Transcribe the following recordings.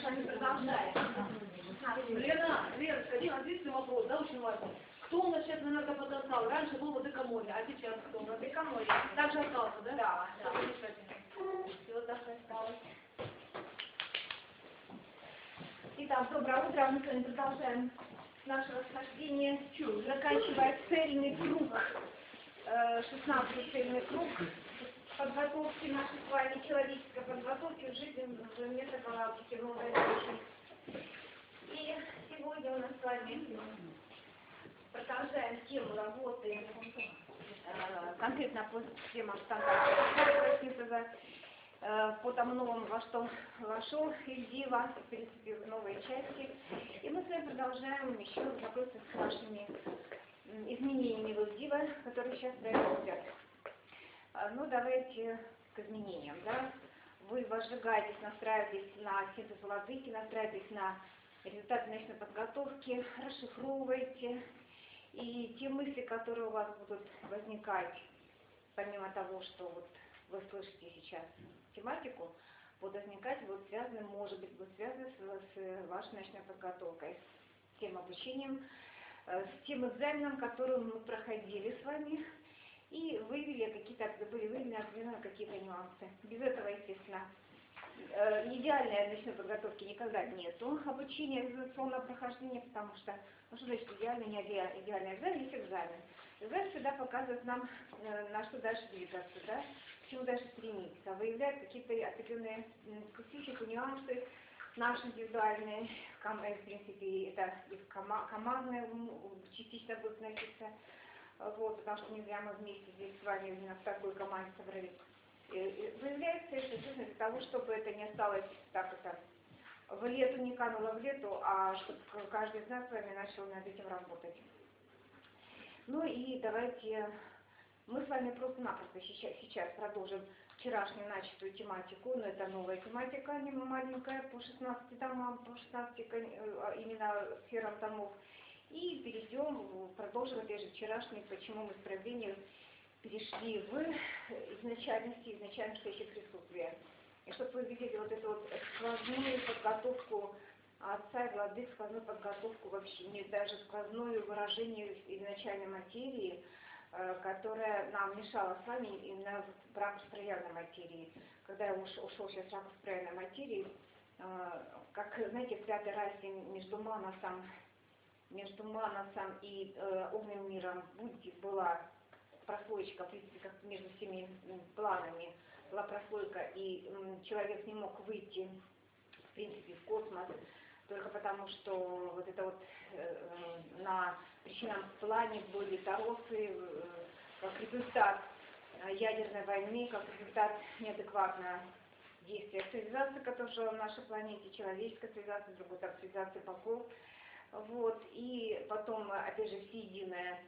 вами продолжаем. Леночка, один ответственный вопрос, да, очень важный. Кто у нас сейчас энергопотенциал? Раньше был водокоморье, а сейчас кто? Водокоморье. Так же остался, да? Да, да. Замечательно. Все так и осталось. Итак, доброе утро. Мы с вами продолжаем наше расхождение, заканчивая цельный круг, 16-й цельный круг подготовки нашей с вами, человеческой подготовки к жизни в метагалактике новой жизни. И сегодня у нас с вами продолжаем тему работы, конкретно по темам стандартов, по тому новому, во что вошел Ильдива, в принципе, в новые части. И мы с вами продолжаем еще знакомиться с вашими изменениями в Ильдива, которые сейчас происходят. Ну, давайте к изменениям, да. Вы возжигаетесь, настраиваетесь на синтез владыки, настраиваетесь на результаты научной подготовки, расшифровываете. И те мысли, которые у вас будут возникать, помимо того, что вот вы слышите сейчас тематику, будут возникать, будут связаны, может быть, будут связаны с вашей научной подготовкой, с тем обучением, с тем экзаменом, который мы проходили с вами, и были выявлены какие-то нюансы. Без этого, естественно, идеальной научной подготовки никогда нету, обучения экзаменационного прохождения, потому что, ну что значит идеальный, не идеальный экзамен, есть экзамен. Экзамен всегда показывает нам, на что дальше двигаться, да, к чему дальше стремиться, выявляет какие-то определенные специфику, нюансы наши индивидуальные, в принципе, это и командные частично будет относиться, вот, потому что не зря мы вместе здесь с вами именно в такой команде собрались. Выявляется это, естественно, для того, чтобы это не осталось так это в лету, не кануло в лету, а чтобы каждый из нас с вами начал над этим работать. Ну и давайте мы с вами просто-напросто сейчас продолжим вчерашнюю начатую тематику, но это новая тематика, не маленькая, по 16 домам, по 16 именно сферам домов. И продолжим опять же вчерашний, почему мы с проявлением перешли в изначальности, изначальности еще присутствия. И чтобы вы видели вот эту вот сквозную подготовку Отца и Владык, сквозную подготовку вообще, не даже сквозное выражение изначальной материи, которая нам мешала с вами именно в ракурс проявленной материи. Когда я ушел сейчас в ракурс проявленной материи, как, знаете, в пятой расе между Манасом и огненным миром Будди была прослойка, в принципе, как между всеми планами была прослойка, и человек не мог выйти, в принципе, в космос, только потому, что вот это вот на причинном плане были торосы, как результат ядерной войны, как результат неадекватного действия цивилизации, которая жила на нашей планете, человеческой цивилизации, другой так цивилизации богов. Вот, и потом, опять же, всеединая,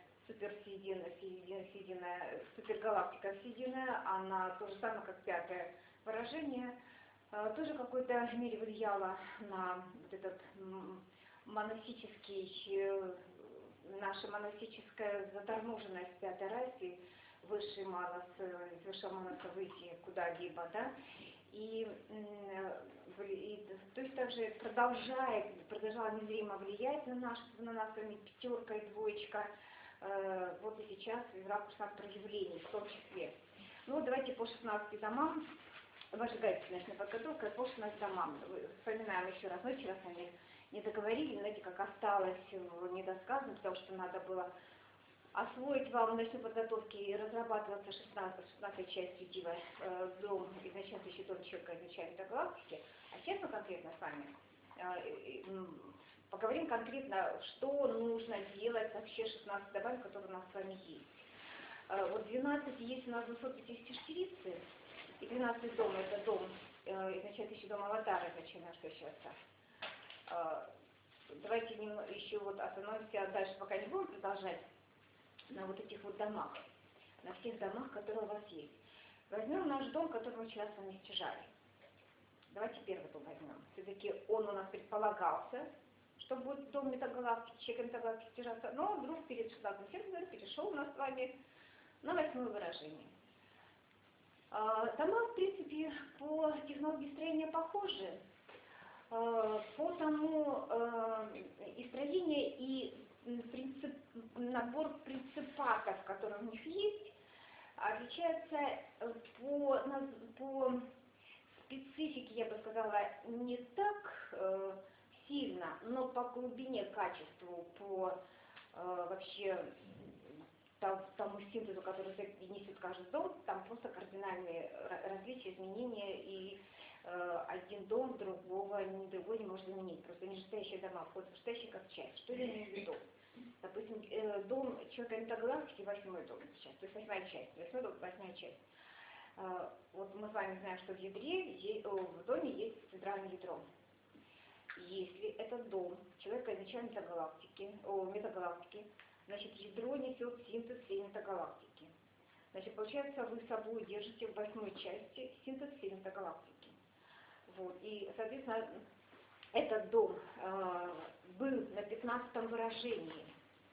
супергалактика всеединая, она то же самое, как пятое выражение, тоже в какой-то мере влияла на вот этот наша монастическая заторможенность в пятой расе, высший манас, из высшего манаса выйти куда-либо, да, и то есть также продолжала незримо влиять на нас с вами пятерка и двоечка, вот и сейчас в ракурсах проявлений в том числе. Ну, давайте по 16 домам, возжигайте научная подготовка, по 16 домам. Вспоминаем еще раз, мы вчера с вами не договорили, знаете, как осталось недосказано, потому что надо было освоить вам научной подготовки и разрабатываться 16-й частью Дива дом, изначально еще дом человека, изначально галактики. А сейчас мы конкретно с вами поговорим конкретно, что нужно делать вообще 16 домами, которые у нас с вами есть. Вот 12 есть у нас 254, и 13 дом, это дом, изначально еще дом аватара, изначально, что сейчас так. Давайте еще вот остановимся, дальше пока не будем продолжать, на вот этих вот домах, на всех домах, которые у вас есть. Возьмем наш дом, который мы вчера с вами стяжали. Давайте первый дом возьмем. Все-таки он у нас предполагался, что будет дом метагалактики, человек метагалактики стяжаться, но вдруг перед 16 сердцем перешел у нас с вами на 8 выражение. Дома, в принципе, по технологии строения похожи. набор принципатов, которые у них есть, отличается по специфике, я бы сказала, не так сильно, но по глубине, качеству, по вообще тому синтезу, который несет каждый дом, там просто кардинальные различия, изменения, и один дом другого не может заменить. Просто нижестоящие дома входят в вышестоящие как часть. Что я имею в виду? Допустим, дом человека метагалактики, 8-й дом сейчас, то есть 8-я часть, 8-й дом, 8-я часть. Вот мы с вами знаем, что в доме есть центральное ядро. Если этот дом человека изначально метагалактики, значит, ядро несет синтез всей метагалактики. Значит, получается, вы собой держите в 8-й части синтез всей метагалактики. Вот. И, соответственно, этот дом был на 15-м выражении,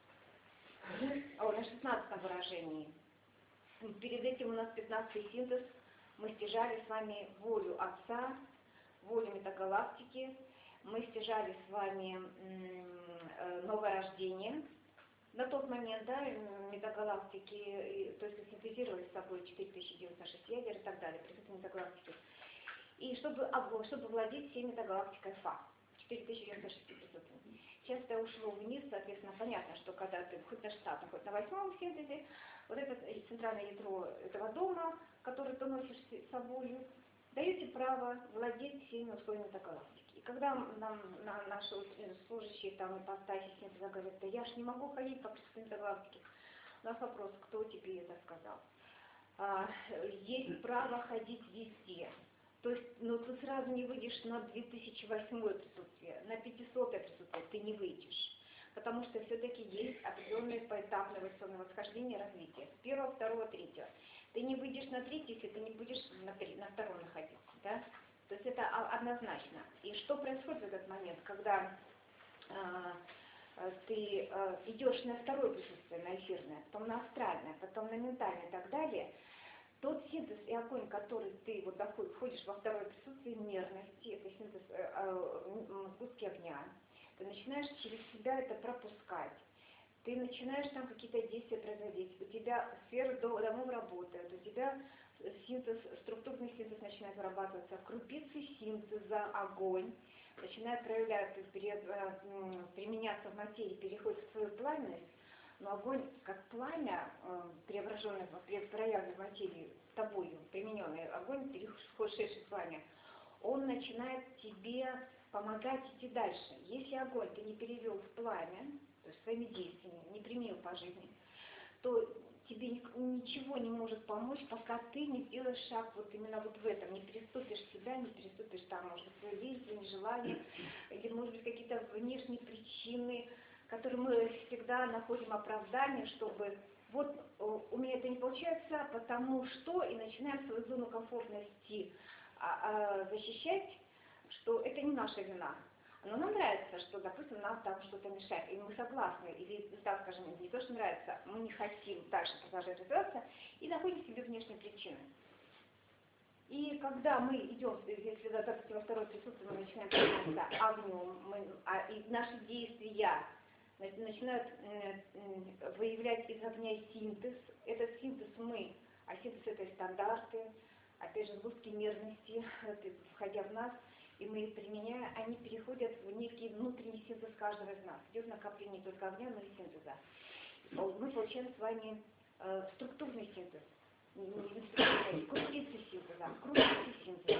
на 16-м выражении. Перед этим у нас 15-й синтез. Мы стяжали с вами волю Отца, волю метагалактики. Мы стяжали с вами новое рождение. На тот момент, да, метагалактики, то есть синтезировали с собой 4096 ядер и так далее, присутствие метагалактики. И чтобы владеть всей метагалактикой Фа, 4096 присутствий. Сейчас это ушло вниз, соответственно, понятно, что когда ты хоть на 16, хоть на 8-м синтезе, вот это центральное ядро этого дома, который ты носишь с собой, даете право владеть всеми условиями метагалактики. И когда нам наши служащие там ипостаси синтеза говорят, да я ж не могу ходить по присутствию метагалактики, у нас вопрос, кто тебе это сказал? Есть право ходить везде. То есть, ну, ты сразу не выйдешь на 2008 присутствие, на 500 присутствие ты не выйдешь. Потому что все-таки есть определенное поэтапное эволюционное восхождение развития. С 1, 2, 3. Ты не выйдешь на 3, если ты не будешь на 2 находиться. Да? То есть это однозначно. И что происходит в этот момент, когда ты идешь на 2 присутствие, на эфирное, потом на астральное, потом на ментальное и так далее, тот синтез и огонь, который ты вот входишь во 2 присутствие мерности, это синтез сгустки огня, ты начинаешь через себя это пропускать, ты начинаешь там какие-то действия производить, у тебя сферы домов работают, у тебя структурный синтез начинает вырабатываться, крупицы синтеза, огонь, начинает проявляться, применяться в материи, переходит в свою пламенность. Но огонь, как пламя, проявленный в материи тобою, примененный огонь, перешедший в пламя, он начинает тебе помогать идти дальше. Если огонь ты не перевел в пламя, то есть своими действиями, не применил по жизни, то тебе ничего не может помочь, пока ты не сделаешь шаг вот именно вот в этом, не переступишь себя, не переступишь там, может быть, свои действия, нежелания, или, может быть, какие-то внешние причины, которые мы всегда находим оправдание, чтобы вот у меня это не получается, потому что, и начинаем свою зону комфортности защищать, что это не наша вина. Но нам нравится, что, допустим, нам там что-то мешает, и мы согласны, или, так скажем, не то, что нравится, мы не хотим дальше продолжать развиваться, и находим себе внешние причины. И когда мы идем, если, допустим, во 2 присутствие, мы начинаем заниматься огнем, и наши действия начинают выявлять из огня синтез. Этот синтез синтез это стандарты, опять же, сгустки мерности, входя в нас, и мы их применяя, они переходят в некий внутренний синтез каждого из нас. Идет накопление не только огня, но и синтеза. Мы получаем с вами структурный синтез, крупицы синтеза.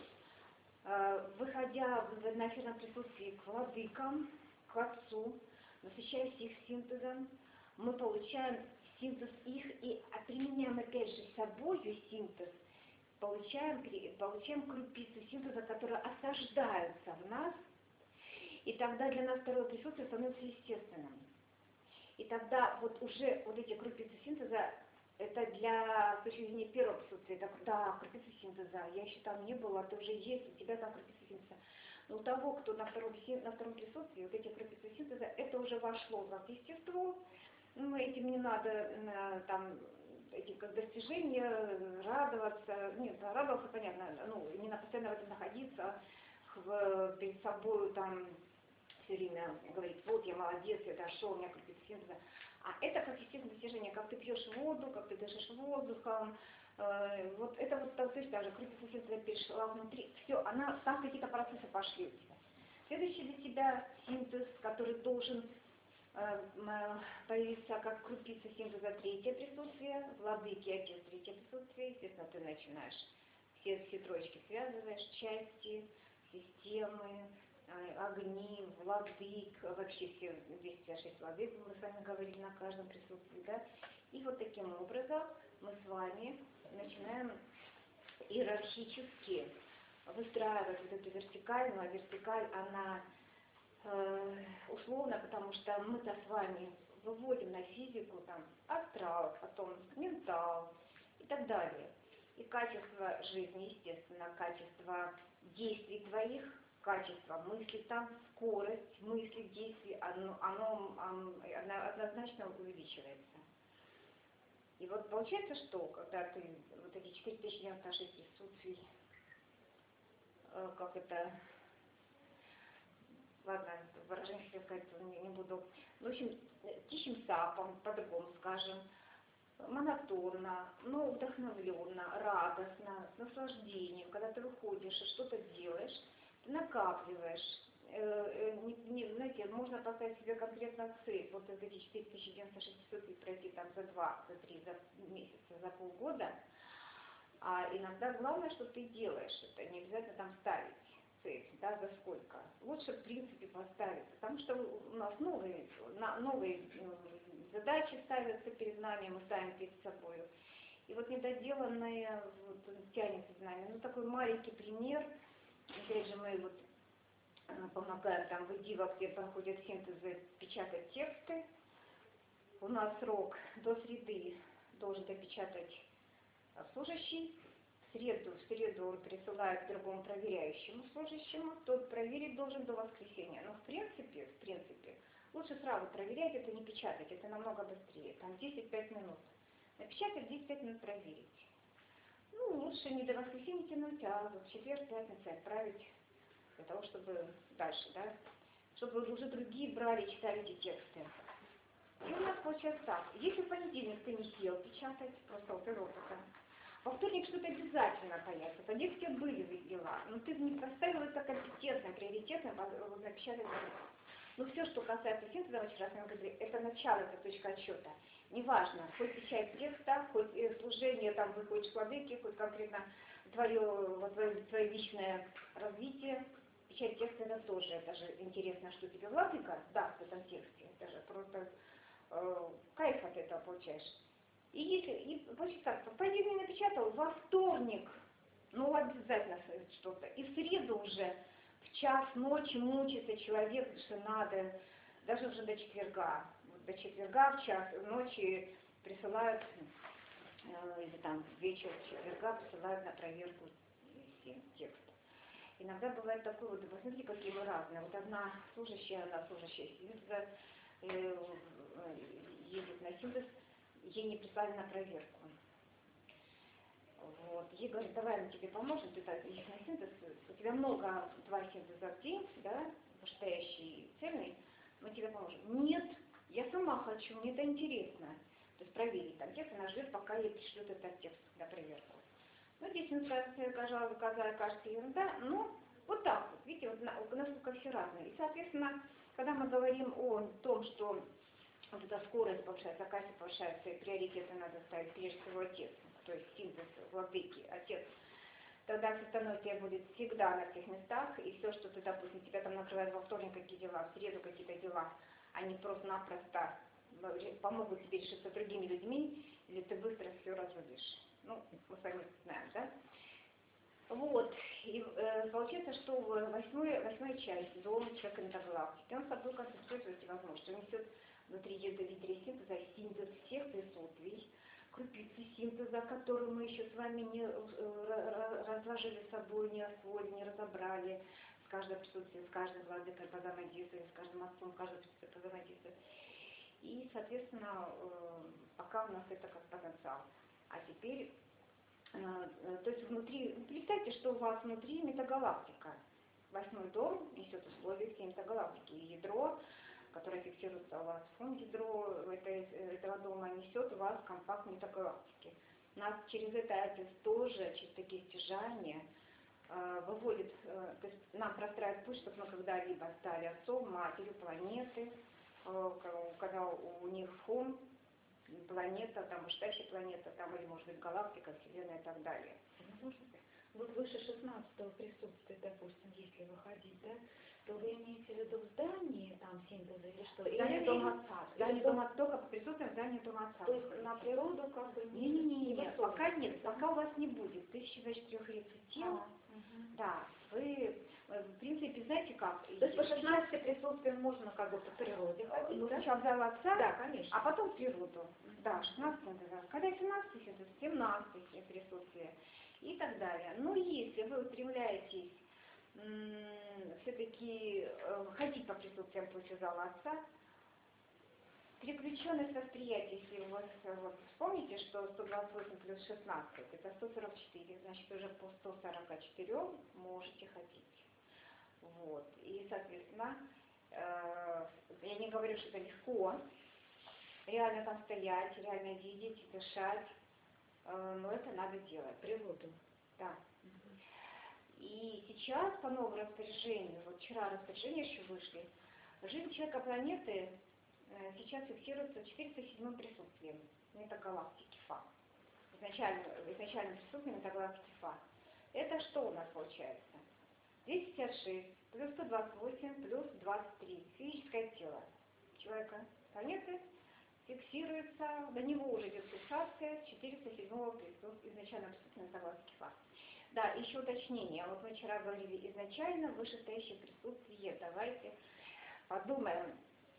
Выходя на эфирном присутствии к владыкам, к Отцу, насыщаясь их синтезом, мы получаем синтез их и применяем опять же собою синтез, получаем крупицы синтеза, которые осаждаются в нас, и тогда для нас 2 присутствие становится естественным. И тогда вот уже вот эти крупицы синтеза, это с точки зрения 1 присутствия, так, да, крупицы синтеза, я еще там не была, ты уже есть, у тебя там крупицы синтеза. Но у того, кто на втором присутствии, вот эти крупицы синтеза, это уже вошло в нас естество, этим не надо там эти как достижения, радоваться, нет, радоваться, понятно, не на постоянно в этом находиться, перед собой там все время говорить, вот я молодец, я дошел, у меня крупица синтеза. А это как естественное достижение, как ты пьешь воду, как ты дышишь воздухом. Вот это вот точно так же, крупица синтеза перешла внутри. Все, там какие-то процессы пошли у тебя. Следующий для тебя синтез, который должен появиться как крупица синтеза, третье присутствие, владыки, отец, третье присутствие. Естественно, ты начинаешь все троечки связываешь, части, системы, огни, владык, вообще все 256 владык, мы с вами говорили на каждом присутствии, да. И вот таким образом мы с вами начинаем иерархически выстраивать вот эту вертикаль, а вертикаль, она условно, потому что мы-то с вами выводим на физику там астрал, потом ментал и так далее. И качество жизни, естественно, качество действий твоих, качество мысли там, скорость мысли, действий, оно однозначно увеличивается. И вот получается, что когда ты вот эти 4096 присутствий, как это, ладно, выражение хотел сказать, не буду, в общем, тихим сапом, по-другому скажем, монотонно, но вдохновленно, радостно, с наслаждением, когда ты выходишь и что-то делаешь, ты накапливаешь. Знаете, можно поставить себе конкретно цель, вот эти 4960 пройти там за 2, за 3, за месяца, за полгода, а иногда главное, что ты делаешь, это не обязательно там ставить цель, да, за сколько. Лучше, в принципе, поставить, потому что у нас новые задачи ставятся перед нами, мы ставим перед собой. И вот недоделанное вот, тянется за нами. Ну, такой маленький пример. Опять же, мы вот помогаем там в ИДИВах, где проходят синтезы, печатать тексты. У нас срок до среды должен допечатать служащий. В среду он присылает другому проверяющему служащему, тот проверить должен до воскресенья. Но в принципе, лучше сразу проверять, это не печатать, это намного быстрее. Там 10-5 минут. Напечатать, 10-5 минут проверить. Ну, лучше не до воскресенья тянуть, а в четверг, пятницу отправить для того, чтобы дальше, да, чтобы уже другие брали, читали эти тексты. И у нас получается так. Если в понедельник ты не сел печатать, просто опыт опыта, во вторник что-то обязательно появится. В понедельник у тебя были дела, но ты не поставил это компетентно, приоритетно напечатать. Но все, что касается синтеза, вчера с вами говорили, это начало, это точка отсчета. Неважно, хоть печать текста, хоть служение, там выходишь владыки, хоть конкретно твое личное развитие. Печать текста это тоже, это же интересно, что тебе владыка даст в этом тексте. Это же просто кайф от этого получаешь. И значит так, в понедельник напечатал, во вторник, ну обязательно что-то. И в среду уже в час ночи мучится человек, что надо, даже уже до четверга. До четверга в час ночи присылают, или там вечер четверга присылают на проверку все тексты. Иногда бывает такое, вот посмотрите, какие мы разные. Вот одна служащая синтеза едет на синтез, ей не прислали на проверку. Вот. Ей говорят, давай мы тебе поможем, ты так едешь на синтез, у тебя много 2 синтеза в день, да, настоящий и цельный, мы тебе поможем. Нет, я сама хочу, мне это интересно. То есть проверить там текст, она ждет, пока ей пришлют этот текст на проверку. Ну, здесь инстанция, кажется, ерунда, но вот так вот, видите, вот насколько все разные. И, соответственно, когда мы говорим о том, что вот эта скорость повышается, качество повышается, и приоритеты надо ставить прежде всего отец, то есть синтез, владыки, отец, тогда все остальное у тебя будет всегда на всех местах, и все, что ты, допустим, тебя там накрывает во вторник какие дела, в среду какие-то дела, они просто-напросто помогут тебе решиться другими людьми, или ты быстро все разрулишь. Ну, мы с вами знаем, да? Вот, и получается, что в восьмой части дом человека метагалактики, он собой концентрирует эти возможности, он несет внутри ядовитого синтеза синтез всех присутствий, крупицы синтеза, которые мы еще с вами не разложили с собой, не освоили, не разобрали, с каждым присутствием, с каждым владыкой позаимодействовали, с каждым отцом, каждым присутствием позаимодействовали. И, соответственно, пока у нас это как потенциал. А теперь, то есть внутри, представьте, что у вас внутри метагалактика. 8-й дом несет условия всем-то галактики. И ядро, которое фиксируется у вас, фон ядро этого дома, несет у вас компакт метагалактики. Нас через это адрес тоже, через такие стяжания, выводит, то есть нам простраивает путь, чтобы мы когда-либо стали отцом, матерью планеты, когда у них фон, планета, там вышестоящая планета, там или может быть галактика, Вселенная и так далее. Вот выше 16-го присутствия, допустим, если выходить, да, то вы имеете в виду в здании там синтеза или что? Здание дома отца. Здание дома отца, только по присутствию здания дома отца. То есть на природу как бы Не, пока нет, пока у вас не будет 1024 лет тел. Да, вы, в принципе, знаете как? То есть по 16 присутствиям можно как бы по природе ходить, ну, да? сначала взял отца, Да, конечно. а потом в природу. Да, 16 да. Когда 17 синтез, 17 присутствие и так далее. Но если вы устремляетесь все-таки ходить по присутствиям после зала отца, переключенность восприятия, если у вас, вот, вспомните, что 128 плюс 16, это 144, значит, уже по 144 можете ходить. Вот. И, соответственно, я не говорю, что это легко, реально там стоять, реально видеть, дышать, но это надо делать. Природу. Да. И сейчас по новому распоряжению, вот вчера распоряжения еще вышли, жизнь человека планеты сейчас фиксируется 407 присутствием метагалактики ФА. Изначальным присутствием метагалактики ФА. Это что у нас получается? 256 плюс 128 плюс 23. Физическое тело человека планеты фиксируется, до него уже идет фиксация 407 присутствия, изначального присутствия метагалактики ФА. Да, еще уточнение. Вот мы вчера говорили изначально вышестоящее присутствие. Давайте подумаем.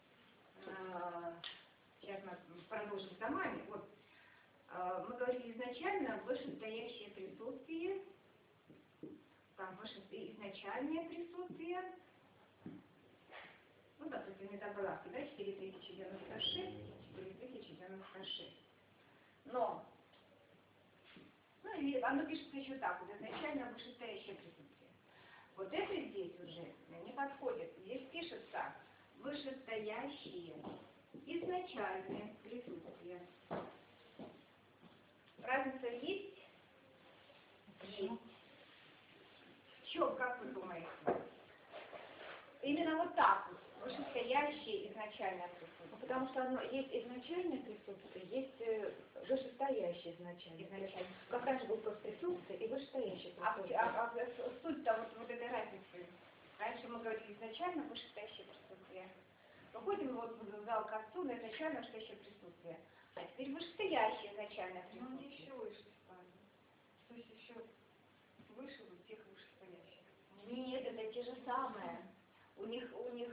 Сейчас мы продолжим с домами. Вот, мы говорили изначально вышестоящее присутствие, там изначальное присутствие, ну, допустим, метагалактика, да, 4096, 4096. Но, ну, или оно пишется еще так, вот изначально вышестоящее присутствие. Вот это здесь уже не подходит. Здесь пишется вышестоящие изначальное присутствие. Разница есть? Есть. В чем, как вы думаете? Именно вот так вот. Вышестоящее изначальное присутствие. Потому что оно есть изначальное присутствие, есть вышестоящее изначальное. Как раньше был просто присутствие и вышестоящее присутствие. Суть-то вот этой разницы. Раньше мы говорили изначально вышестоящее присутствие. Выходим вот в зал к отцу на изначально вышестоящее присутствие. А теперь вышестоящее изначальное присутствие. Ну, они еще выше стали. То есть еще выше вот тех вышестоящих. Нет, это те же самые. У них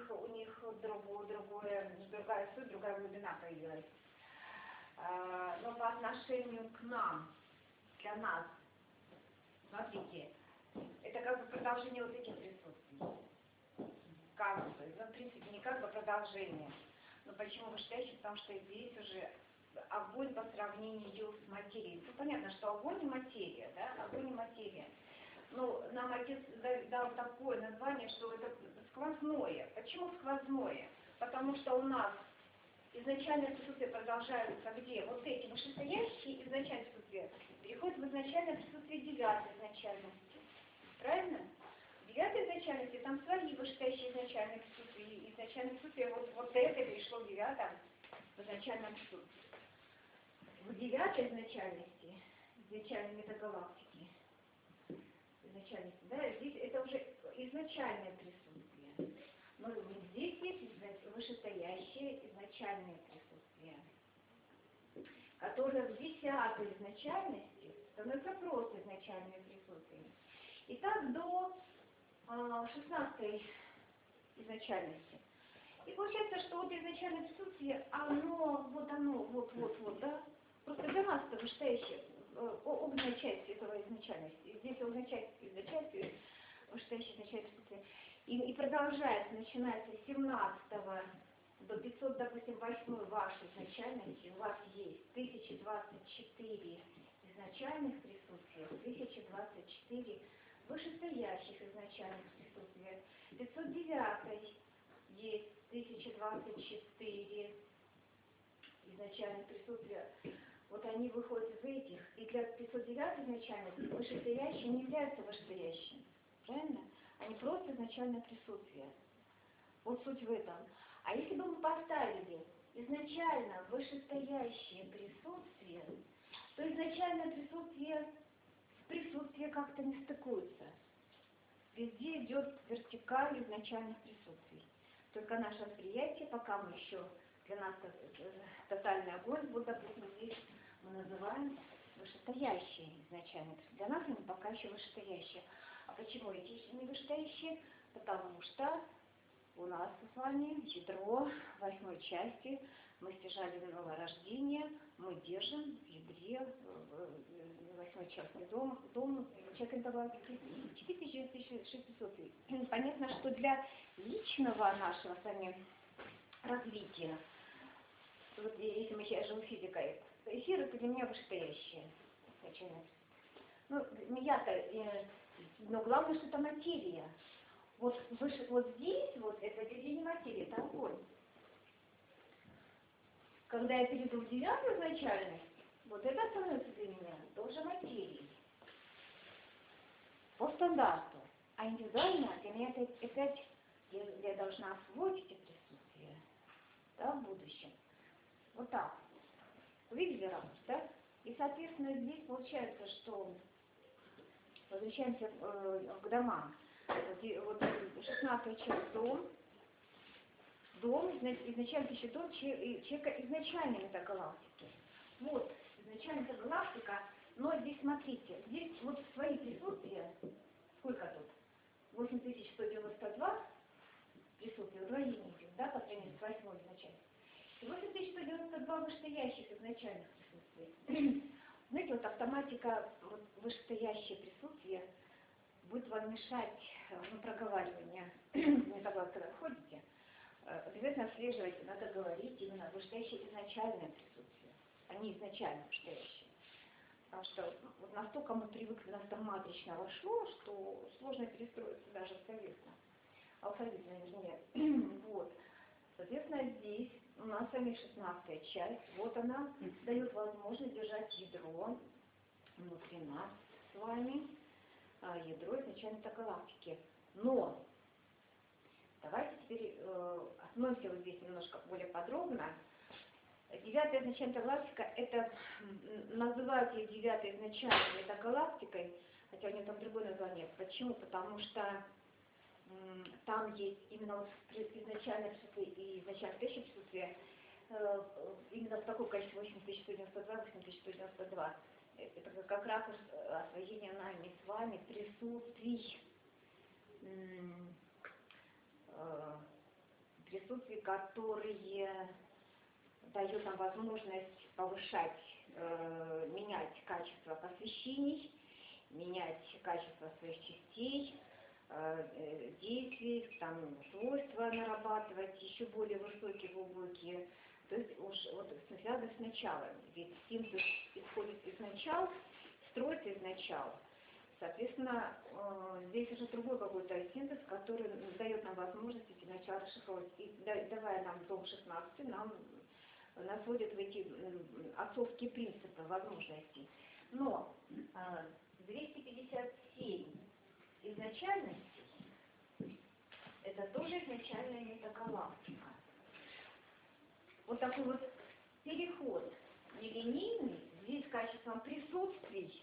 другая суть, другая глубина появилась. Но по отношению к нам, для нас, смотрите, это как бы продолжение вот этих присутствий. Как бы, ну, в принципе, не как бы продолжение. Но почему вышестоящий? Потому что здесь уже огонь по сравнению с материей. Ну, понятно, что огонь и материя, да, огонь и материя. Ну, нам отец дал такое название, что это сквозное. Почему сквозное? Потому что у нас изначальное присутствие продолжается где? Вот эти вышестоящие изначальное присутствие переходят в изначальное присутствие девятой изначальности. Правильно? Девятой изначальности, там свои вышестоящие изначальные присутствия. И изначальное присутствие, вот это перешло в девятом в изначальном присутствии. В девятой изначальности, изначальной метагалактики, изначальности, да, здесь это уже изначальное присутствие. Но здесь есть вышестоящее изначальное присутствие, которое в десятой изначальности становится просто изначальное присутствие. И так до 16 изначальности. И получается, что вот изначальное присутствие, оно, да, просто для нас это вышестоящее, огненная часть этого изначальности. Здесь огненная часть изначальности, вышестоящее изначальное присутствие. И продолжается, начинается с 17 до 500, допустим, 8 вашей изначальности, у вас есть 1024 изначальных присутствия, 1024 вышестоящих изначальных присутствия. 509 есть 1024 изначальных присутствия. Вот они выходят из этих. И для 509 изначальных вышестоящие не являются вышестоящими. Правильно? Они просто изначальное присутствие. Вот суть в этом. А если бы мы поставили изначально вышестоящее присутствие, то изначальное присутствие как-то не стыкуется. Везде идет вертикаль изначальных присутствий. Только наше восприятие, пока мы еще, для нас тотальный огонь, вот, допустим, здесь мы называем вышестоящие изначально. Для нас они пока еще вышестоящие. А почему эти не вышестоящие? Потому что у нас с вами ядро 8 части, мы стяжали новое мы держим в ядре 8 части дом человека интеллектуальности 4600. Понятно, что для личного нашего с вами развития, вот если мы сейчас живем физикой, эфир это для меня вышестоящее. Ну, но главное, что это материя. Вот здесь, вот это не материя, это огонь. Когда я перейду в 9-ю изначальность, вот это становится для меня тоже материей. По стандарту. А индивидуально для меня это опять я должна освоить эти присутствия, да, в будущем. Вот так. Видели ракурс, да? И, соответственно, здесь получается, что возвращаемся к домам. Вот 16-я часть дом изначально еще дом человека изначальной метагалактики. Вот, изначально метагалактика, но здесь смотрите, здесь вот свои присутствия, сколько тут? 8192 присутствия, удвоение идет, да, по сравнению с 8-й изначально. 8192 вышестоящих изначальных присутствий. Знаете, вот автоматика, вот вышестоящее присутствие будет вам мешать проговаривание. Не так, когда ходите, обязательно отслеживайте, надо говорить именно вышестоящее изначальное присутствие, а не изначально вышестоящее. Потому что вот настолько мы привыкли, нас там матрично вошло, что сложно перестроиться даже алфавитно, вернее. Вот. Соответственно, здесь у нас с вами 16-я часть. Вот она дает возможность держать ядро внутри нас с вами, ядро изначально галактики. Но давайте теперь остановимся вот здесь немножко более подробно. 9-я изначальная галактика, это называют ее 9-й изначальной метагалактикой, хотя у нее там другое название. Почему? Потому что там есть именно вот изначальное присутствие и изначальное присутствие, именно в таком количестве 8192, 8192. Это как ракурс освоения нами с вами присутствий, которые дают нам возможность повышать, менять качество посвящений, менять качество своих частей, действий, там, свойства нарабатывать, еще более высокие, глубокие. То есть уж вот связано с началом. Ведь синтез исходит из начала, строится из начала. Соответственно, здесь уже другой какой-то синтез, который дает нам возможность эти начала расшифровать. И давая нам дом 16, нас вводит в эти отцовские принципы возможностей. Но 257 изначальностей — это тоже изначальная метагалактика. Вот такой вот переход нелинейный, здесь качеством присутствий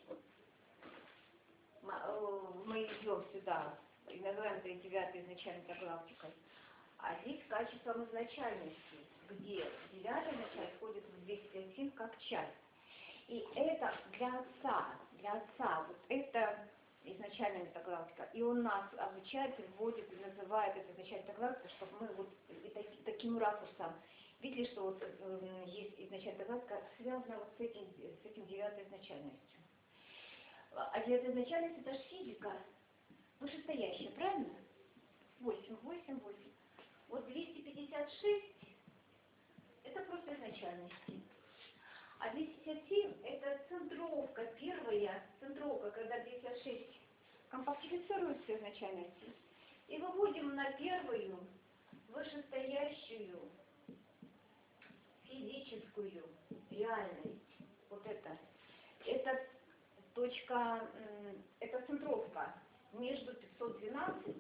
мы идем сюда, и называем это 9-й изначальной метагалактикой, а здесь качеством изначальности, где 9-я изначальность входит в 257 как часть. И это для отца, вот это изначальная метагалактика, и он нас обучает, вводит и называет это изначальной метагалактикой, чтобы мы вот таким ракурсом видели, что вот есть изначальная метагалактика, связана вот с этим 9-й изначальностью. А 9-я изначальность — это же физика, вышестоящая, правильно? 8. Вот 256 — это просто изначальности. А 257 — это центровка, первая центровка, когда 256 компактифицируют все изначальности и выводим на первую вышестоящую физическую реальность. Вот это точка, это центровка между 512,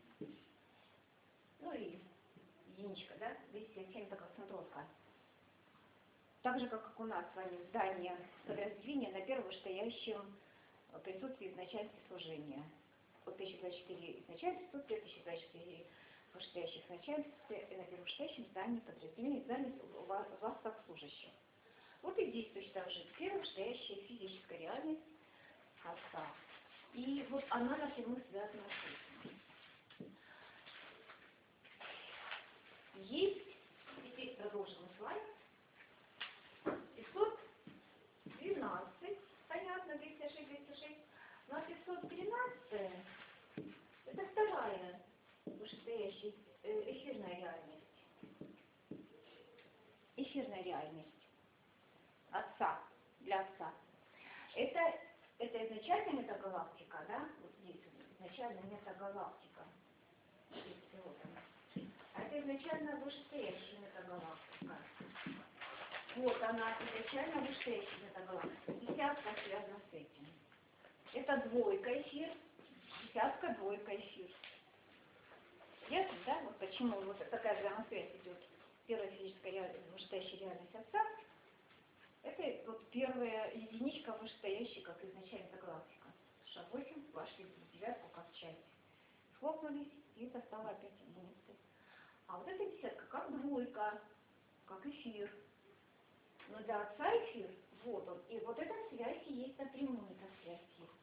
ну и единичка, да, 207 такая центровка. Так же, как у нас с вами здание подразделения на первом вышестоящем присутствии изначальности служения. Вот 1024 изначальности присутствия, 1024 вышестоящих изначальности, и на первом вышестоящем здании подразделения, здание у вас как служащих. Вот и здесь точно так же первая вышестоящая физическая реальность отца. И вот она напрямую связана с этим. Есть, здесь продолжим слайд, 512, понятно, 206, но 513 это вторая вышестоящая эфирная реальность. Эфирная реальность отца, для отца. Это изначально метагалактика, да? Вот здесь изначально метагалактика. А это изначально вышестоящая метагалактика. Вот она, изначально вышестоящая метагалактика. Десятка связана с этим. Это двойка эфир, десятка, двойка эфир. Ясно, да? Вот почему вот такая взаимосвязь идет. Первая физическая реальность, вышестоящая реальность отца. Это вот первая единичка вышестоящая, как изначально метагалактика. Шаг 8, вошли в девятку как часть. Схлопнулись, и это стало опять единицей. А вот эта десятка как двойка, как эфир. Но для отца эфир, вот он. И вот эта связь и есть напрямую, эта связь есть.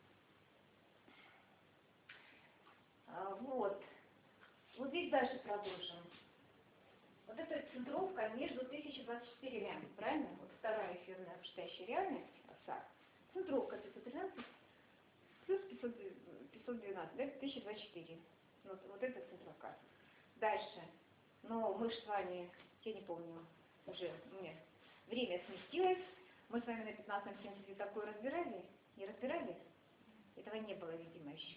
Вот. Вот здесь дальше продолжим. Вот эта центровка между 1024, правильно? Вот вторая эфирная вышестоящая реальность отца. Центровка 513 плюс 512, да, 1024. Вот это центровка. Дальше. Но мы же с вами, я не помню, уже мне время сместилось. Мы с вами на 15-70 такое разбирали? Не разбирали? Этого не было, видимо, еще.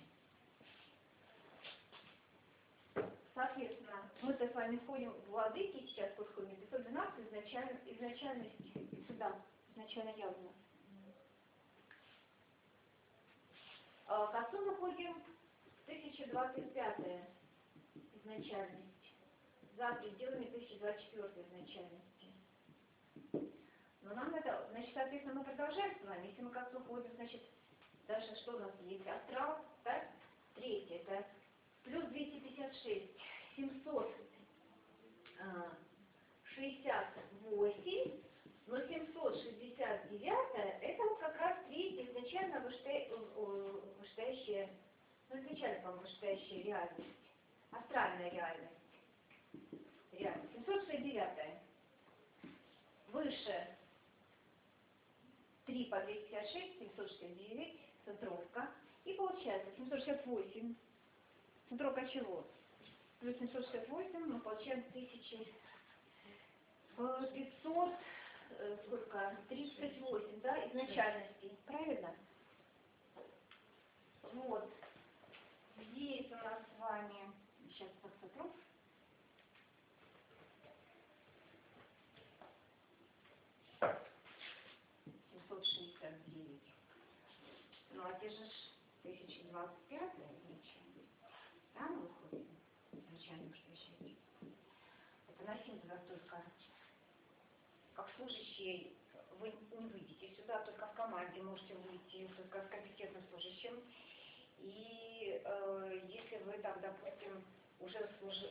Соответственно, мы-то с вами входим в владыки, сейчас подходим 512, изначальность сюда, изначально явно. К отцу выходим 1025 изначальность, за пределами 1024 изначальности. Но нам это, значит, соответственно, мы продолжаем с вами. Если мы к отцу ходим, значит, дальше что у нас есть? Астрал, да? Третье, да? Плюс 256, 768, но 769 это вот как раз третья изначально вышестоящая, ну изначально, по-моему, вышестоящая реальность, астральная реальность. 769 выше 3 по 256, 769, центровка, и получается 768. Центровка чего? Плюс 768 мы получаем 1500, сколько? 38, да, изначальностей. Правильно? Вот. Здесь у нас с вами, сейчас посмотрю. Ну, а те же 1025 изначально. Да, мы выходим изначально, что еще есть. Это на 7 только. Как служащий вы не выйдете сюда, только в команде можете выйти, только с компетентным служащим. И если вы там, допустим, уже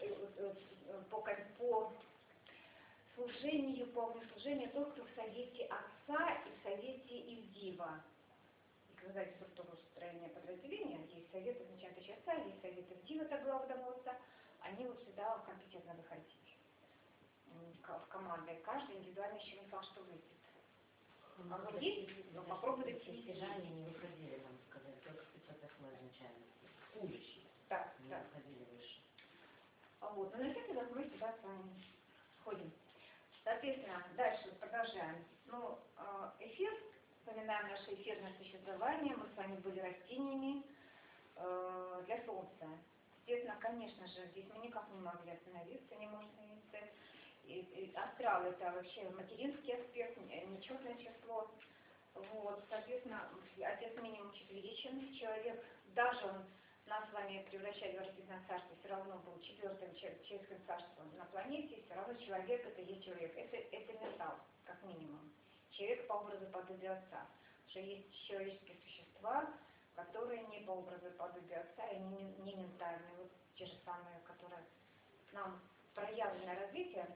по служению, по служению тот, кто в совете отца и в совете Ильдива. Вы знаете структуру строения подразделения, есть совет изначально отца, есть совет Ильдива, это глава домовца, они вот сюда компетентно выходить в команды. Каждый индивидуально еще не факт, что выйдет. А вот здесь попробуйте дойти. Они не выходили, там сказать, только 508 изначально. Служащие. Да, не да. выходили выше. Вот, но на всякий раз мы сюда с вами ходим. Соответственно, дальше продолжаем. Ну, эфир, вспоминаем наше эфирное существование, мы с вами были растениями, для Солнца. Естественно, конечно же, здесь мы никак не могли остановиться, не можем остановиться. И астрал это вообще материнский аспект, нечетное число. Вот, соответственно, отец минимум четверичен, человек, даже он нас с вами превращали в Божественное царство, все равно был четвертым человеческим царством на планете, все равно человек это есть человек, это ментал, как минимум. Человек по образу подобию отца. Потому что есть человеческие существа, которые не по образу подобию отца и не ментальные, вот те же самые, которые нам проявленное развитие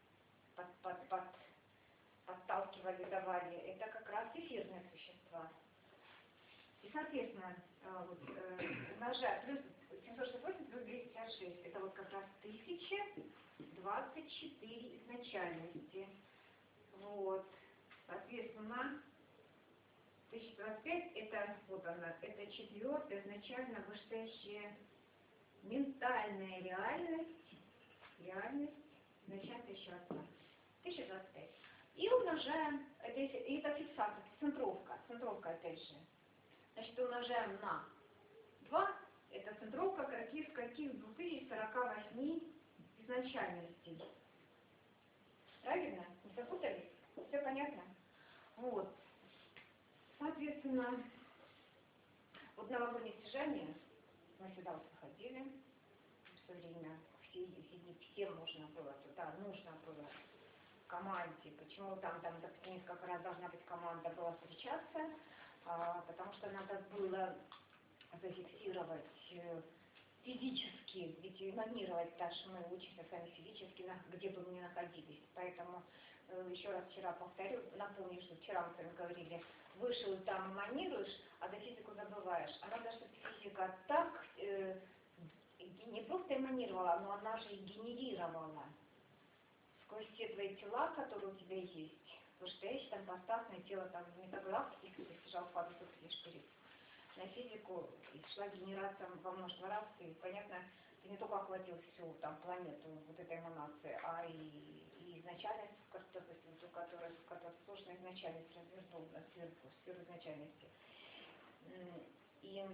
подталкивали, давали, это как раз эфирные существа. И, соответственно, умножая плюс 768 плюс 256, это вот как раз 1024 изначальности. Вот. Соответственно, 1025 это, вот она, это четвертая изначально вышестоящая ментальная реальность, изначально еще одна. 1025. И умножаем, это фиксация, центровка опять же. Значит, умножаем на 2, это центровка каких 2048 изначальностей. Правильно? Не запутались? Все понятно? Вот. Соответственно, вот новогоднее стяжание, мы сюда вот заходили, все время, всем нужно было туда, нужно было в команде, почему там несколько раз должна быть команда была встречаться, потому что надо было зафиксировать физически, ведь эманировать, даже мы учимся сами физически, где бы мы ни находились. Поэтому еще раз вчера повторю, напомню, что вчера мы с вами говорили, вышел там эманируешь, а за физику забываешь. А надо, чтобы физика так не просто эманировала, но она же и генерировала сквозь все твои тела, которые у тебя есть. Вышестоящее там поставное тело, там метагалактики, если сжал фазу шпириц. На физику шла генерация во множество раз, и понятно, ты не только охватил всю там планету вот этой эманации, а и изначальность, которая сложная изначальность развернула сферу изначальности. И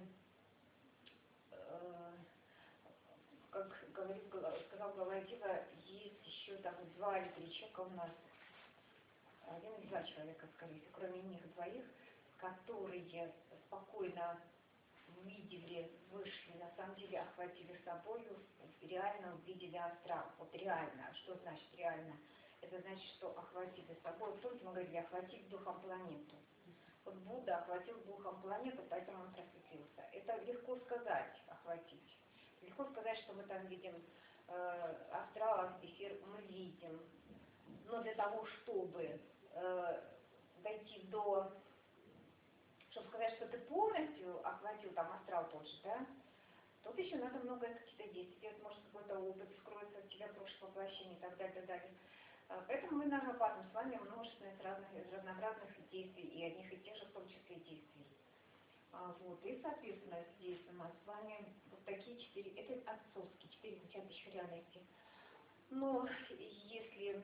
как сказал Голодила, есть еще там 2 или 3 человека у нас, 1 или 2 человека, скорее всего, кроме них двоих, которые спокойно увидели, вышли, на самом деле охватили собой, реально увидели астрал. Вот реально. Что значит реально? Это значит, что охватили собой. Помните, мы говорили, охватить духом планету. Вот Будда охватил духом планету, поэтому он просветлился. Это легко сказать, охватить. Легко сказать, что мы там видим астрал, эфир, мы видим. Но для того, чтобы дойти до... Чтобы сказать, что ты полностью охватил там астрал тот же, да? Тут еще надо много каких-то действий, может какой-то опыт скроется от тебя, прошлых воплощений и так далее, так далее. Поэтому мы нарабатываем с вами множественность разнообразных действий и одних и тех же, в том числе, действий. Вот. И, соответственно, здесь у нас с вами вот такие 4, это отцовские, 4 изначальных реальности. Но если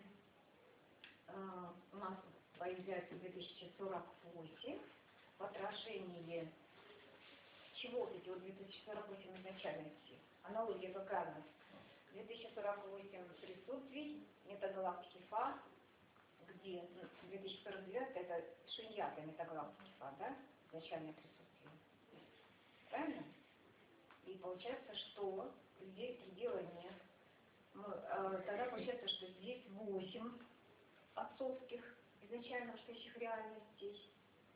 у нас появляется 2048, в отражении чего эти вот 2048 изначальности? Аналогия какая у нас? 2048 присутствий, метагалактики Фа, где 2049 это шиньята метагалактики Фа, да? Изначальное присутствие. Правильно? И получается, что здесь предела нет. Тогда получается, что здесь 8 отцовских изначально настоящих реальностей.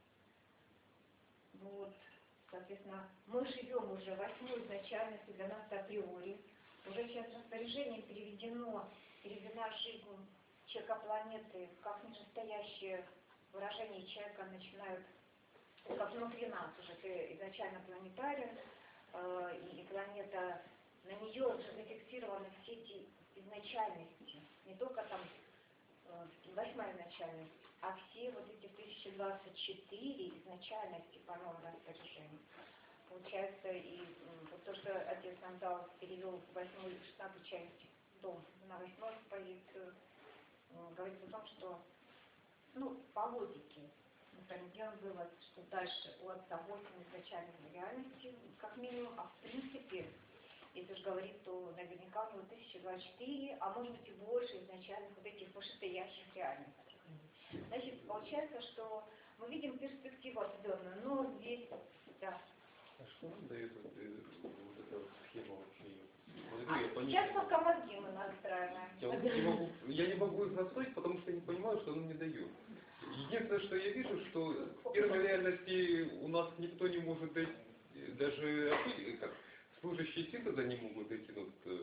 Вот, соответственно, мы живем уже 8-й изначальностью, для нас это априори. Уже сейчас распоряжение переведена жизнь человека планеты, как нижестоящее выражение человека начинают, как внутри нас уже, ты изначально планетарен, и планета, на нее уже зафиксированы все эти изначальности, не только там 8-я изначальность, а все вот эти 1024 изначальности по новому распоряжению. Получается, и вот то, что отец нам дал, перевел 8-й и 16-й часть дом на 8-й позицию, говорит о том, что, ну, по логике, мы с вами делаем вывод, что дальше у отца 8 изначальных реальностей, как минимум, а в принципе, если уж говорить, то наверняка у него 1024, а может быть и больше изначальных вот этих вышестоящих реальностей. Значит, получается, что мы видим перспективу определенную, но здесь, да. А что нам дает вот эта вот схема вообще? Сейчас пока мозги мы настраиваем. Я не могу их настроить, потому что я не понимаю, что она мне дает. Единственное, что я вижу, что в первой реальности у нас никто не может дойти, даже как, служащие синтеза не могут дотянуться,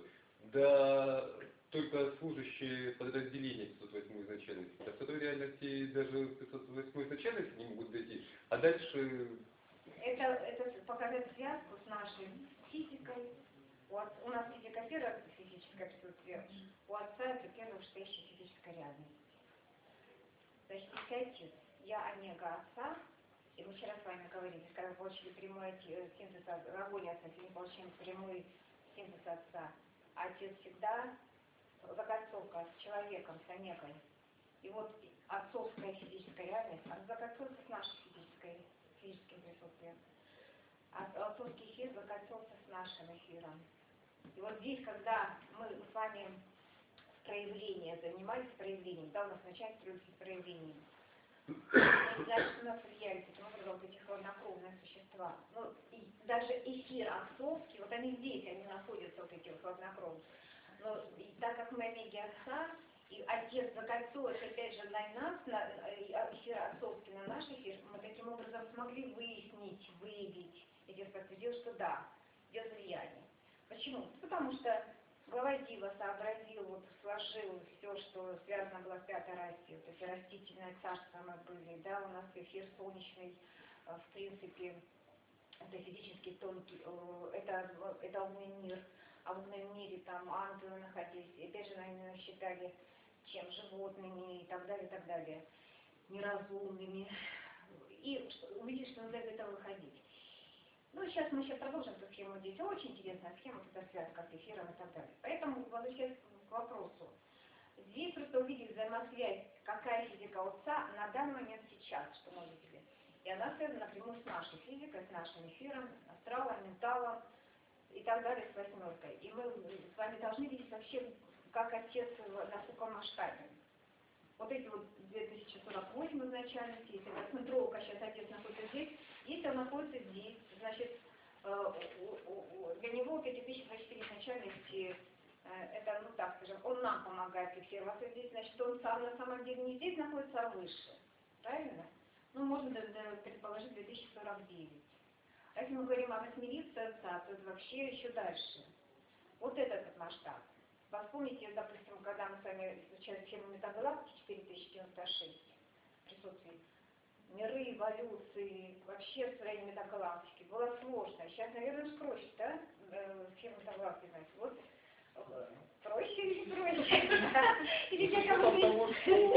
да только служащие подразделения 508 изначальности. А в второй реальности даже 508 изначальности не могут дойти, а дальше... Это показать связку с нашей физикой. У нас физика первая физическое присутствие, у отца это первая вышестоящая физическая реальность. Значит, если отец, я омега отца, и мы вчера с вами говорили, когда мы получили прямой синтез агония отца, сегодня получаем прямой синтез отца. Отец всегда заготовка с человеком, с омегой. И вот отцовская физическая реальность, она заготовится с нашей физическим присутствием. А отцовский эфир заготовился с нашим эфиром. И вот здесь, когда мы с вами проявление, занимались проявлением, да, у нас вначале строились проявлением. Значит, у нас влияют таким образом вот эти хладнокровные существа. Ну, и даже эфир отцовский, вот они здесь, они находятся, вот эти вот хладнокровные. Но и так как мы омеги отца, и отец закольцует, опять же, на нас, на эфир отцовский, на наш эфир, мы таким образом смогли выяснить, выявить, эти подтвердил, что да, идет влияние. Почему? Потому что глава Дива сообразил, вот сложил все, что связано было с пятой расой, то есть растительное царство мы были, да, у нас эфир солнечный, в принципе, это физически тонкий, это умный мир, а в умном мире там ангелы находились, и опять же, они считали чем животными и так далее, неразумными, и увидели, что надо из этого выходить. Ну, сейчас мы продолжим эту схему. Здесь очень интересная схема, это связка с эфиром и так далее. Поэтому, возвращаясь к вопросу, здесь просто увидели взаимосвязь, какая физика отца на данный момент сейчас, что мы увидели. И она связана напрямую с нашей физикой, с нашим эфиром, астралом, менталом и так далее, с восьмеркой. И мы с вами должны видеть вообще, как отец на каком масштабе. Вот эти вот 2048 изначальности, если косметолога сейчас отец находится здесь, если он находится здесь, значит, для него вот эти 1024 изначальности, это, ну так скажем, он нам помогает фиксироваться здесь, значит, он сам на самом деле не здесь находится, а выше. Правильно? Ну, можно предположить 2049. А если мы говорим о восьмерицей отца, то это вообще еще дальше. Вот этот масштаб. Вспомните, допустим, когда мы с вами изучали схему метагалактики 4096 присутствии, миры, эволюции, вообще строение метагалактики было сложно. Сейчас, наверное, проще, да? Схему метагалактики, знаете. Вот проще или проще? Или для кого-то...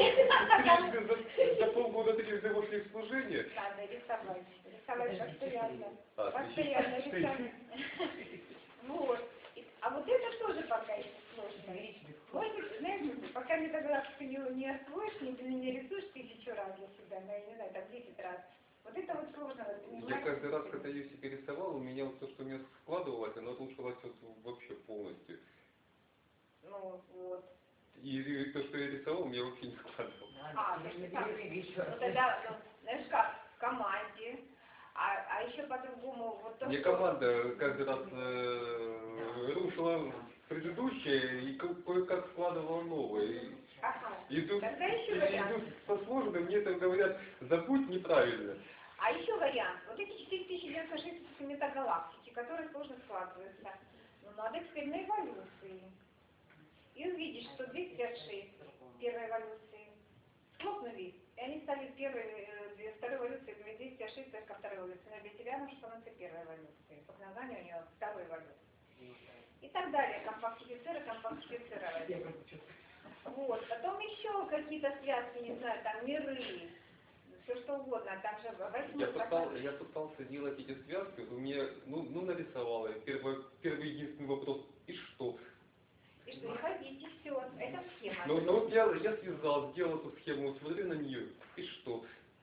За полгода ты вошли в служение? Надо рисовать. Рисовать постоянно. Постоянно рисовать. Вот. А вот это тоже пока еще сложно. Может быть, знаете, пока метагалактику не освоишь, не рисуешь 1000 раз для себя, ну, я не знаю, там 10 раз. Вот это вот сложно. Я каждый раз, когда ее себе рисовал, у меня вот то, что у меня складывалось, оно рушилось вот вообще полностью. Ну, вот. И то, что я рисовал, у меня вообще не складывалось. Ну, тогда, ну, знаешь как, в команде. А еще по-другому, вот то, Мне что... команда каждый раз рушила предыдущее и кое-как складывала новое. Ага. Идут Тогда еще вариант. со сложным, мне это говорят, забудь неправильно. А еще вариант. Вот эти 4960 метагалактики, которые сложно складываются, ну, надо эксперимент эволюции. И увидишь, что 256 первой эволюции схлопнулись, и они стали второй эволюцией, 256 только второй эволюции. Но ветеряна становится первой эволюцией. По названию у нее второй эволюции. И так далее. Компактифицировать. Вот. Потом еще какие-то связки, не знаю, там миры, все что угодно. Там же Я пытался делать эти связки, у меня, ну нарисовала я. Первый единственный вопрос, и что? И что, не ходите, все, это схема. Ну вот я связал, сделал эту схему, смотрю на нее, и что? Ага.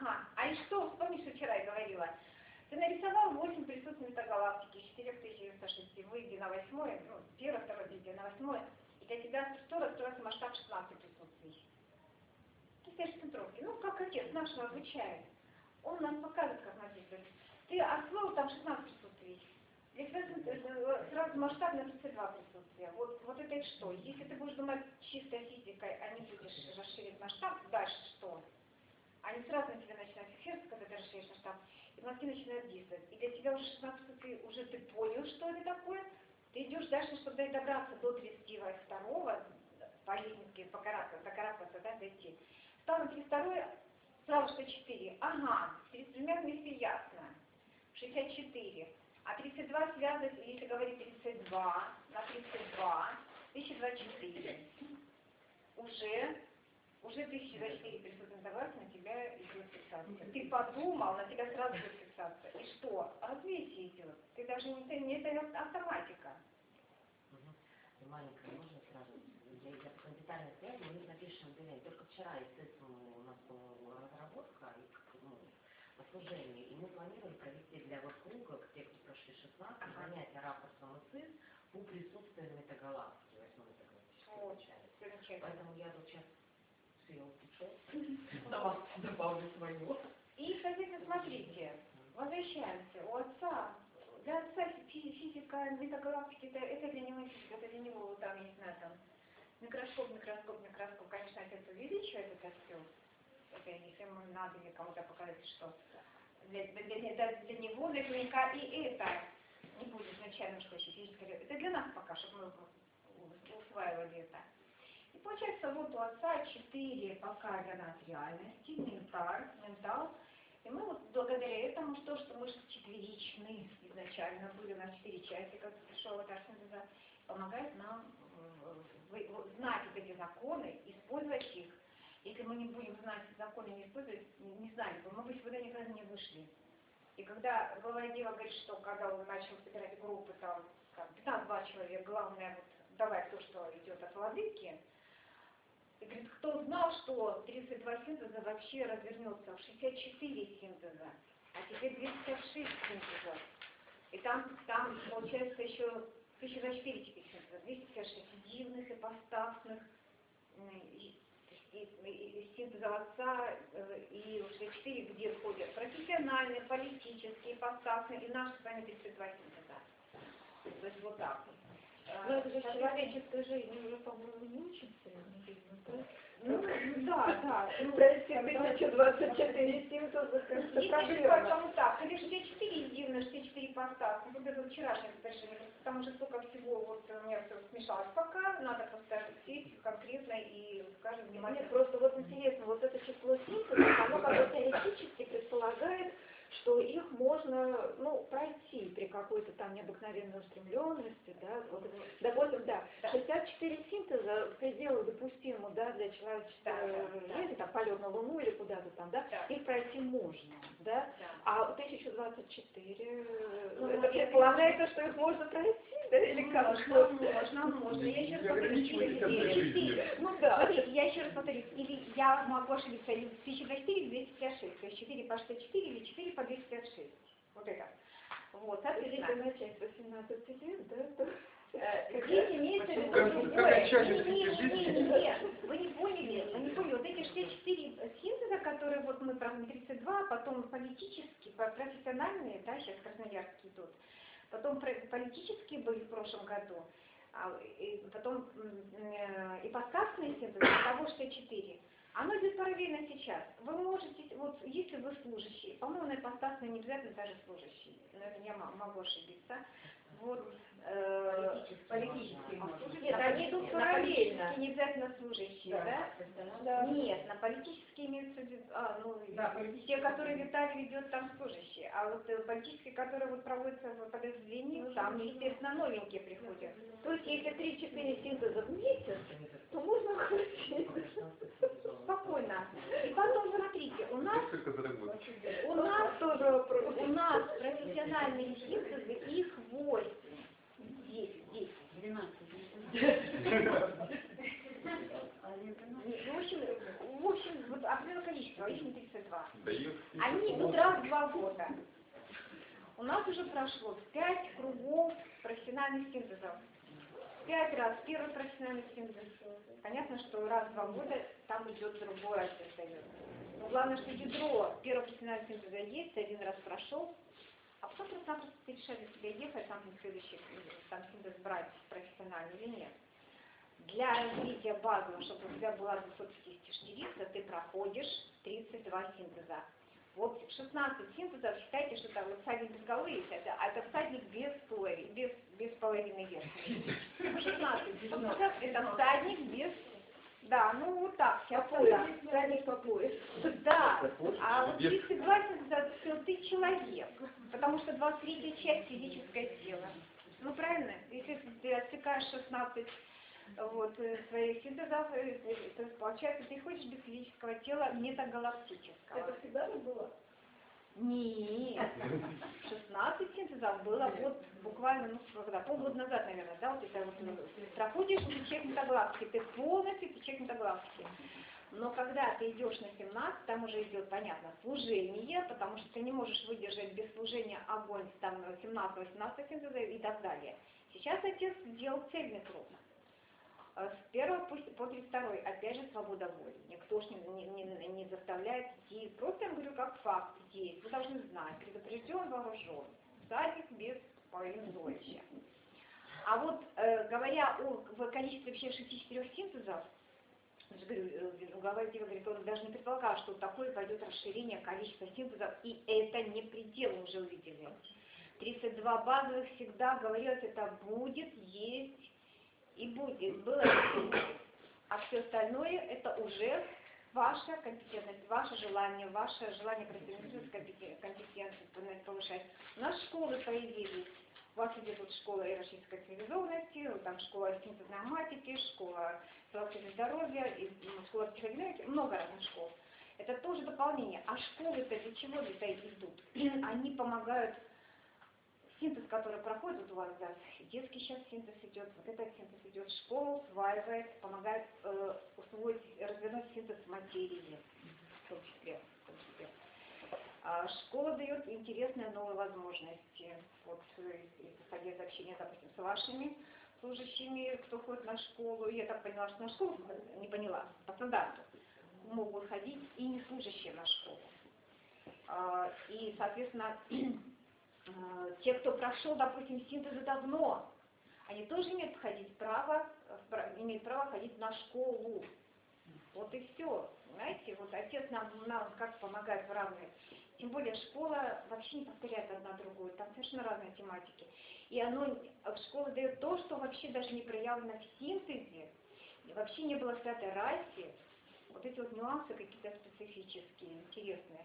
Ага. А и что? Вспомни, что вчера я говорила. Ты нарисовал 8 присутствий метагалактики, 4096. Выйди на 8, ну, первое, второе, третье, на 8. И для тебя структура строится масштаб 16 присутствий. Ты стоишь в центровке. Ну, как отец нашего обучает. Он нам показывает, как надо действовать. Ты освоил там 16 присутствий. Для тебя сразу масштаб на 32 присутствия. Вот это что? Если ты будешь думать чистой физикой, а не будешь расширить масштаб, дальше что? Они сразу на тебя начинают фиксироваться, когда ты расширишь масштаб, и мозги начинают действовать. И для тебя уже 16 присутствий, уже ты понял, что это такое. Ты идешь дальше, чтобы добраться до 32-го, по лестнице, до каракуса, да, дойти. Стал на 32-й, сразу что 4. Ага, с 33 вместе ясно. 64. А 32 связывать, если говорить 32 на 32, 1024. Уже 1024 присутствует на тебя идет фиксация. Ты подумал, на тебя сразу идет фиксация. И что? Развитие идет. Ты даже не это автоматика. Маленькая, можно сразу? Я потом детально связь, мы напишем ДН. Только вчера, естественно, у нас была разработка и обслужение. И мы планировали провести для вот круга, те, кто прошли 16, занятия рапортом ИСИС по присутствию метагалактики, 8 метагалактической части. Поэтому я вот сейчас съел печать, на вас добавлю свою. И, соответственно, смотрите, возвращаемся. У отца, для отца физика метагалактики, это для него физика, это для него, там, я не знаю, там, микроскоп, конечно, отец увеличивает это все. Это если ему надо или кому-то показать, что для него наверняка и это не будет изначально, что еще физическое. Это для нас пока, чтобы мы усваивали это. И получается, вот у отца 4 пока для нас реальности, ментал. И мы вот благодаря этому, что мы же четверичны изначально, были у нас 4 части, как пришел от Арсенза, помогает нам знать вот эти законы, использовать их. Если мы не будем знать законы, не использовать, не знали бы, мы бы сюда никогда не вышли. И когда главное дело говорит, что когда он начал собирать группы, там 15-20 человек, главное вот давать то, что идет от владыки, и говорит, кто знал, что 32 синтеза вообще развернется в 64 синтеза, а теперь 256 синтезов. И там получается еще 1024 теперь синтеза, 256 дивных, ипостасных, и синтеза отца, и 64, где входят профессиональные, политические, ипостасные, и наши с вами 32 синтеза. То есть вот так. Но это же в человеческой жизни уже, по-моему, не учится, да? Ну, да. Пройти 1024 синтеза, как-то Если проблема. потому так, или 64 издивно, 64 поставки, вот это вчерашнее совершение, там уже столько всего, вот у меня все смешалось пока, надо просто сесть конкретно и скажем внимательно. Нет, просто вот интересно, вот это число синтезов, оно как бы теоретически предполагает, что их можно, пройти при какой-то там необыкновенной устремленности, да, вот, допустим, да, 64 синтеза в пределах допустимого, да, для человеческой жизни, там, полет на Луну или куда-то там, да, их пройти можно, да, а 1024, это предполагается, что их можно пройти, да, или как? Можно, я еще раз повторюсь. Ну да. Смотрите, я еще раз повторюсь, или я могу ошибиться, или 1024, 256, то есть 4 по 64 или 4 по 256. Вот это. Вот, соответственно. Начать 18 лет, да? Здесь имеется в виду Какая часть Нет, вы не поняли. Вот эти 64 синтеза, которые вот мы про 32, потом политические, профессиональные, да, сейчас красноярские идут, потом политические были в прошлом году, и потом ипостасные синтезы, того 64. Оно идет параллельно сейчас. Вы можете, вот если вы служащий, по-моему, на ипостасные не обязательно даже служащий, но я могу ошибиться. Вот, политические. Нет, они идут параллельно. Не обязательно служащие, да? Нет, на политические имеются в виду, те, которые Виталий ведет, там служащие. А вот политические, которые вот проводятся в подразделении, там, естественно, новенькие приходят. То есть, если 3-4 синтеза в месяц, то можно хватить. Спокойно. И потом, смотрите, у нас Сколько заработать? у нас профессиональные синтезы, их 8. 10. 12. В общем, вот определенное количество, их не 32. Да их Они идут раз в 2 года. У нас уже прошло 5 кругов профессиональных синтезов. 5 раз первый профессиональный синтез. Понятно, что раз в 2 года там идет другое создает. Но главное, что ядро первого профессионального синтеза есть, 1 раз прошел, а потом просто-напросто ты решаешь для себя ехать, там на следующий там синтез брать профессиональный или нет. Для развития базового, чтобы у тебя была 250 ты проходишь 32 синтеза. Вот 16 синтезов, считайте, что там вот всадник без головы есть, это всадник без половины верхней. 16 синтезов, это всадник без... Да, ну вот так, сейчас да. Всадник по пояс. Да, а вот 32 синтеза, все, ты человек, потому что 23-я часть физическое тело. Ну правильно, если ты отсекаешь 16 вот, своих синтезов, то есть, получается, ты ходишь без физического тела метагалактического. Это всегда так было? Нет, 16 синтезов было вот буквально, ну, когда, полгода назад, наверное, да, вот это вот проходишь уже человек метагалактики, ты полностью человек метагалактики. Но когда ты идешь на 17, там уже идет, понятно, служение, потому что ты не можешь выдержать без служения огонь там 17-18 синтеза и так далее. Сейчас отец сделал цельный круг. С 1 по 32, опять же, свобода воли. Никто ж не заставляет идти. Просто я говорю, как факт есть. Вы должны знать, предупрежден, вооружен. Всадник без половины золища. А вот говоря о количестве вообще 64 синтезов, глава Дива говорит, он даже не предполагал, что такое пойдет расширение количества синтезов, и это не предел, мы уже увидели. 32 базовых всегда говорилось, это будет, есть и будет, было и будет. А все остальное это уже ваша компетентность, ваше желание продемонстрировать компетентность повышать. У нас школы появились. У вас идет вот школа иерархической цивилизованности, там школа синтезной аматики, школа философии здоровья, и школа психодинамики, много разных школ. Это тоже дополнение. А школы-то для чего для идут? Они помогают, синтез, который проходит вот у вас, да, детский сейчас синтез идет, вот этот синтез идет, школа усваивает, помогает усвоить, развернуть синтез материи, в том числе. Школа дает интересные новые возможности. Вот, исходя из общения, допустим, с вашими служащими, кто ходит на школу, я так поняла, что на школу, не поняла, по стандарту, могут ходить и не служащие на школу. И, соответственно, те, кто прошел, допустим, синтезы давно, они тоже имеют право ходить на школу. Вот и все. Знаете, вот отец нам как помогает в равных. Тем более школа вообще не повторяет одна другую, там совершенно разные тематики. И школа дает то, что вообще даже не проявлено в синтезе, и вообще не было в пятой расе. Вот эти вот нюансы какие-то специфические, интересные.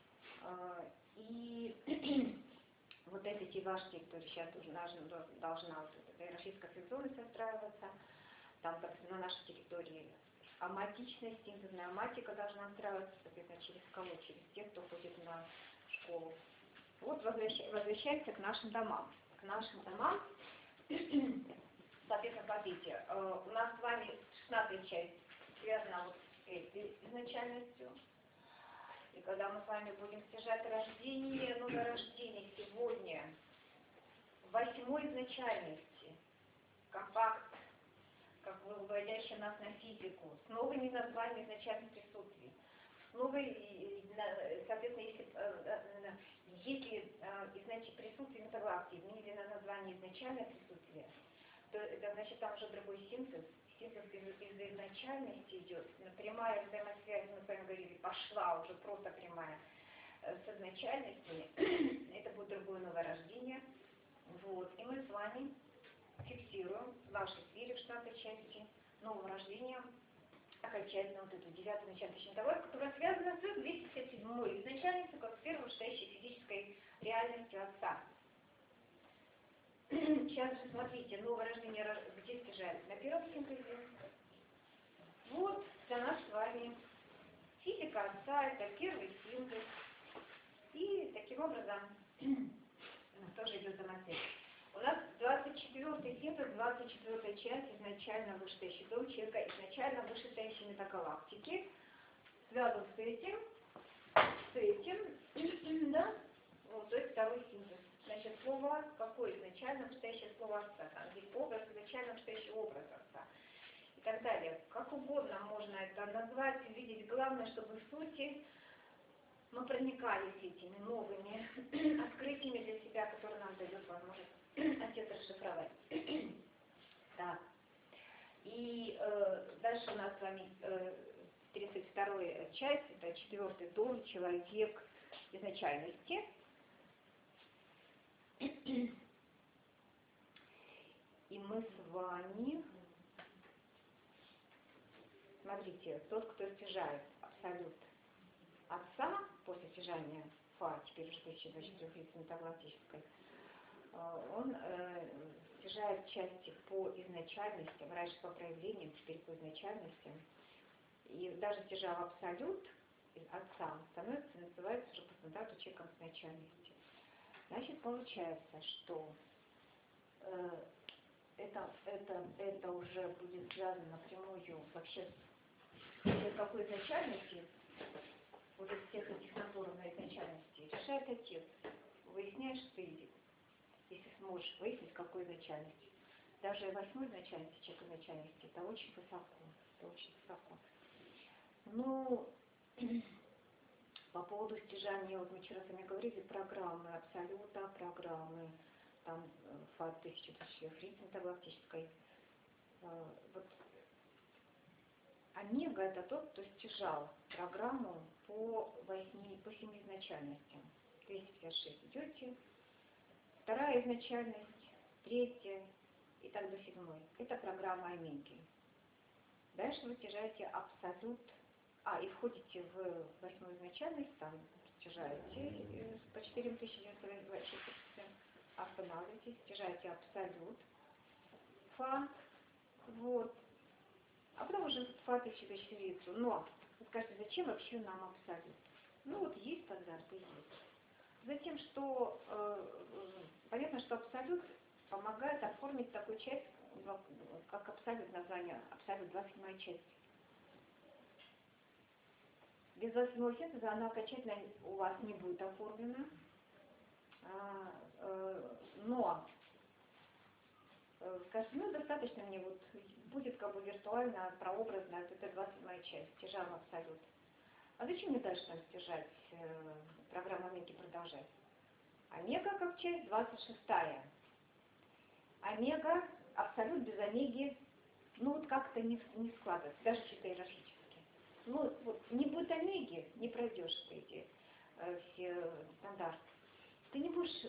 И вот эти тивашки, которые сейчас должна вот эта иерархическая цивилизованность отстраиваться, там, как на нашей территории, аматичность, синтезная аматика должна отстраиваться, соответственно, через кого? Через тех, кто ходит на школу. Вот возвращаемся к нашим домам. К нашим домам, соответственно, смотрите, у нас с вами 16-я часть связана вот с этой изначальностью. И когда мы с вами будем стяжать рождение, новое рождение сегодня, 8-й изначальности, компакт, как выводящий нас на физику, с новыми названиями изначальных присутствий, с новой, соответственно, если значит, присутствие метагалактики изменили на название изначальное присутствие, то это значит там уже другой синтез. Синтез из изначальности идет, прямая взаимосвязь, мы с вами говорили, пошла уже просто прямая с изначальностями, это будет другое новое рождение. Вот. И мы с вами фиксируем в нашей сфере, в 16 части, новым рождением, окончательно вот эту 9-ю начальную товар, которая связана с 257-й изначальностью, как сферу, вышестоящей физической реальностью отца. Сейчас же смотрите, новое рождение где стяжали? На первом синтезе. Вот для нас с вами физика отца, это первый синтез. И таким образом тоже идет взаимосвязь. У нас 24-й синтез, 24-я часть изначально вышестоящий дом человека, изначально вышестоящей метагалактики. Связан с этим с этим, да, вот, то есть второй синтез. Значит, слово какое изначально настоящее слово отца, там есть образ, изначально настоящий образ отца и так далее. Как угодно можно это назвать, видеть. Главное, чтобы в сути мы проникались этими новыми открытиями для себя, которые нам дает возможность отец расшифровать. Так. И дальше у нас с вами 32-я часть, это 4-й том, человек изначальности. И мы с вами, смотрите, тот, кто стяжает абсолют отца после стяжания Фа, теперь уже 1024 метагалактической, он стяжает части по изначальностям, раньше по проявлениям, теперь по изначальностям. И даже стяжав абсолют отца, становится, называется уже по стандарту человеком изначальности. Значит, получается, что это уже будет связано напрямую вообще с какой изначальности, вот из всех этих наборов на изначальности, решает отец. Выясняешь ты, если сможешь выяснить, какой изначальности. Даже 8-й изначальности, человек изначальности, это очень высоко. Это очень высоко. Ну, по поводу стяжания, вот мы вчера с вами говорили, программы абсолюта, программы там ФАТ 1024 метагалактической. Вот омега это тот, кто стяжал программу по 7 изначальностям. 256 идете, вторая изначальность, третья и так до 7. Это программа омеги. Дальше вы стяжаете абсолют. И входите в 8-ю изначальность, там стяжаете по 4926, останавливаетесь, стяжаете абсолют, Фа, вот. А потом уже Фа 1024. Но вы скажете, зачем вообще нам абсолют? Ну вот есть стандарты, есть. Затем, что понятно, что абсолют помогает оформить такую часть, как абсолют, название абсолют 27-я часть. Без 8-го синтеза она окончательно у вас не будет оформлена, но скажите, ну достаточно мне вот будет как бы виртуально, прообразно, это 27-я часть, стяжаем абсолют. А зачем мне дальше там стяжать, программа омеги продолжать? Омега как часть 26-я. Омега, абсолют без омеги, ну вот как-то не складывается, даже чисто иерархически. Ну, вот, не будет омеги, не пройдешь эти все стандарты. Ты не будешь,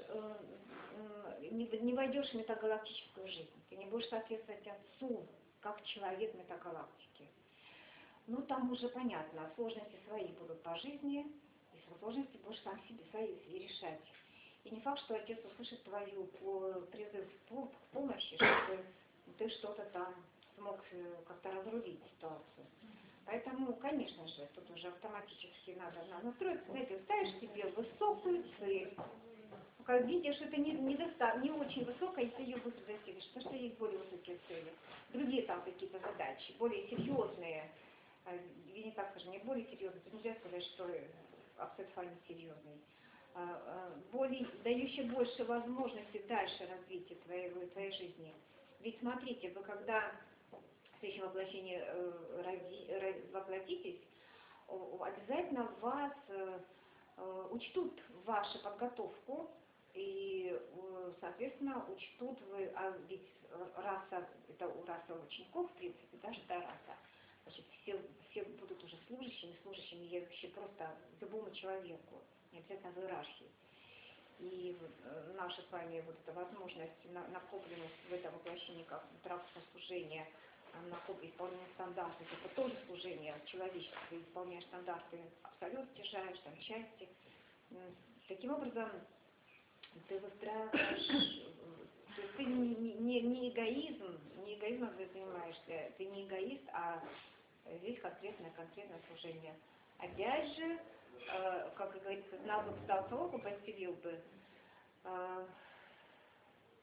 не войдешь в метагалактическую жизнь. Ты не будешь соответствовать отцу, как человек метагалактики. Ну, там уже понятно, сложности свои будут по жизни, и сложности будешь сам себе свои решать. И не факт, что отец услышит твою призыв к помощи, чтобы ты что-то там смог как-то разрулить ситуацию. Поэтому, конечно же, тут уже автоматически надо настроиться. Знаете, ставишь себе высокую цель. Когда видишь, это не очень высокая, и ты ее быстро достигнешь, потому что есть более высокие цели. Другие там какие-то задачи, более серьезные. Я не так скажу, не более серьезные. Нельзя сказать, что абсолютно не серьезный. Дающие больше возможностей дальше развития твоей жизни. Ведь смотрите, вы когда в следующем воплощении воплотитесь, обязательно вас учтут вашу подготовку и, соответственно, учтут вы, ведь раса, это у расы учеников, в принципе, даже та раса. Значит, все будут уже служащими, я вообще просто любому человеку, не обязательно в иерархии. И наша с вами вот эта возможность, накопленность в этом воплощении как трактовое служение, исполнение стандартов, это тоже служение человеческое, исполняешь стандарты, абсолют стяжаешь, там части. Таким образом, ты выстраиваешь, то есть ты не эгоизмом ты занимаешься, ты не эгоист, а здесь конкретное служение. Опять же, как говорится, знал бы, пытался око, постелил бы.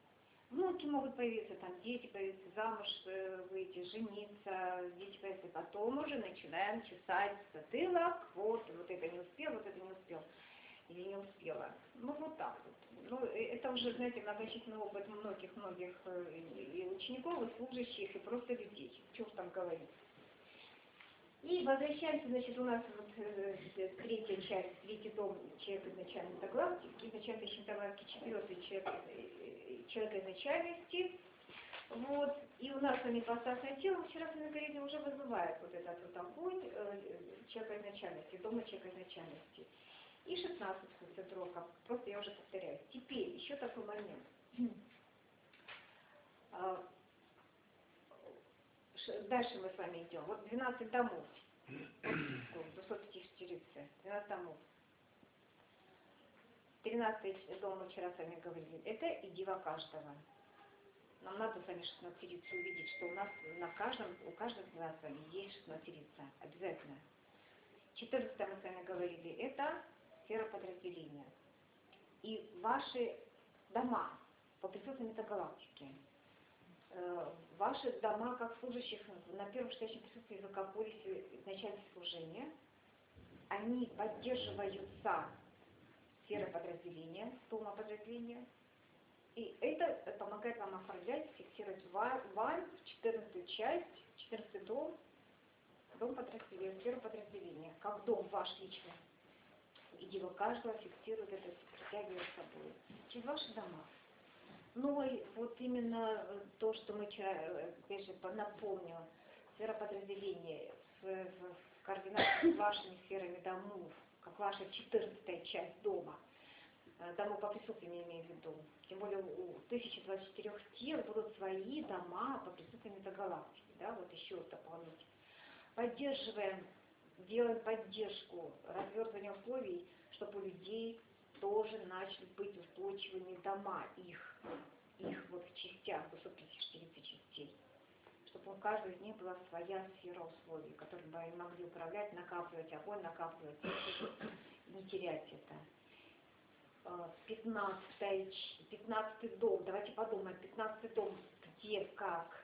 Внуки могут появиться, там дети появятся, замуж выйти, жениться, дети появятся. Потом уже начинаем чесать затылок, вот это не успел, вот это не успел. Или не успела. Ну, вот так вот. Ну, это уже, знаете, многочисленный опыт многих-многих и учеников, и служащих, и просто людей. Чего уж там говорить. И возвращаемся, значит, у нас вот третья часть, третий дом человека изначальной галактики, изначально галактики, четвертый человек изначальности. Вот. И у нас с вами ипостасное тело, вчера с вами говорили, уже вызывает вот этот вот огонь человека изначальности, дома человека изначальности. И 16 сроков. Просто я уже повторяюсь. Теперь еще такой момент. Дальше мы с вами идем. Вот 12 домов. 254, 12 домов. 13 дом мы вчера с вами говорили. Это идива каждого. Нам надо с вами 16-рицу увидеть, что у нас у каждого из нас с вами есть 16-рица. Обязательно. 14 мы с вами говорили. Это сфера подразделения. И ваши дома по присутствию метагалактики, ваши дома как служащих на первом штатном присутствии в Экополисе изначально служения, они поддерживаются сферой подразделения, дома подразделения, и это помогает вам оформлять, фиксировать вам 14-ю часть, 14-й дом подразделения, сферу подразделения, как дом ваш личный. И дело каждого фиксирует это, притягивает с собой. Через ваши дома. Но и вот именно то, что мы вчера, опять же, напомню, сфера подразделения в координации с вашими сферами домов, как ваша 14-я часть дома, домов по присутствию я имею в виду. Тем более у 1024 тел будут свои дома по присутствию метагалактики. Да, вот еще дополнительно. Поддерживаем, делаем поддержку развертывания условий, чтобы у людей тоже начали быть устойчивыми дома их вот в частях, 254 частей. Чтобы у каждого из них была своя сфера условий, которыми бы они могли управлять, накапливать огонь, накапливать, не терять это. 15-й дом, давайте подумаем, 15-й дом, где, как?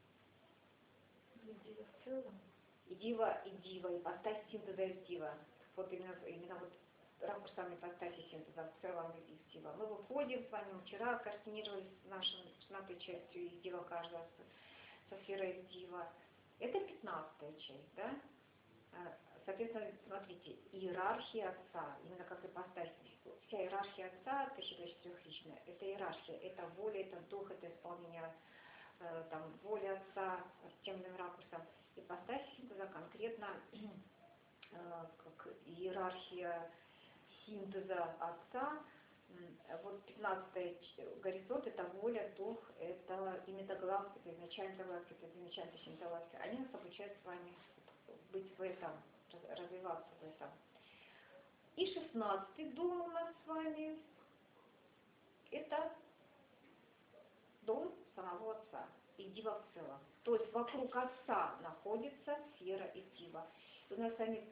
Идива, ипостась синтеза идива. Вот именно вот ракурсами ипостаси синтеза в целом идива. Мы выходим с вами, вчера координировались с нашей 16-й частью идива каждого со сферой идива. Это 15-я часть, да? Соответственно, смотрите, иерархия Отца, именно как ипостась, вся иерархия Отца, 1024-личная, это иерархия, это воля, это дух, это исполнение там, воли Отца с темным ракурсом. Ипостась синтеза конкретно как иерархия синтеза Отца. Вот 15-й горизонт, это воля, дух, это и метагалактика, изначальная галактика, изначальная галактика. Они нас обучают с вами быть в этом, развиваться в этом. И 16-й дом у нас с вами, это дом самого Отца, идива в целом. То есть вокруг Отца находится сфера идива. У нас с вами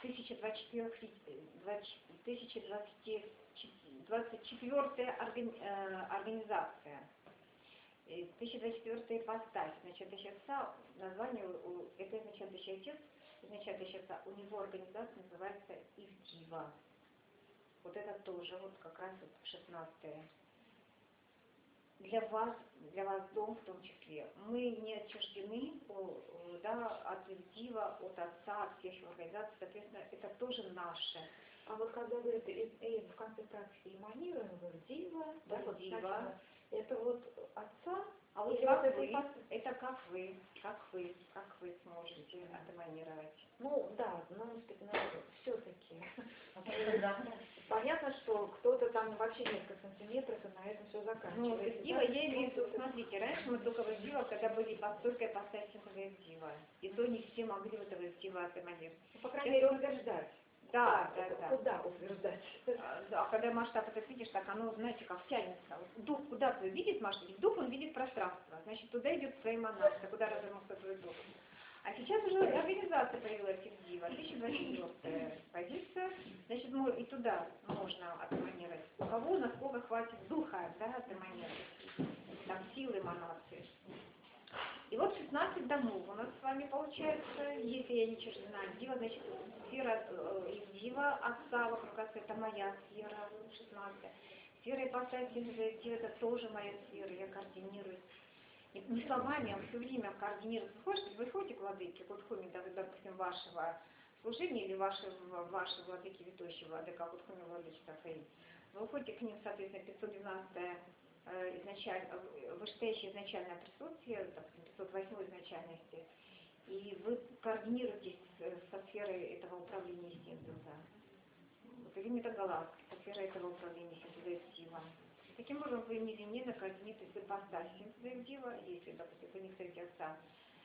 1024-я организация, 1024-я ипостась, значит, Отца, название это изначально Отец, изначально Отца, у него организация называется Ивдива. Вот это тоже, вот как раз вот 16-е. Для вас дом в том числе. Мы не отчуждены от Ивдива, от Отца, от всех организаций, соответственно, это тоже наше. А вот когда говорят, в конце практики эманируем в Ивдива, да, вот, это вот Отца, а вот или как вот вы, это как вы сможете отэманировать? Ну, да, но все-таки. Понятно, что кто-то там вообще несколько сантиметров, и на этом все заканчивается. Ну, Ивдива, я имею в виду, смотрите, раньше мы только в Ивдива, когда были только ипостась Ивдива, и то не все могли в этого Ивдива отэманировать. По крайней мере, утверждать. Да. Куда утверждать? Да, когда масштаб это видишь, так оно, знаете, как тянется. Дух куда-то видит масштаб, дух он видит пространство, значит, туда идет своя эманация, куда развернулся твой дух. А сейчас уже организация появилась Ивдива, 1024-я позиция, значит, и туда можно отэманировать. У кого насколько хватит духа, да, отэманировать. там силы эманации. И вот 16 домов у нас с вами получается, если я не чуждена Ильдива, значит, сфера Ильдива, отца вокруг отца, это моя сфера, 16. Сфера ипостаси Ильдива, это тоже моя сфера, я координируюсь. И не словами, а все время координируюсь. Вы ходите к владыке, Кудхуми, допустим, вашего служения или вашего владыки ведущего, владыка Кудхуми, владыки Сафаи. Вы выходите к ним, соответственно, 512 вышестоящее изначальное присутствие, 508 изначальности, и вы координируетесь со сферой этого управления синтеза. Вот, или метагалактики, со сферой этого управления синтеза Ильдива. Таким образом, вы незаменимо координируете с ипостась синтеза Ильдива, если, допустим, вы не хотите отца,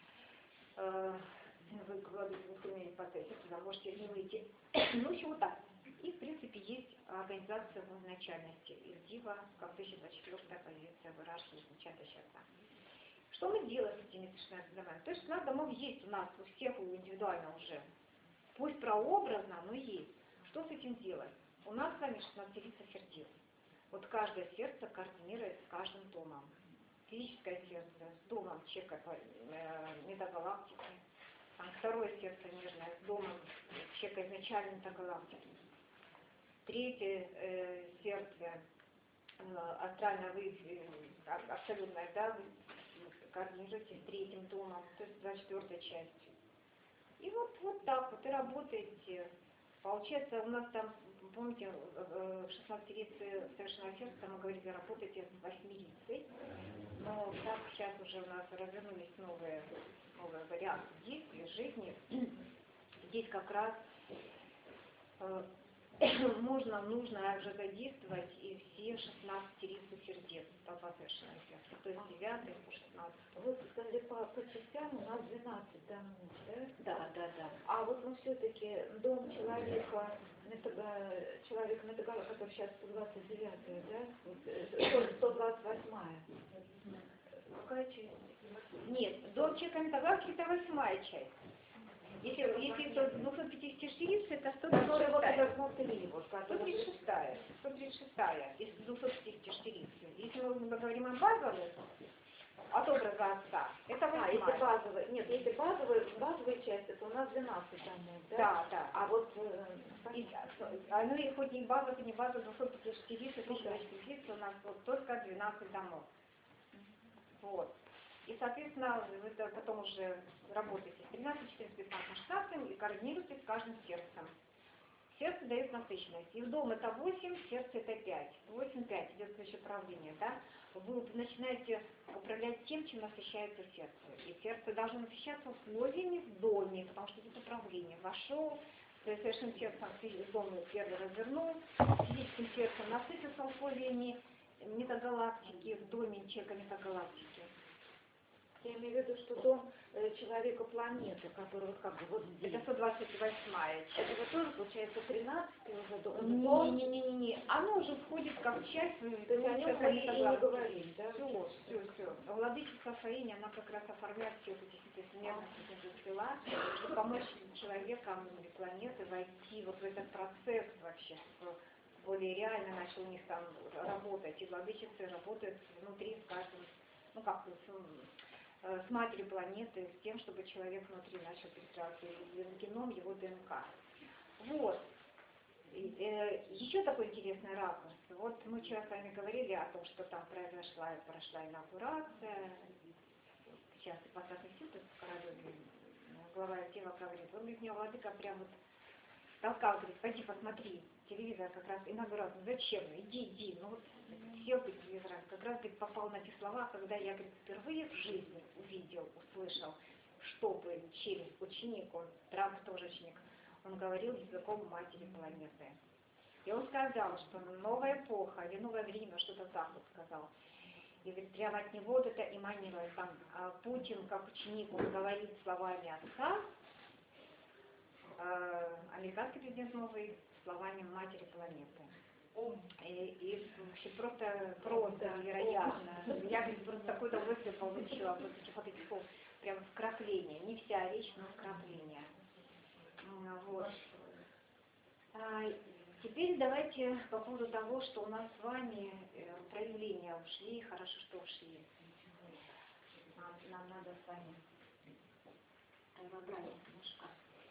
вы кладете в инструмент ипостась синтеза, можете не выйти. Ну, в общем, вот так. И, в принципе, есть организация в изначальности Ильдива, как 1024-я позиция выращивания начаточного отца. Что мы делаем с этими 16 домами? То есть 16 домов есть у нас, у всех индивидуально уже. Пусть прообразно, но есть. Что с этим делать? У нас с вами 16 сердец. Вот каждое сердце координирует с каждым домом. Физическое сердце с домом чека метагалактики. Второе сердце нежное с домом чека изначальной метагалактики. Третье сердце астральное, абсолютное, да, вы координируете с третьим домом, то есть 24-й частью. И вот так вот и работаете. Получается, у нас там, помните, в 16-рице совершенного сердца мы говорили, работаете с 8-рицей, но так сейчас уже у нас развернулись новые варианты действий, жизни. Здесь как раз нужно уже задействовать и все 16 рисы сердец, толпа совершенного сердца, то есть 9 по 16. Вы сказали, по частям у нас 12 домов, да? Да. А вот мы все-таки дом человека, метагала, который сейчас 129, да? Вот, 128. Какая часть? Нет, дом человека метагалактики это 8-я часть. Если 254, это 136-я. 136-я из 254. Если мы говорим о базовых, от образа отца, это 8-я. Если базовая часть, это у нас 12 домов, да? Да. А вот, ну и хоть не база, то не база, 254, 1084, у нас вот только 12 домов. Вот. И, соответственно, вы потом уже работаете с 13, 14, 15, 16 и координируете с каждым сердцем. Сердце дает насыщенность. И в дом это 8, сердце это 5. 8-5 идет следующее управление, да? Вы начинаете управлять тем, чем насыщается сердце. И сердце должно насыщаться условиями в доме, потому что это управление. Вошел, совершенным сердцем в дом первый развернул, физическим сердцем насытился условиями метагалактики, в доме человека метагалактики. я имею в виду, что дом человека планеты, который вот как бы вот здесь. Это 128-я часть. Это вот тоже получается 13-й уже дом? Не. Оно уже входит как часть. То есть о нем мы и не говорим, да? Все. Владычица Сафаини, она как раз оформляет все эти смертности дела, чтобы помочь человекам или планеты войти вот в этот процесс вообще, более реально начал у них там работать. И владычицы работают внутри с каждым, ну как с матерью планеты, с тем, чтобы человек внутри начал перестраиваться геном, его ДНК. Вот. Еще такой интересный ракурс. Вот мы вчера с вами говорили о том, что там прошла инаугурация. Сейчас ипостасный синтез в Королеве, глава Ильдива говорит. Он говорит, мне владыка прям вот толкал, говорит, пойди посмотри, телевизор как раз инаугурация. Зачем? Иди. Ну вот сел по телевизору, как раз говорит, попал на те слова, когда я говорит, впервые в жизни увидел, услышал, чтобы через ученик, он Трамп тоже ученик, он говорил языком матери планеты. И он сказал, что новая эпоха или новое время, что-то так вот сказал. И говорит, прямо от него вот это эманировало. Там Путин, как ученик, он говорит словами отца, американский президент новый словами матери планеты. И вообще просто невероятно. Я, говорит, просто такое удовольствие получила от вот этих слов. Прям вкрапление. Не вся речь, но вкрапление. Вот. Теперь давайте по поводу того, что у нас с вами проявления ушли, хорошо, что ушли. Нам надо с вами разобрать немножко.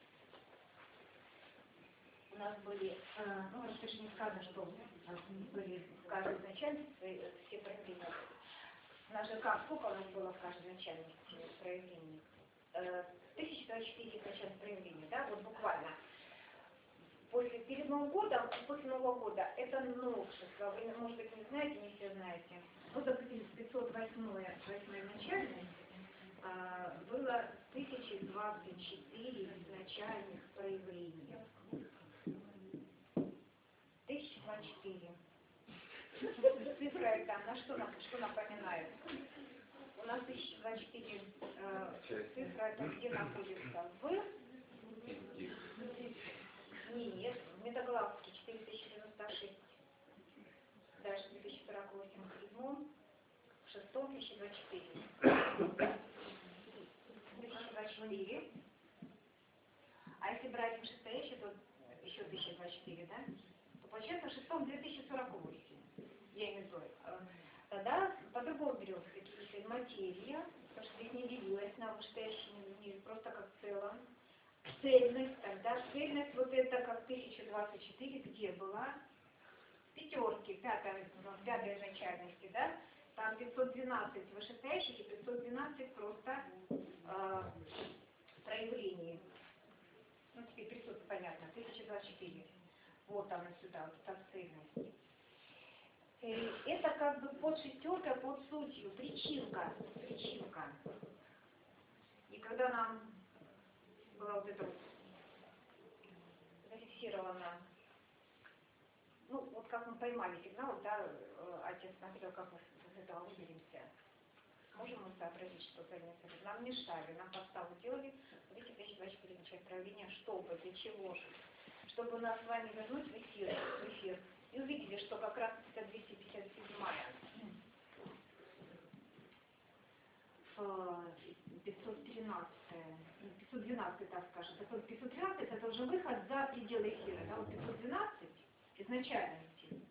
У нас были, ну, расскажи, не сказано, что у нас были в каждой изначальности все проявления. У нас же как, сколько у нас было в каждой изначальности проявлений? 1024 изначальных проявлений, да, вот буквально. Перед Новым годом и после Нового года это новшество. Вы, может быть, не знаете, не все знаете. Вот, допустим, 508 начальность было 1024 изначальных проявлений. 1024. Цифра это на что напоминает? У нас 1024 цифра это где находится? Нет, в метагалактике 4096, дальше 2048, в седьмом, в шестом 1024. 1024. А если брать вышестоящее, то еще 1024, да? То получается в шестом 2048. Я имею в виду. Тогда по-другому берется, если материя, потому что здесь не делилась на вышестоящее, не просто как целое. Цельность, тогда цельность вот это как 1024, где была? Пятерки, пятой изначальности, да? Там 512 вышестоящих и 512 просто проявлений. Ну, теперь присутствие понятно, 1024. Вот она сюда, вот эта цельность. Это как бы под шестеркой, под сутью, причинка. И когда нам было вот это вот зафиксировано, ну, вот как мы поймали сигнал, да, отец смотрел, как мы с этого выберемся. Можем мы сообразить, что займется? Нам мешали, нам подставу делали, вот эти 1024 начать проявления, чтобы, для чего же? Чтобы нас с вами вернуть в эфир. И увидели, что как раз это 257-я. 512, так скажем. 513 это уже выход за пределы эфира. Да? Вот 512 изначальности.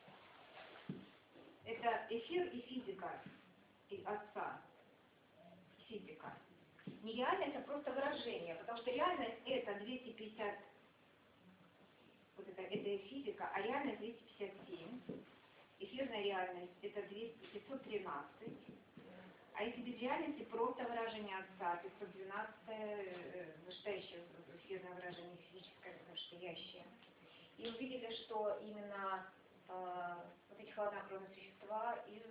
Это эфир и физика и отца. Физика. Нереальность это просто выражение, потому что реальность это 250, вот это физика, а реальность 257. Эфирная реальность это 513. А если без реальности, просто выражение отца, 512 вышестоящее эфирное выражение физическое, настоящее. И увидели, что именно вот эти хладнокровные существа из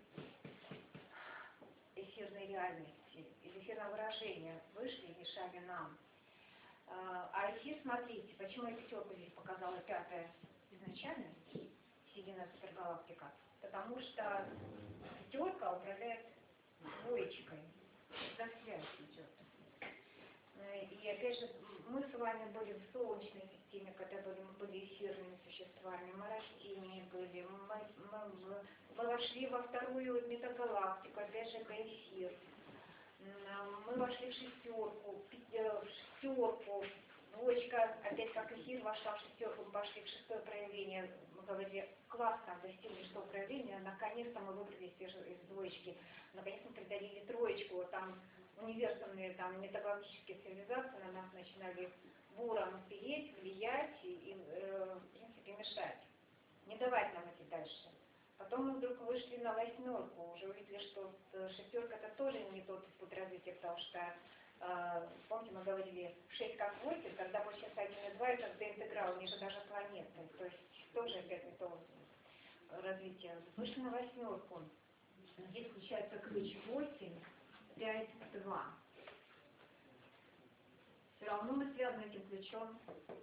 эфирной реальности, из эфирного выражения вышли и мешали нам. А эфир, смотрите, почему я пятерку здесь показала, пятая изначальность, середина супергалактика, потому что пятерка управляет двоечкой, это связь идет. И опять же, мы с вами были в Солнечной системе, когда мы были эфирными существами, мы растения были, мы вошли во вторую метагалактику, опять же это эфир. Мы вошли в шестерку, двоечка, опять как эфир вошла в шестерку, мы вошли в шестое проявление, мы говорили, классно достигли шестого проявления, наконец-то мы выбрались из двоечки, наконец мы преодолели троечку, вот там универсальные там метагалактические цивилизации на нас начинали буром переть, влиять и в принципе мешать, не давать нам идти дальше. Потом мы вдруг вышли на восьмерку, уже увидели, что шестерка это тоже не тот путь развития, потому что, помните, мы говорили 6 как 8, когда получается 1 и 2, это деинтеграл ниже даже планеты, то есть тоже опять не то развитие. Вышли на восьмерку, здесь включается ключ 8, 5, 2. Все равно мы связаны этим ключом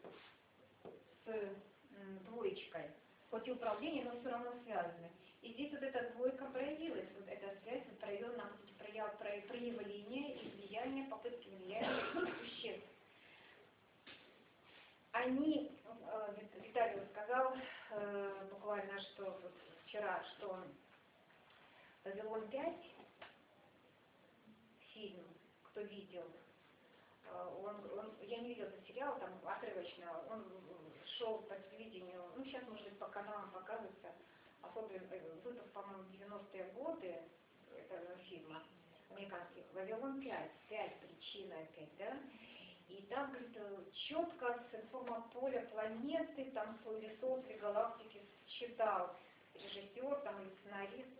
с двоечкой. Хоть и управление, но все равно связаны. И здесь вот эта двойка проявилась, вот эта связь проявила нам проявление и влияние, попытки влияния существ. Они, Виталий сказал буквально, что вот вчера, что Вавилон 5, фильм, кто видел, я не видел этот сериал, там отрывочно, он шел по телевидению, ну сейчас, может быть, по каналам показывается, особенно выпуск, по-моему, в 90-е годы этого фильма американских, «Вавилон 5», «Пять причин опять», да, и там, говорит, четко с информополя планеты, там свой лесов, и галактики считал режиссер, там, и сценарист,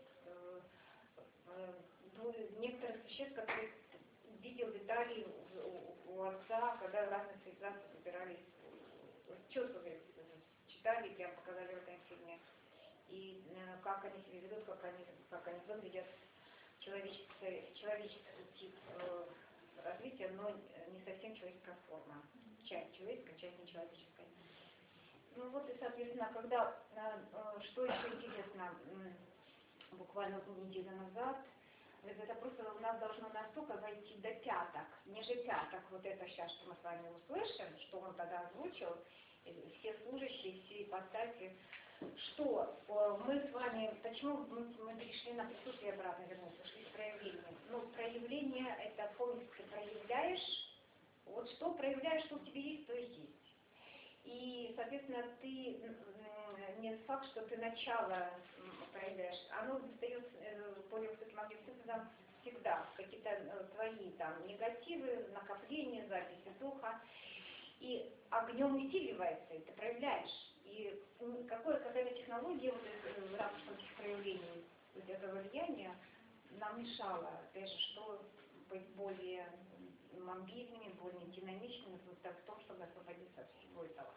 некоторых существ, которые видел детали у отца, когда разные цивилизации собирались, четко, говорит, читали, прям показали в этом фильме, и как они себя ведут, как они выглядят, человеческий тип развития, но не совсем человеческая форма. Часть человеческая, часть нечеловеческая. Ну вот и, соответственно, когда, что еще интересно, буквально неделю назад, это просто у нас должно настолько войти до пяток, ниже пяток, вот это сейчас, что мы с вами услышим, что он тогда озвучил, все служащие, все ипостаси, что мы с вами, почему мы перешли на присутствие обратно, вернее, ушли в проявление. Ну, проявление, это, помните, ты проявляешь, вот что проявляешь, что у тебя есть, то и есть. И, соответственно, ты, не факт, что ты начало проявляешь, оно достается более высоким объективом всегда, какие-то твои там негативы, накопления, записи духа, и огнем усиливается, и ты проявляешь. И какая-то технология в рамках этих проявлений, вот этого влияния нам мешала, опять же, что быть более мобильными, более динамичными, вот в том, чтобы освободиться от всего этого.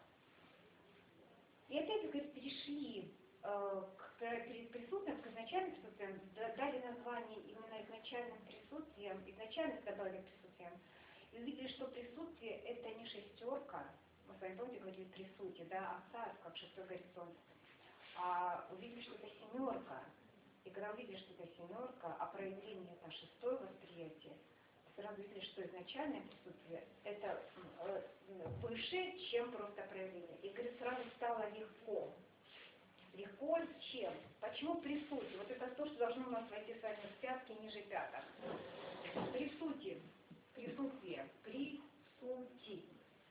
И опять, говорит, перешли к присутствиям, к изначальным присутствиям, дали название именно изначальным присутствием, изначально добавили к присутствиям, и увидели, что присутствие это не шестерка, мы с вами помните, говорили присутствие, да, отца, как шестой горизонт, а увидели, что это семерка. И когда увидели, что это семерка, а проявление это шестое восприятие, сразу видели, что изначальное присутствие это выше, чем просто проявление. И, говорит, сразу стало легко. Легко чем? Почему присутствие? Вот это то, что должно у нас войти с вами в пятки ниже пяток. Присутствие. Присутствие. Присутствие.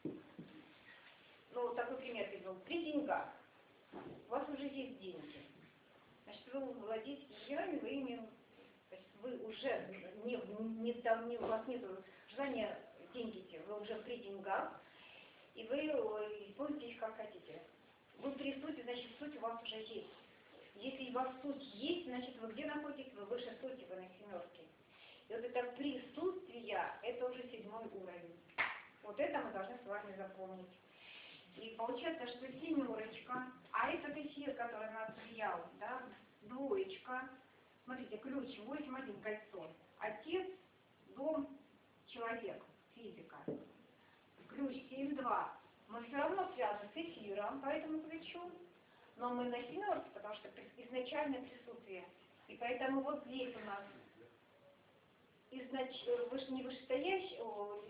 Ну, такой пример привел. При деньгах. У вас уже есть деньги. Значит, вы владеете деньгами, вы ими, то есть вы уже у вас нет желания деньги, вы уже при деньгах, и вы используете их как хотите. Вы присутствуете, значит, суть у вас уже есть. Если у вас суть есть, значит, вы где находитесь? Вы выше сути, вы на семерке. И вот это присутствие, это уже 7-й уровень. Вот это мы должны с вами запомнить. И получается, что семерочка, а этот эфир, который нас влиял, да, двоечка, смотрите, ключ 8-1, кольцо. Отец, дом, человек, физика. Ключ 7-2. Мы все равно связаны с эфиром по этому ключу, но мы на семерке, потому что изначальное присутствие. И поэтому вот здесь у нас не вышестоящее,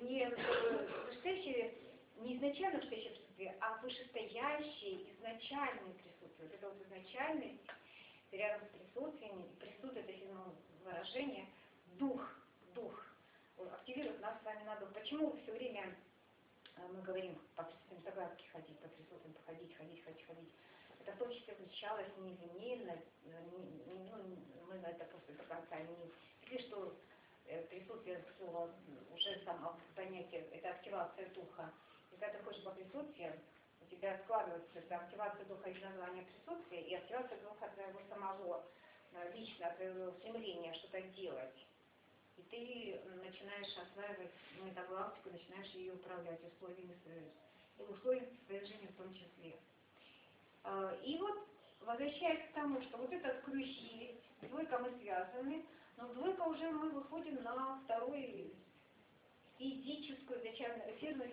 не изначально вышестоящее присутствие, а вышестоящее изначальное присутствие. Вот это вот изначальность рядом с присутствием, и присутствие это сильное выражение, дух. Активирует нас с вами на дух. Почему все время мы говорим по присутствиям загадки ходить, по присутствиям ходить. Это в том числе включалось не линейно, мы на это просто до конца не видели, что присутствие слова уже само понятие, это активация духа. И когда ты ходишь по присутствиям, у тебя складывается эта активация духа из названия присутствия и активация духа твоего самого, лично, твоего стремления что-то делать. И ты начинаешь осваивать метагалактику, начинаешь ее управлять условиями своей жизни в том числе. И вот, возвращаясь к тому, что вот этот ключ есть, двойка мы связаны, но в двойка уже мы выходим на вторую физическую, эфирную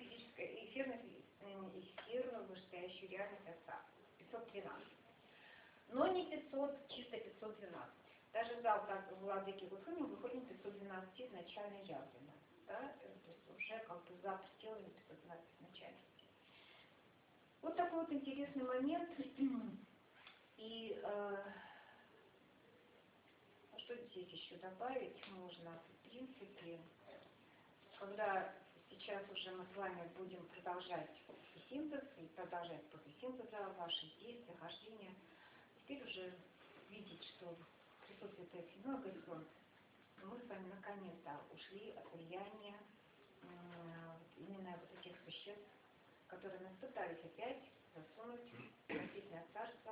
вышестоящую реальность Отца. 512. Но не 500, чисто 512. Даже зал, как в Владыке Гусыне, мы выходим 512 изначально явлено. Да? То есть уже как бы за пределами 512 изначальности. Вот такой вот интересный момент. И что здесь еще добавить можно? В принципе, когда сейчас уже мы с вами будем продолжать синтез, и продолжать после синтеза ваши действия, хождения. Теперь уже видеть, что присутствует седьмой горизонт. Мы с вами наконец-то ушли от влияния именно вот этих существ, которые нас пытались опять засунуть в растительное царство.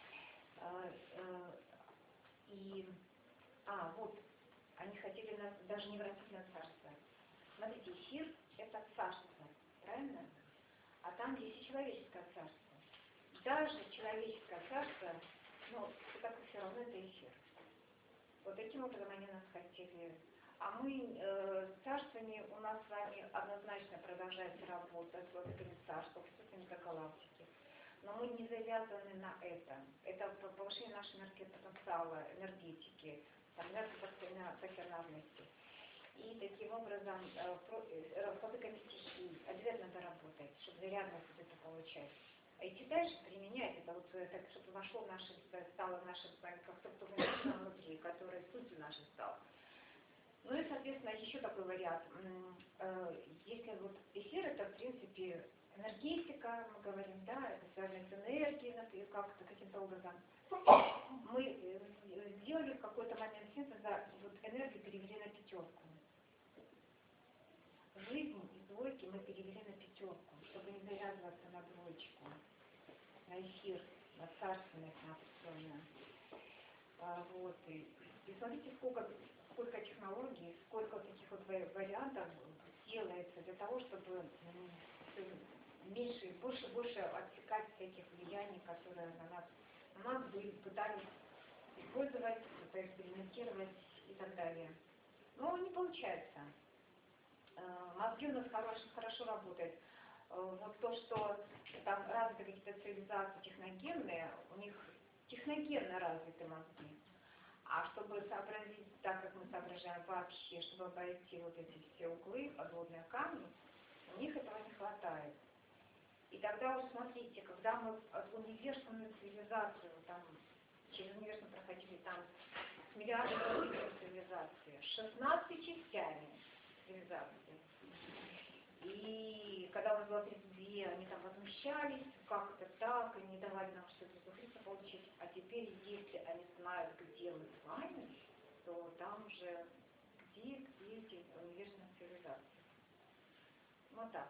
Вот, они хотели нас даже не в растительное царство. Смотрите, эфир – это царство, правильно? А там есть и человеческое царство. Даже человеческое царство, это все равно это эфир. Вот таким образом они нас хотели. А мы царствами, у нас с вами однозначно продолжается работа с владыками царства, с галактики. Но мы не завязаны на это. Это повышение нашего потенциала, энергетики, энергопассионарности. И таким образом с владыками стихий обязательно надо работать, чтобы зарядность это получать. А идти дальше применять это, так, чтобы вошло в наше, стало в нашем с вами как структурное внутри, которое сутью нашей стало. Ну и, соответственно, еще такой вариант. Если вот эфир, это, в принципе, энергетика, мы говорим, да, это связано с энергией, как-то каким-то образом. Мы сделали в какой-то момент синтеза, вот энергию перевели на пятерку. Жизнь и двойки мы перевели на пятерку, чтобы не завязываться на двоечку, на эфир, на царственность, на определенную. Вот. И смотрите, сколько технологий, сколько таких вот вариантов делается для того, чтобы меньше, больше отсекать всяких влияний, которые на нас пытались использовать, экспериментировать и так далее. Но не получается. Мозги у нас хорошо работают. Вот то, что там развиты какие-то цивилизации техногенные, у них техногенно развиты мозги. А чтобы сообразить так, как мы соображаем вообще, чтобы обойти вот эти все углы, подводные камни, у них этого не хватает. И тогда уже смотрите, когда мы универсальную цивилизацию, там, через универсум проходили там с миллиардами цивилизации, 16 частями цивилизации. И когда у нас было 32, они там возмущались, как это так, и не давали нам что-то за получить. А теперь, если они знают, где мы с вами, то там уже где эти универсальные цивилизации. Вот так.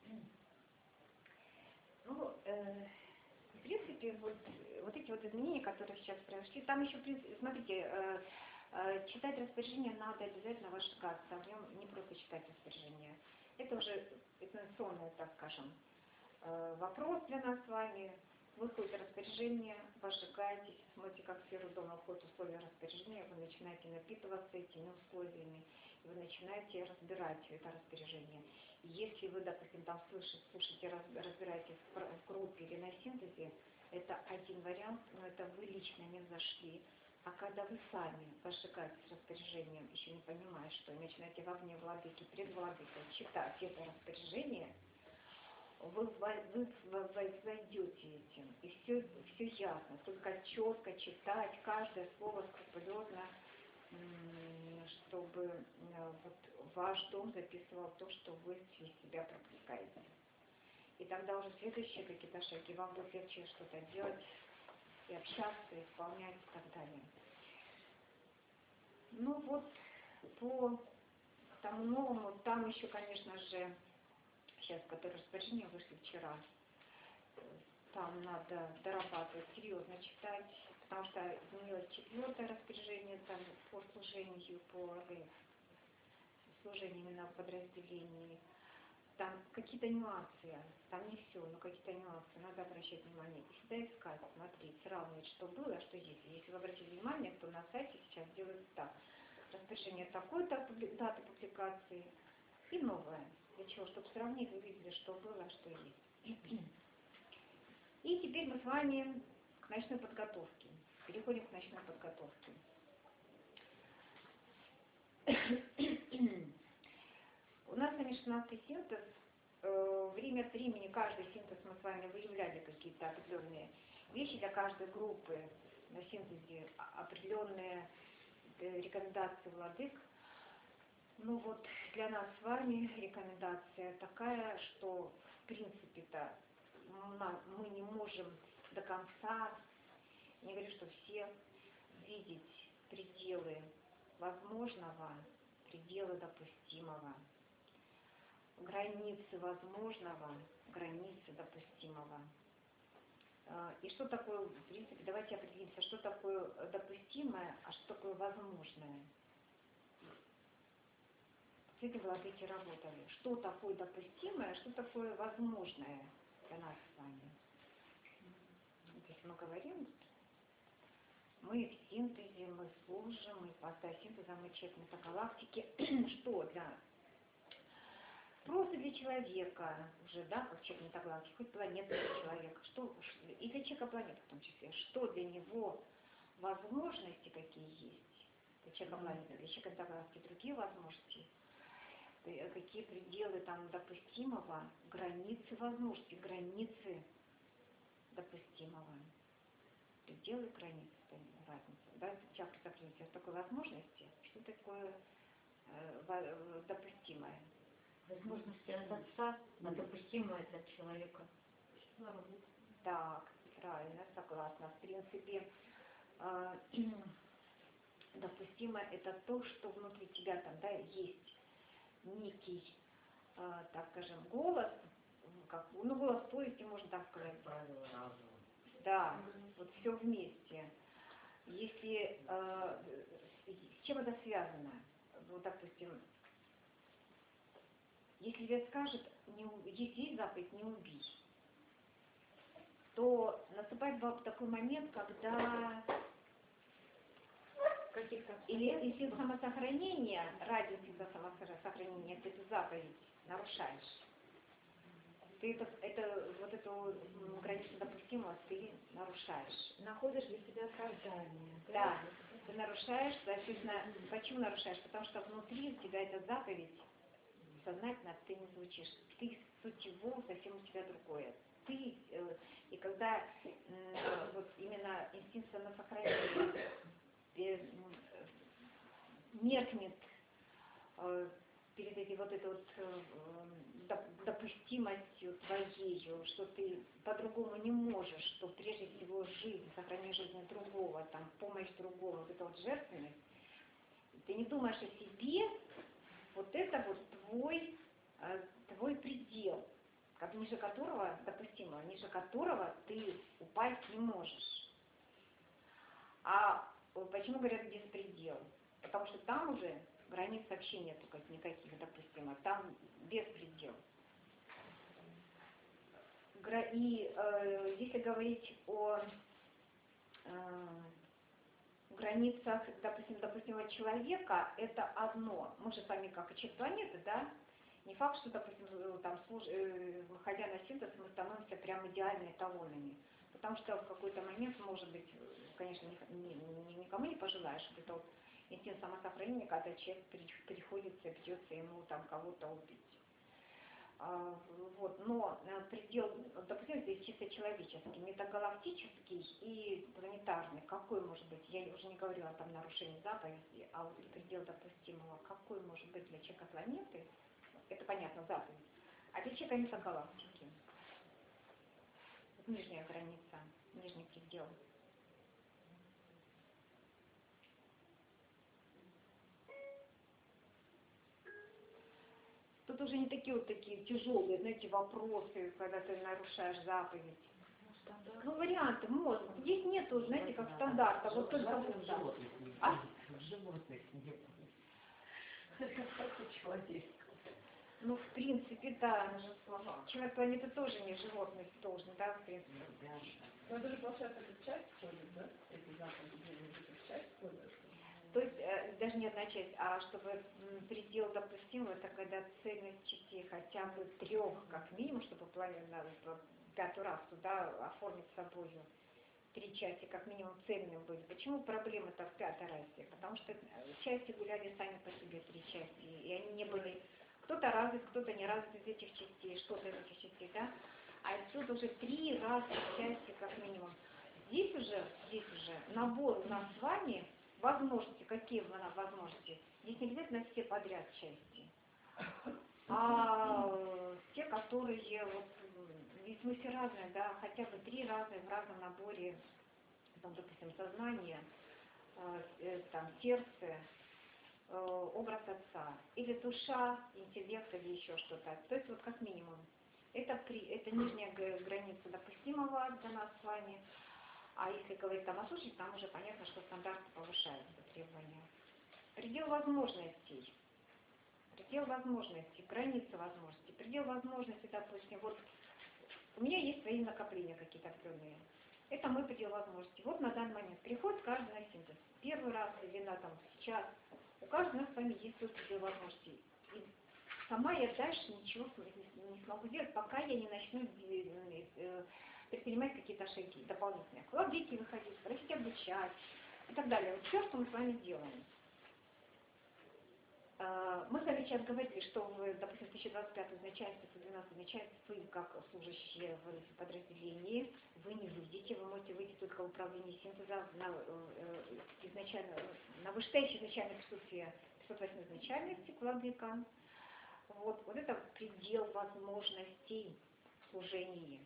В принципе, вот эти вот изменения, которые сейчас произошли, там еще, смотрите, читать распоряжение надо обязательно вожгаться, в нем не просто читать распоряжение. Это уже экзаменационный, так скажем, вопрос для нас с вами. Выходит распоряжение, вожгаетесь, смотрите, как в сферу дома входят условия распоряжения, вы начинаете напитываться этими условиями, и вы начинаете разбирать это распоряжение. И если вы, допустим, там слушаете, разбираете в группе или на синтезе, это один вариант, но это вы лично не взошли. А когда вы сами вожгаетесь распоряжением, еще не понимая, что начинаете во вне владыки, пред владыкой читать это распоряжение, вы войдете этим, и все ясно, только четко читать каждое слово скрупулезно, чтобы вот ваш дом записывал то, что вы через себя пропускаете. И тогда уже следующие какие-то шаги, вам будет легче что-то делать, и общаться, исполнять и так далее. Ну вот, по тому новому, там еще, конечно же, сейчас, которые распоряжения вышли вчера, там надо дорабатывать, серьезно читать, потому что изменилось 4-е распоряжение там, по служению, по служению именно в подразделении. Там какие-то нюансы, там не все, но какие-то нюансы, надо обращать внимание. И всегда искать, смотреть, сравнивать, что было, а что есть. Если вы обратите внимание, то на сайте сейчас делается так. Распоряжение такой-то даты публикации и новое. Для чего? Чтобы сравнить, вы видели, что было, а что есть. И теперь мы с вами к ночной подготовке. Переходим к ночной подготовке. У нас, конечно, 16-й синтез. Время от времени каждый синтез мы с вами выявляли какие-то определенные вещи для каждой группы на синтезе, определенные рекомендации владык. Ну вот для нас с вами рекомендация такая, что в принципе-то мы не можем до конца, не говорю, что все, видеть пределы возможного, пределы допустимого, границы возможного, границы допустимого. И что такое, в принципе, давайте определимся, что такое допустимое, а что такое возможное. С этим владыки работали. Что такое допустимое, что такое возможное для нас с вами. Если мы говорим, мы в синтезе, мы служим, мы по синтеза, мы человек метагалактики. Что для... Просто для человека уже, да, как человек метагалактики, хоть планета для человека, что, и для человека планеты в том числе, что для него возможности какие есть, для человека планеты, для человека метагалактики другие возможности, какие пределы там допустимого, границы возможностей, границы допустимого, пределы границы, разница, да, сейчас представьте, что такое возможности, что такое допустимое. Возможности от отца, а допустимое для человека. Так, правильно, согласна. В принципе, допустимо это то, что внутри тебя там, да, есть некий, так скажем, голос, как, ну, голос совести, можно так сказать. Правила разума. Да, вот все вместе. Если, с чем это связано? Вот, допустим, если вет скажет, если есть заповедь, не убий, то наступает такой момент, когда или инстинкт самосохранения, ради инстинкта самосохранения, ты эту заповедь нарушаешь. Ты вот эту границу допустимого ты нарушаешь. Находишь для себя оправдание. Да, ты нарушаешь, соответственно, почему нарушаешь? Потому что внутри у тебя эта заповедь, сознательно ты не звучишь. Ты сутево совсем у тебя другое. Ты, и когда вот именно инстинкт самосохранения меркнет перед этой вот этой вот допустимостью твоей, что ты по-другому не можешь, что прежде всего жизнь, сохранение жизни другого, там, помощь другому, вот эта вот жертвенность, ты не думаешь о себе, вот это вот твой предел, ниже которого, допустимого, ниже которого ты упасть не можешь. А почему говорят беспредел? Потому что там уже границ вообще нету никаких допустимых, там беспредел. И если говорить о границах, допустимого человека, это одно. Мы же с вами как и человек планеты, да? Не факт, что, допустим, там, выходя на синтез, мы становимся прям идеальными эталонами. Потому что в какой-то момент, может быть, конечно, никому не пожелаешь, что это вот инстинкт самосохранения, когда человек приходится, бьется ему там кого-то убить. Вот, но предел, допустим, здесь чисто человеческий, метагалактический и планетарный, какой может быть, я уже не говорю о там нарушении заповеди, а вот предел допустимого, какой может быть для человека планеты, это понятно, заповедь, а для человека метагалактики. Нижняя граница, нижний предел. Тут уже не такие вот такие тяжелые, знаете, вопросы, когда ты нарушаешь заповедь. Ну, варианты, мозг. Здесь нету, знаете, как стандарта. Вот только вот так. А? Животных нет. Это просто человеческое. Ну, в принципе, да. Человек планеты тоже не животных должен, да, в принципе. Но это же получается как часть входит, да? Эти заповеди, как часть входит. То есть даже не одна часть, а чтобы предел допустимого, это когда цельность частей хотя бы 3, как минимум, чтобы планета пятый раз туда оформить собой 3 части, как минимум цельные были. Почему проблема-то в 5-й расе? Потому что части гуляли сами по себе 3 части, и они не были, кто-то развит, кто-то не развит из этих частей, что-то из этих частей, да? А отсюда уже 3 разных части, как минимум. Здесь уже набор у нас с вами возможности, какие возможности? Здесь не обязательно все подряд части, а те, которые, вот, ведь мы все разные, да, хотя бы 3 разные в разном наборе, там, допустим, сознание, там, сердце, образ отца, или душа, интеллект, или еще что-то. То есть вот как минимум. Это нижняя граница допустимого для нас с вами. А если говорить там о слушании, там уже понятно, что стандарты повышаются, требования. Предел возможностей, границы возможностей, предел возможностей, допустим, вот у меня есть свои накопления какие-то определенные. Это мой предел возможностей. Вот на данный момент приходит каждый на синтез. Первый раз или на там сейчас. У каждого с вами есть свой предел возможностей. И сама я дальше ничего не смогу делать, пока я не начну предпринимать какие-то шаги дополнительные. В аптеки выходить, просить обучать и так далее. Вот все, что мы с вами делаем. Мы с вами сейчас говорили, что вы, допустим, 2025 изначальство, 2012 изначальство, вы как служащие в подразделении, вы не видите, вы можете выйти только в управление синтеза на вышестоящее изначальное присутствие 508 изначальности, владыка. Вот это предел возможностей в служении.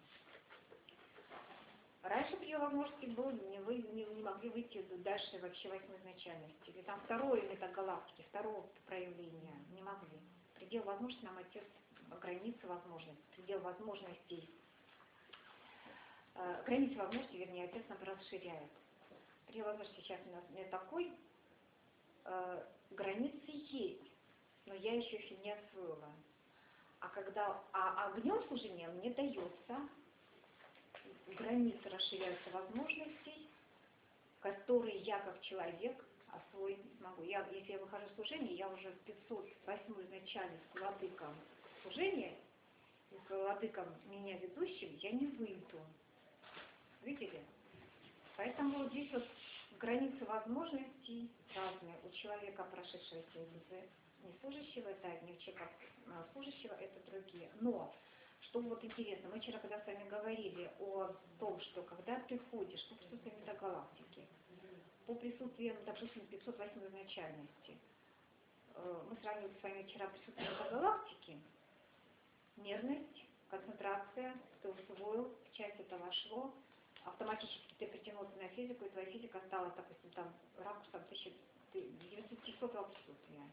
Раньше предел возможностей был, вы не могли выйти дальше вообще 8 изначальности. Или там второе метагалактики, второго проявления не могли. Предел возможностей нам отец, границы возможностей, предел возможностей, границы возможностей, вернее, отец нам расширяет. Предел возможностей сейчас у нас не такой, границы есть, но я еще их не освоила. А огнем служения мне дается, границы расширяются возможностей, которые я как человек освоить не смогу. Если я выхожу в служение, я уже в 508 изначально с владыком служения, и с владыком меня ведущим, я не выйду. Видели? Поэтому здесь вот границы возможностей разные. У человека, прошедшего синтезы, не служащего, это одни, у человека служащего, это другие. Но что вот интересно, мы вчера, когда с вами говорили о том, что когда ты ходишь по присутствию метагалактики, по присутствию, допустим, 508 изначальности, мы сравнивали с вами вчера присутствие метагалактики, нервность, концентрация, ты усвоил, часть это вошло, автоматически ты притянулся на физику, и твоя физика стала, допустим, там ракурсом 1900 присутствия.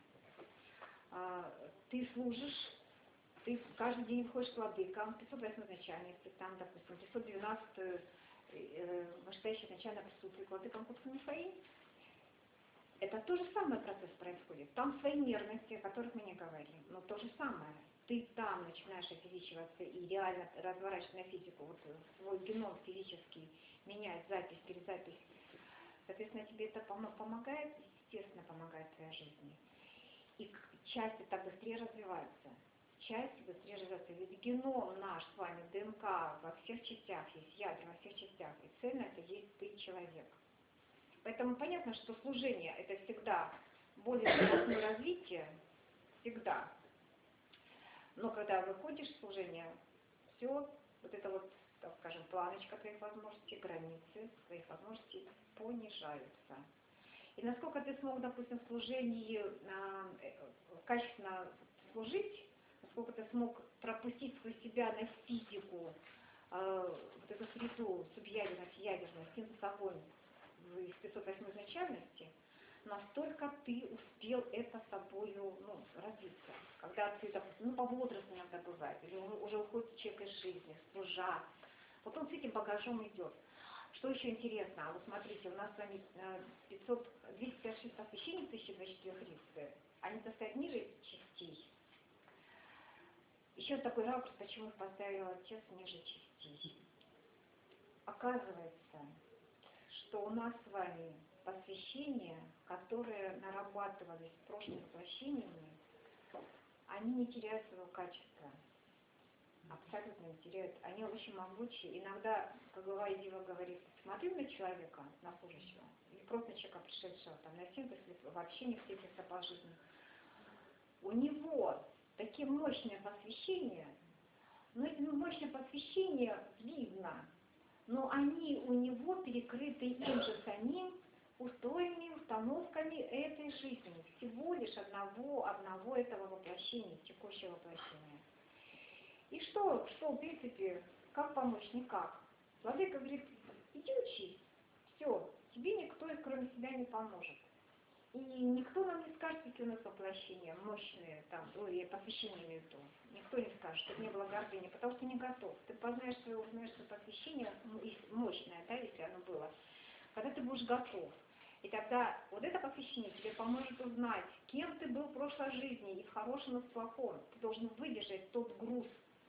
Ты служишь, ты каждый день выходишь к владыкам, 508 изначальности, там, допустим, 512 вышестоящее изначальное присутствие к владыкам Кубками своим. Это то же самое процесс происходит. Там свои нервности, о которых мы не говорим, но то же самое. Ты там начинаешь офизичиваться и реально разворачивать на физику, вот свой геном физический, менять запись, перезапись. Соответственно, тебе это помогает, естественно, помогает в твоей жизни. И части так быстрее развиваются. Части быстрее развиваются. Ведь геном наш с вами, ДНК во всех частях есть, ядра во всех частях. И цельно это есть ты человек. Поэтому понятно, что служение это всегда более скоростное развитие, всегда. Но когда выходишь в служение, все, вот это вот, так скажем, планочка твоих возможностей, границы твоих возможностей понижаются. И насколько ты смог, допустим, в служении качественно служить, насколько ты смог пропустить сквозь себя на физику, вот эту среду субъядерность, ядерность, синтез огонь из 508 изначальности, настолько ты успел это собою развиться. Когда ты, допустим, по возрасту иногда бывает, или уже уходит человек из жизни, служа, вот он с этим багажом идет. Что еще интересно, а вот смотрите, у нас с вами 256 посвящений в 1024 Христе, они стоят ниже частей. Еще такой ракурс, почему их поставил отец ниже частей. Оказывается, что у нас с вами посвящения, которые нарабатывались прошлыми воплощениями, они не теряют своего качества. Абсолютно не теряют. Они очень могучие. Иногда, как глава Дива говорит, смотрю на человека, на служащего, или просто на человека, пришедшего там, на синтез, вообще не встретился по жизни. У него такие мощные посвящения, но эти мощные посвящения видно, но они у него перекрыты им же самим устоями, установками этой жизни, всего лишь одного этого воплощения, текущего воплощения. И что, в принципе, как помочь? Никак. Владыка говорит, иди учись, все, тебе никто, кроме себя, не поможет. И никто нам не скажет, какие у нас воплощения мощные, там, я посвящение имею в виду. Никто не скажет, чтобы не было гордыни, потому что не готов. Ты познаешь свое посвящение, мощное, да, если оно было, когда ты будешь готов. И тогда вот это посвящение тебе поможет узнать, кем ты был в прошлой жизни, и в хорошем, и в плохом. Ты должен выдержать тот груз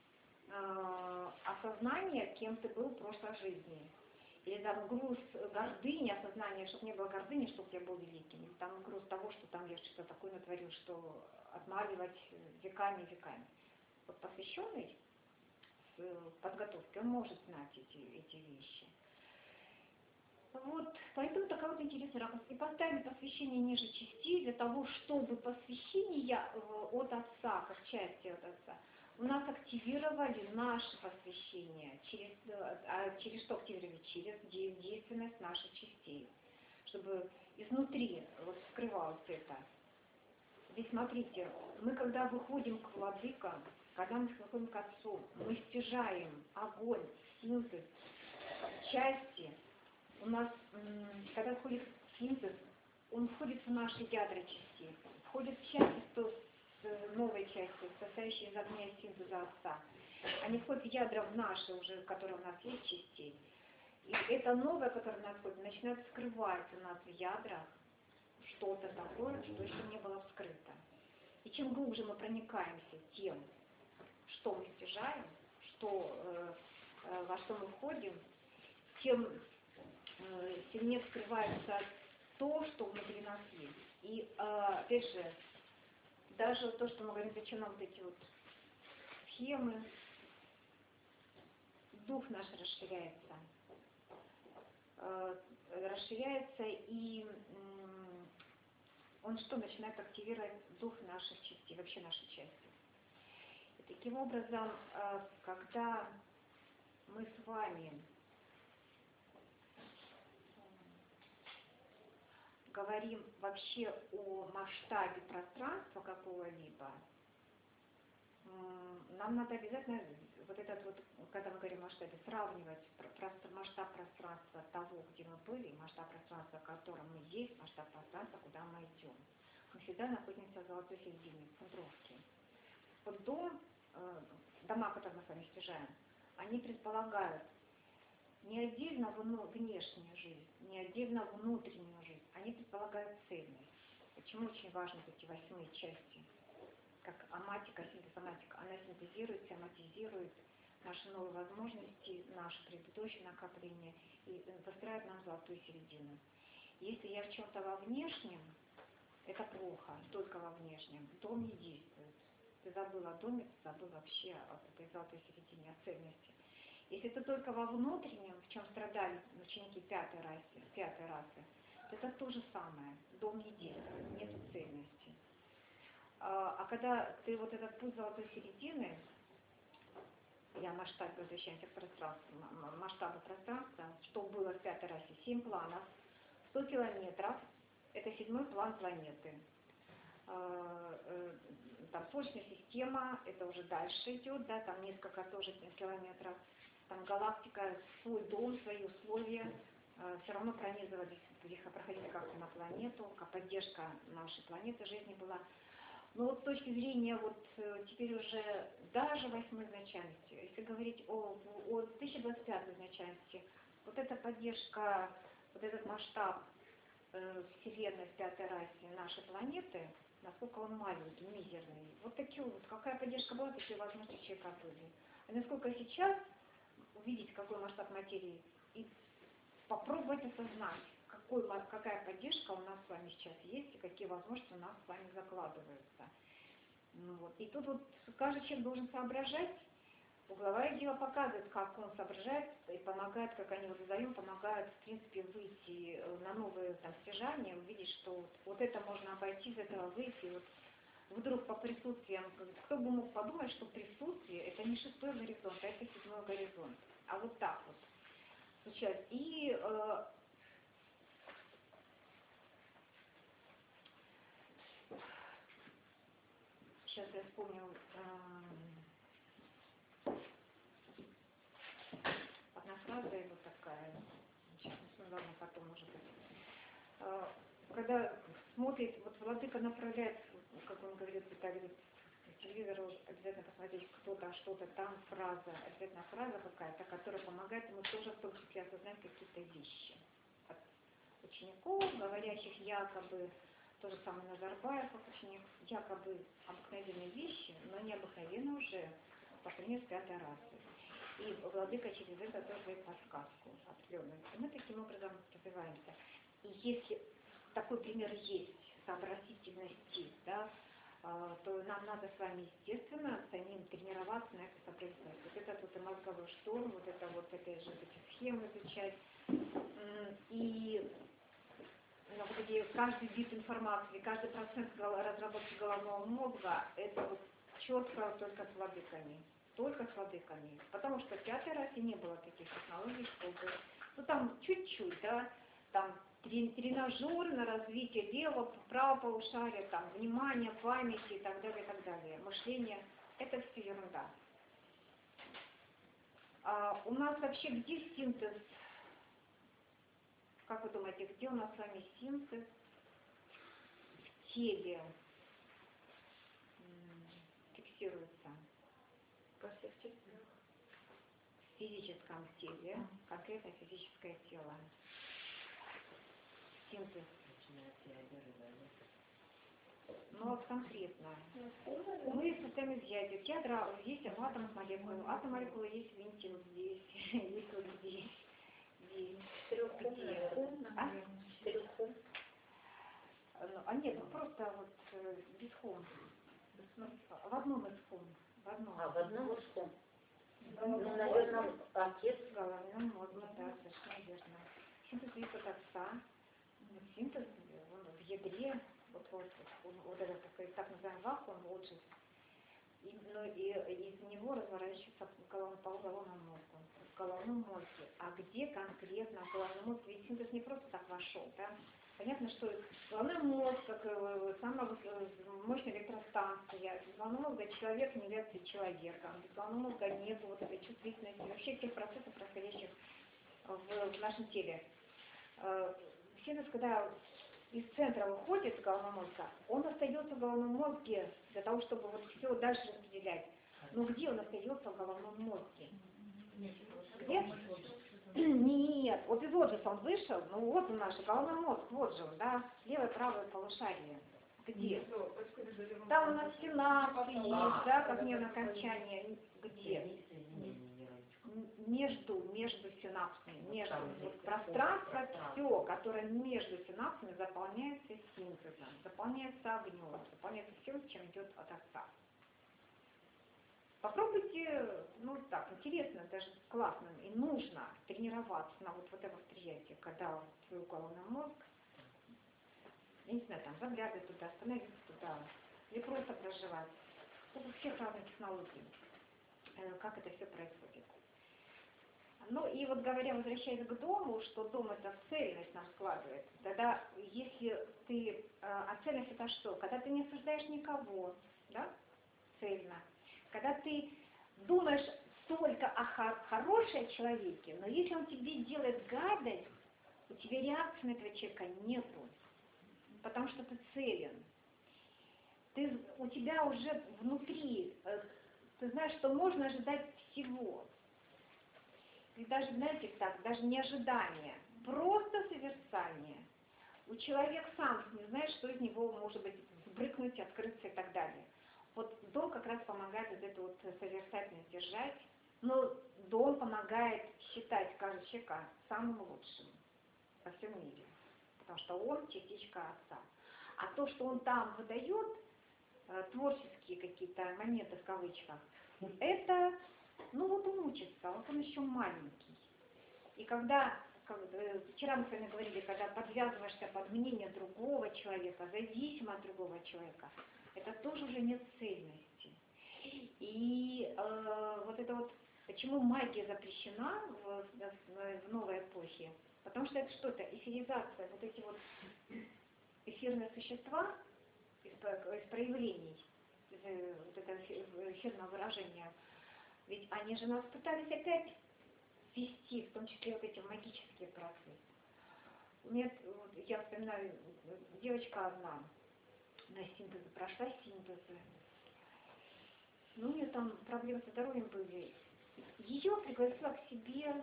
осознания, кем ты был в прошлой жизни. Или там груз гордыни, осознания, чтобы не было гордыни, чтобы я был великим. Или там груз того, что там я что-то такое натворил, что отмаливать веками и веками. Вот посвященный в подготовке, он может знать эти вещи. Вот, поэтому такая вот интересная ракурс. И поставили посвящение ниже частей для того, чтобы посвящение от Отца, как части от Отца, у нас активировали наше посвящение. Через что активировали? Через действенность наших частей. Чтобы изнутри вот вскрывалось это. Здесь смотрите, мы когда выходим к владыкам, когда мы выходим к Отцу, мы стяжаем огонь, синтез, части. У нас, когда входит синтез, он входит в наши ядра частей, входит в части, новой части, состоящей из огня и синтеза Отца. Они входят в ядра в наши уже, которые у нас есть частей. И это новое, которое у нас входит, начинает скрывать у нас в ядрах что-то такое, что еще не было вскрыто. И чем глубже мы проникаемся тем, что мы стяжаем, во что мы входим, тем сильнее вскрывается то, что внутри нас есть. И опять же, даже то, что мы говорим, зачем нам вот эти вот схемы, дух наш расширяется. И он что начинает активировать дух наших частей, вообще нашей части. И таким образом, когда мы с вами говорим вообще о масштабе пространства какого-либо, нам надо обязательно вот этот вот, когда мы говорим о масштабе, сравнивать масштаб пространства того, где мы были, масштаб пространства, в котором мы есть, масштаб пространства, куда мы идем. Мы всегда находимся в золотой середине, в центровке. Вот дома, которые мы с вами стяжаем, они предполагают не отдельно внешнюю жизнь, не отдельно внутреннюю жизнь, они предполагают цельность. Почему очень важны эти 8 части? Как аматика, синтезоматика, она синтезирует, соматизирует наши новые возможности, наши предыдущие накопления и выстраивает нам золотую середину. Если я в чем-то во внешнем, это плохо, только во внешнем. Дом не действует. Ты забыл о доме, ты забыл вообще об этой золотой середине, о цельности. Если ты только во внутреннем, в чем страдали ученики пятой расы, это то же самое. Дом не действует, нет цельности. А когда ты вот этот путь золотой середины, я масштаб возвращаемся к пространству, масштабу пространства, что было в пятой расе, 7 планов, 100 километров, это 7-й план планеты. Там Солнечная система, это уже дальше идет, да, там несколько тоже километров. Там галактика, свой дом, свои условия, все равно пронизывались, проходили как-то на планету, как поддержка нашей планеты, жизни была. Но вот с точки зрения вот теперь уже даже 8-й изначальности, если говорить о 2025 изначальности, вот эта поддержка, вот этот масштаб Вселенной в пятой расе нашей планеты, насколько он маленький, мизерный, вот такие вот, какая поддержка была, такие возможности человека были. А насколько сейчас увидеть, какой масштаб материи, и попробовать осознать, какая поддержка у нас с вами сейчас есть, и какие возможности у нас с вами закладываются. Вот. И тут вот каждый человек должен соображать. Угловая идея показывает, как он соображает и помогает, как они вот вдвоем помогают, в принципе, выйти на новые там стяжания, увидеть, что вот это можно обойти, из этого выйти. Вот вдруг по присутствиям, кто бы мог подумать, что присутствие это не 6-й горизонт, а это 7-й горизонт. А вот так вот случается. И сейчас я вспомню, одна фраза его такая, сейчас, ну ладно, потом, может быть. Когда смотрит, вот владыка направляет, как он говорит, говорит, телевизор обязательно посмотреть кто-то, что-то там, фраза, обязательно фраза какая-то, которая помогает ему тоже в том числе осознать какие-то вещи. От учеников, говорящих якобы, то же самое Назарбаев, как ученик, якобы обыкновенные вещи, но необыкновенные уже по сравнению с пятой расой. И владыка через это тоже дает подсказку определенную. И мы таким образом развиваемся. И если такой пример есть сообразительности, да, то нам надо с вами, естественно, самим тренироваться на это сопротивление. Вот этот вот и мозговой шторм, вот это вот опять же эти схемы изучать. И где каждый бит информации, каждый процент разработки головного мозга, это вот четко только с владыками. Только с владыками. Потому что в пятой расе не было таких технологий, чтобы... Ну там чуть-чуть, да, там тренажер на развитие левого, правого полушария, там, внимание, памяти и так далее, и так далее. Мышление, это все ерунда. А у нас вообще где синтез? Как вы думаете, где у нас с вами синтез в теле фиксируется? Во всех частях. В физическом теле, конкретно физическое тело. Синтез. Ну вот конкретно. Мы состоим из ядер. Ядра есть атом молекулы. Атом молекулы есть винтил здесь, есть вот здесь. А нет, ну просто вот без хом. В одном из хом. В одном. В одном из хом. Ну, наверное, отец. В головном мозге, да, совершенно верно. Синтез есть от отца. Синтез в ядре, вот этот так называемый вакуум, лучше. Но и из него разворачивается по головному мозгу. В головном мозге. А где конкретно в головном мозге? Ведь синтез не просто так вошел, да? Понятно, что головной мозг, как самая мощная электростанция, без головного мозга человек не является человеком, без головного мозга нет вот этой чувствительности, вообще всех процессов, происходящих в нашем теле. Синтез, когда из центра выходит головного мозга, он остается в головном мозге для того, чтобы вот все дальше распределять. Но где он остается в головном мозге? Где? Нет, вот из отжиса он вышел, ну вот он наш головной мозг, вот же он, да, левое, правое полушарие. Где? Там у нас синапсы есть, да, как нервное окончание. Где? Между синапсами, между вот, пространство, все, которое между синапсами заполняется синтезом, заполняется огнем, заполняется всем, чем идет от отца. Попробуйте, ну так, интересно, даже классно, и нужно тренироваться на вот это восприятие, когда свой головной мозг, я не знаю, там заглядывать туда, становиться туда, или просто проживать. У всех разных технологий, как это все происходит. Ну и вот говоря, возвращаясь к дому, что дом это цельность нам складывает, тогда если ты, а цельность это что? Когда ты не осуждаешь никого, да, цельно. Когда ты думаешь только о хорошем человеке, но если он тебе делает гадость, у тебя реакции на этого человека нету, потому что ты целен. У тебя уже внутри, ты знаешь, что можно ожидать всего. И даже, знаете, так, даже не ожидание, просто созерцание. У человека сам не знает, что из него может быть сбрыкнуть, открыться и так далее. Вот дом как раз помогает вот эту вот созерцательность держать, но дом помогает считать каждого человека самым лучшим во всем мире, потому что он частичка отца. А то, что он там выдает, творческие какие-то моменты в кавычках, это, ну вот он учится, вот он еще маленький. И когда, вчера мы с вами говорили, когда подвязываешься под мнение другого человека, зависимо от другого человека, это тоже уже нет цельности. И вот это вот, почему магия запрещена в новой эпохе? Потому что это что-то, эфиризация, вот эти вот эфирные существа из проявлений, вот это эфирное выражение. Ведь они же нас пытались опять ввести, в том числе вот эти магические процессы. Нет, вот я вспоминаю, девочка одна на синтезе, прошла синтезы. Ну, у нее там проблемы со здоровьем были. Ее пригласила к себе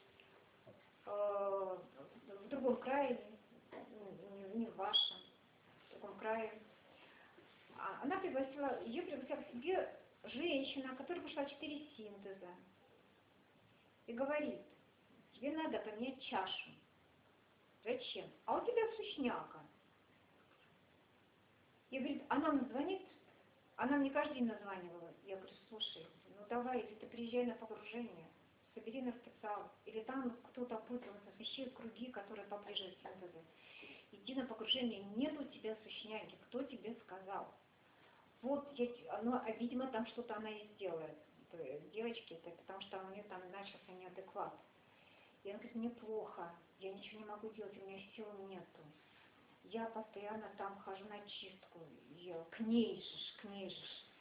в другом крае, не в вашем, в другом крае. Ее пригласила к себе женщина, которая прошла 4 синтеза. И говорит, тебе надо поменять чашу. Зачем? А у тебя сушняка. И говорит, она мне звонит, она мне каждый день названивала. Я говорю, слушай, ну давай, или ты приезжай на погружение, собери на специал, или там кто-то путался, ищи круги, которые поближе к синтезу. Иди на погружение, нет у тебя сушняки, кто тебе сказал? Вот, видимо, там что-то она и сделает, девочки, это потому что у нее там начался неадекват. И она говорит, мне плохо, я ничего не могу делать, у меня сил нету. Я постоянно там хожу на чистку, к ней же.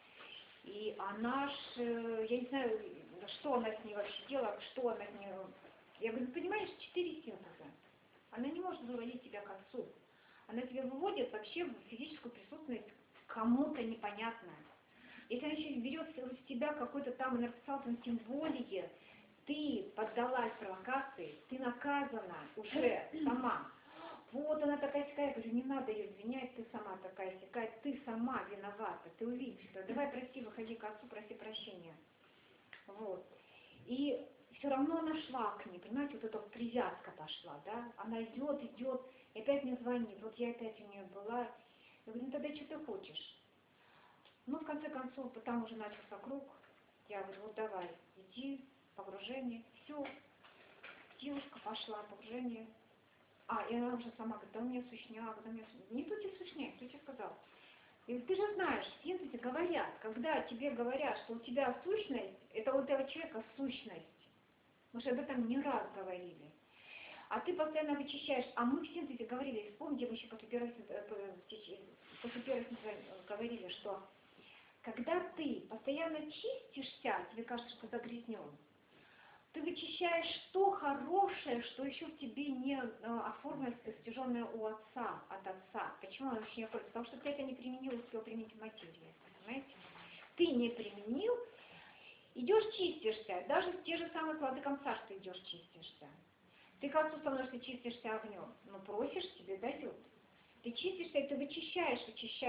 И она ж, я не знаю, что она с ней вообще делала, что она с ней... Я говорю, понимаешь, 4 синтеза. Она не может выводить тебя к отцу. Она тебя выводит вообще в физическую присутственность кому-то непонятное. Если она еще берет с тебя какой-то там энергетический, тем более ты поддалась провокации, ты наказана уже сама. Вот она такая-сякая, я говорю, не надо ее обвинять, ты сама такая-сякая, ты сама виновата, ты увидишь, что давай прости, выходи к отцу, проси прощения. Вот. И все равно она шла к ней, понимаете, вот эта вот привязка пошла, да, она идет, и опять мне звонит, вот я опять у нее была, я говорю, ну тогда что ты хочешь? Ну, в конце концов, там уже начался круг, я говорю, вот давай, иди, погружение, все, девушка пошла, погружение. И она уже сама говорит, да у меня сушняк, не тут тебе сушняк, кто тебе сказал? И ты же знаешь, в синтезе говорят, когда тебе говорят, что у тебя сущность, это у этого человека сущность. Мы же об этом не раз говорили. А ты постоянно вычищаешь, а мы в синтезе говорили, вспомните, мы еще после первого синтеза говорили, что когда ты постоянно чистишься, тебе кажется, что загрязнен, ты вычищаешь то хорошее, что еще в тебе не оформилось, достиженное у отца, от отца. Почему он еще не оформилось? Потому что ты это не применил, успел применить в материи. Понимаете? Ты не применил, идешь чистишься, даже те же самые владыкам царства идешь чистишься. Ты к отцу становишься, чистишься огнем, но просишь, тебе дают. Ты чистишься, и ты вычищаешь,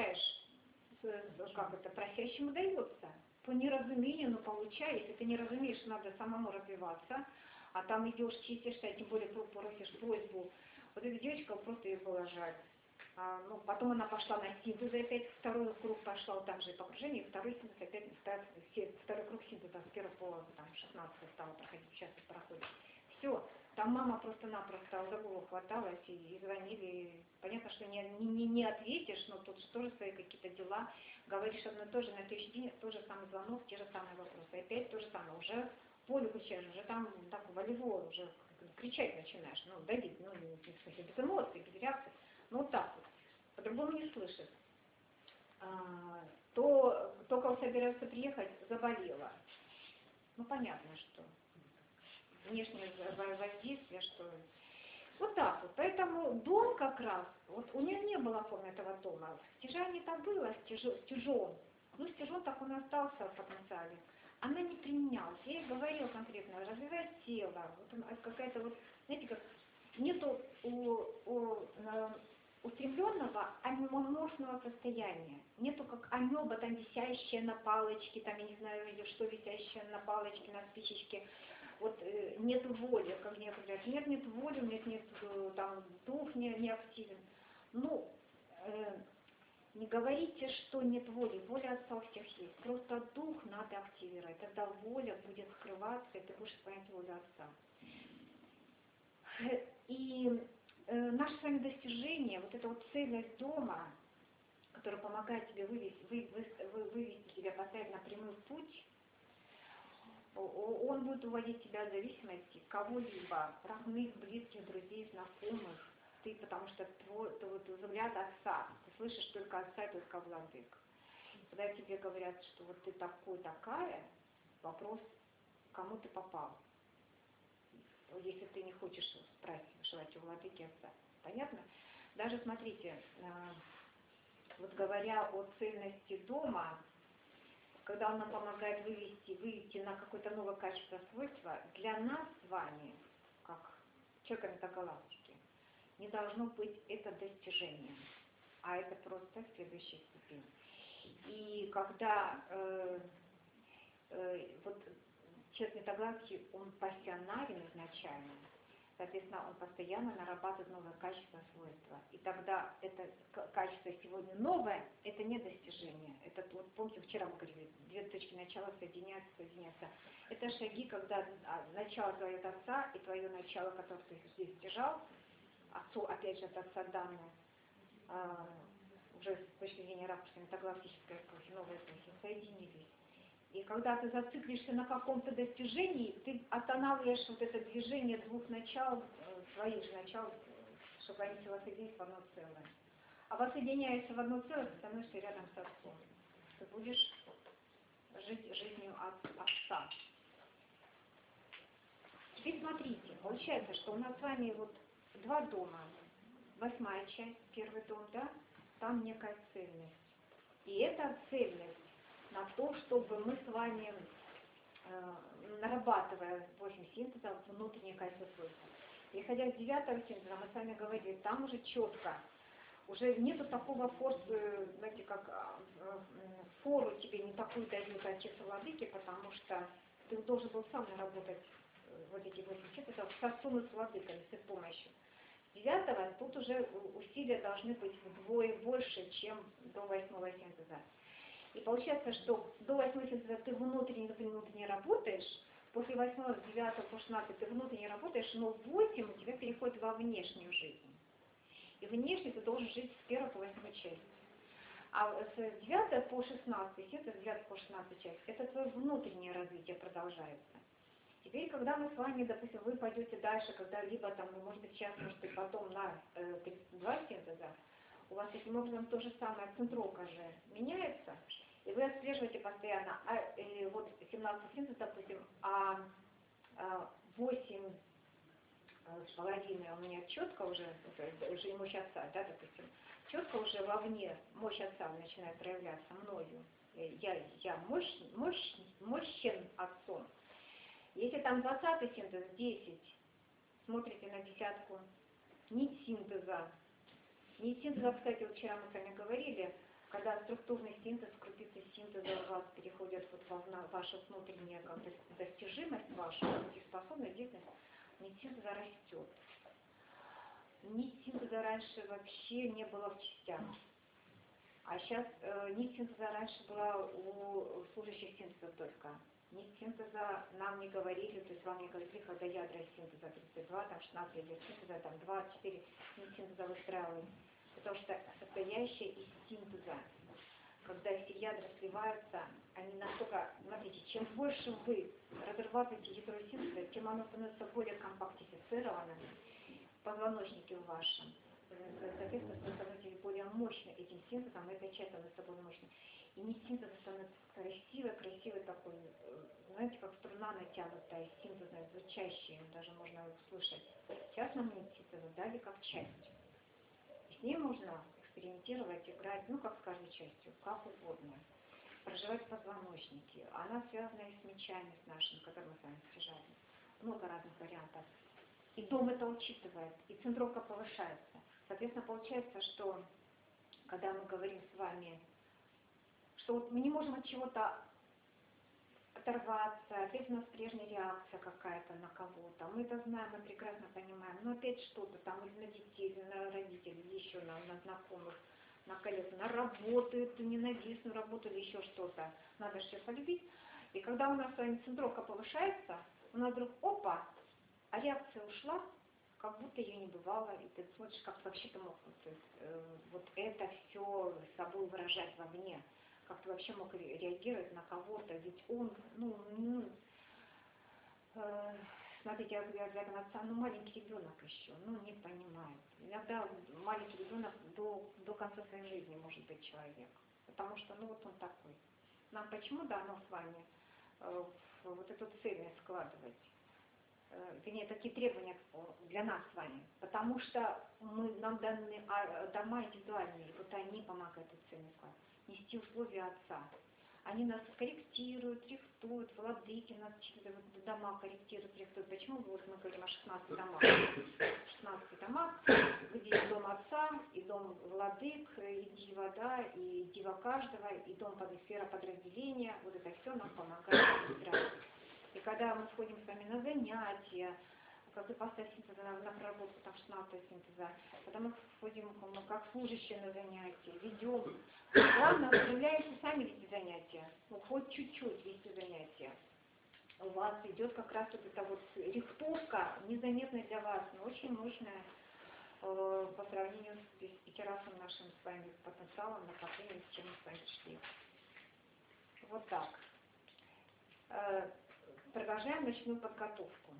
как это, просящему дается. По неразумению, но получай, если ты не разумеешь, надо самому развиваться, а там идешь, чистишься, тем более просишь просьбу. Вот эта девочка, просто ее было жаль. Потом она пошла на синтез, опять второй круг пошла, вот там же и погружение, второй синтез, опять второй круг синтеза, с 1 по 16 стала проходить, сейчас проходит. Все, там мама просто-напросто за голову хваталась и звонили. Понятно, что не ответишь, но тут же тоже свои какие-то дела. Говоришь одно и то же, на следующий день тот же самый звонок, те же самые вопросы. Опять то же самое, уже поле включаешь, уже там так волевой, уже кричать начинаешь, давить, без эмоций, без реакции. Вот так вот, по-другому не слышит. Только он собирается приехать, заболела. Понятно, что внешнее воздействие, что... Вот так вот. Поэтому дом как раз, вот у нее не было формы этого дома. Стяжание-то было, стяжон. Стяжон так он и остался в потенциале. Она не применялась. Я ей говорила конкретно, развивать тело. Вот какая-то вот, знаете, как нету устремленного амебоморфного состояния. Нету как амеба, там висящая на палочке, там я не знаю, или что висящее на палочке, на спичечке. Вот нет воли, как некоторые говорят, нет воли, нет там дух не активен. Не говорите, что нет воли. Воля Отца у всех есть. Просто дух надо активировать. Тогда воля будет скрываться, и ты будешь исполнять волю Отца. И наше с вами достижение, вот эта вот цельность дома, которая помогает тебе вывести тебя, поставить на прямой путь, он будет уводить тебя от зависимости кого-либо, родных, близких, друзей, знакомых. Ты, потому что твой взгляд Отца, ты слышишь только Отца и только Владык. Когда тебе говорят, что вот ты такой, такая, вопрос, кому ты попал. Если ты не хочешь спрашивать у владыки отца. Понятно? Даже смотрите, вот говоря о цельности дома, когда он нам помогает выйти на какое-то новое качество, свойства, для нас с вами, как человека метагалактики, не должно быть это достижение, а это просто следующая ступень. И когда вот человек метагалактики, он пассионарен изначально, соответственно, он постоянно нарабатывает новое качество, свойства. И тогда это качество сегодня новое, это не достижение. Это, вот помните, вчера мы говорили, две точки начала соединяются. Это шаги, когда начало твое от отца и твое начало, которое ты здесь держал, отцу, опять же, от отца данное, уже с точки зрения ракурса метагалактической эпохи, новой эпохи, соединились. И когда ты зациклишься на каком-то достижении, ты останавливаешь вот это движение двух начал, своих же начал, чтобы они все воссоединились в одно целое. А воссоединяешься в одно целое, ты становишься рядом с отцом. Ты будешь жить жизнью отца. Теперь смотрите, получается, что у нас с вами вот два дома. 8-я часть, первый дом, да, там некая цельность. И эта цельность на то, чтобы мы с вами, нарабатывая 8 синтезов, внутреннее качество свойства. Переходя с 9-го синтеза, мы с вами говорили, там уже четко, уже нету такого форса, знаете, как фору тебе не такую дают отец владыки, потому что ты должен был сам наработать вот эти 8 синтезов с отцом и с владыкой, с их помощью. 9-го тут уже усилия должны быть вдвое больше, чем до 8-го синтеза. И получается, что до 8-го синтеза ты внутренне работаешь, после 8-го, 9-го, по 16 ты внутренне работаешь, но 8 у тебя переходит во внешнюю жизнь. И внешне ты должен жить с 1 по 8 часть. А с 9 по 16, синтез с 9 по 16 часть, это твое внутреннее развитие продолжается. Теперь, когда мы с вами, допустим, вы пойдете дальше, когда-либо там, ну, может быть, сейчас, может быть, потом на 32 синтеза, у вас таким образом то же самое, центровка же меняется, и вы отслеживаете постоянно, вот 17 синтез, допустим, 8 с половиной у меня четко уже мощь отца, да, допустим, четко уже вовне мощь отца начинает проявляться мною. Я мощен отцом. Если там 20-й синтез, 10, смотрите на десятку, нить синтеза. Нить синтеза, кстати, вот вчера мы с вами говорили, когда структурный синтез, крупицы синтеза у вас переходят вот в вашу внутреннюю достижимость, вашу способность, деятельность, нить синтеза растет. Нить синтеза раньше вообще не было в частях. А сейчас нить синтеза раньше была у служащих синтеза только. Нить синтеза нам не говорили, то есть вам не говорили, когда ядра синтеза 32, там 16 ядер синтеза, там 24 нить синтеза выстраивают. Потому что состоящая из синтеза, когда все ядра сливаются, они настолько, смотрите, чем больше вы разрабатываете ядро синтеза, тем оно становится более компактифицированным в позвоночнике вашем. Соответственно, вы становитесь более мощным этим синтезом, и эта часть становится более мощной. И нить синтеза становится красивой такой, знаете, как струна натянутая, синтезная, звучащая, даже можно услышать. Сейчас нам нить синтеза дали как часть. И с ней можно экспериментировать, играть, ну, как с каждой частью, как угодно. Проживать в позвоночнике. Она связана и с мечами, с нашими, которые мы с вами стяжали. Много разных вариантов. И дом это учитывает, и центровка повышается. Соответственно, получается, что когда мы говорим с вами, что вот мы не можем от чего-то оторваться, опять у нас прежняя реакция какая-то на кого-то. Мы это знаем, мы прекрасно понимаем. Но опять что-то там или на детей, или на родителей, или еще на знакомых, на коллег, на работу, эту ненавистную работу или еще что-то. Надо же полюбить. И когда у нас с вами центровка повышается, у нас вдруг опа, а реакция ушла, как будто ее не бывало, и ты смотришь, как вообще ты мог вот это все с собой выражать вовне. Как ты вообще мог реагировать на кого-то, ведь он, смотрите, я взгляд на отца, маленький ребенок еще, не понимает. Иногда маленький ребенок до конца своей жизни может быть человек. потому что, ну вот он такой. Нам почему дано с вами вот эту цельность складывать? Вернее, такие требования для нас с вами, потому что нам даны дома индивидуальные, вот они помогают эту цельность складывать, нести условия Отца. Они нас корректируют, рихтуют, владыки нас через дома корректируют, рихтуют. Почему вот мы говорим о 16 домах? 16 домах, где и дом Отца, и дом владык, и дива, да, и дива каждого, и дом сфера подразделения. Вот это все нам помогает устраивать. И когда мы входим с вами на занятия, как ипостась синтеза, на проработку там 16 синтеза, когда мы входим как служащие на занятия, ведем, главное, устремляемся сами вести занятия, ну хоть чуть-чуть вести занятия. У вас идет как раз вот эта вот рихтовка, незаметная для вас, но очень мощная по сравнению с пятирасом нашим с вами потенциалом, накоплением, с чем мы с вами шли. Вот так. Продолжаем ночную подготовку.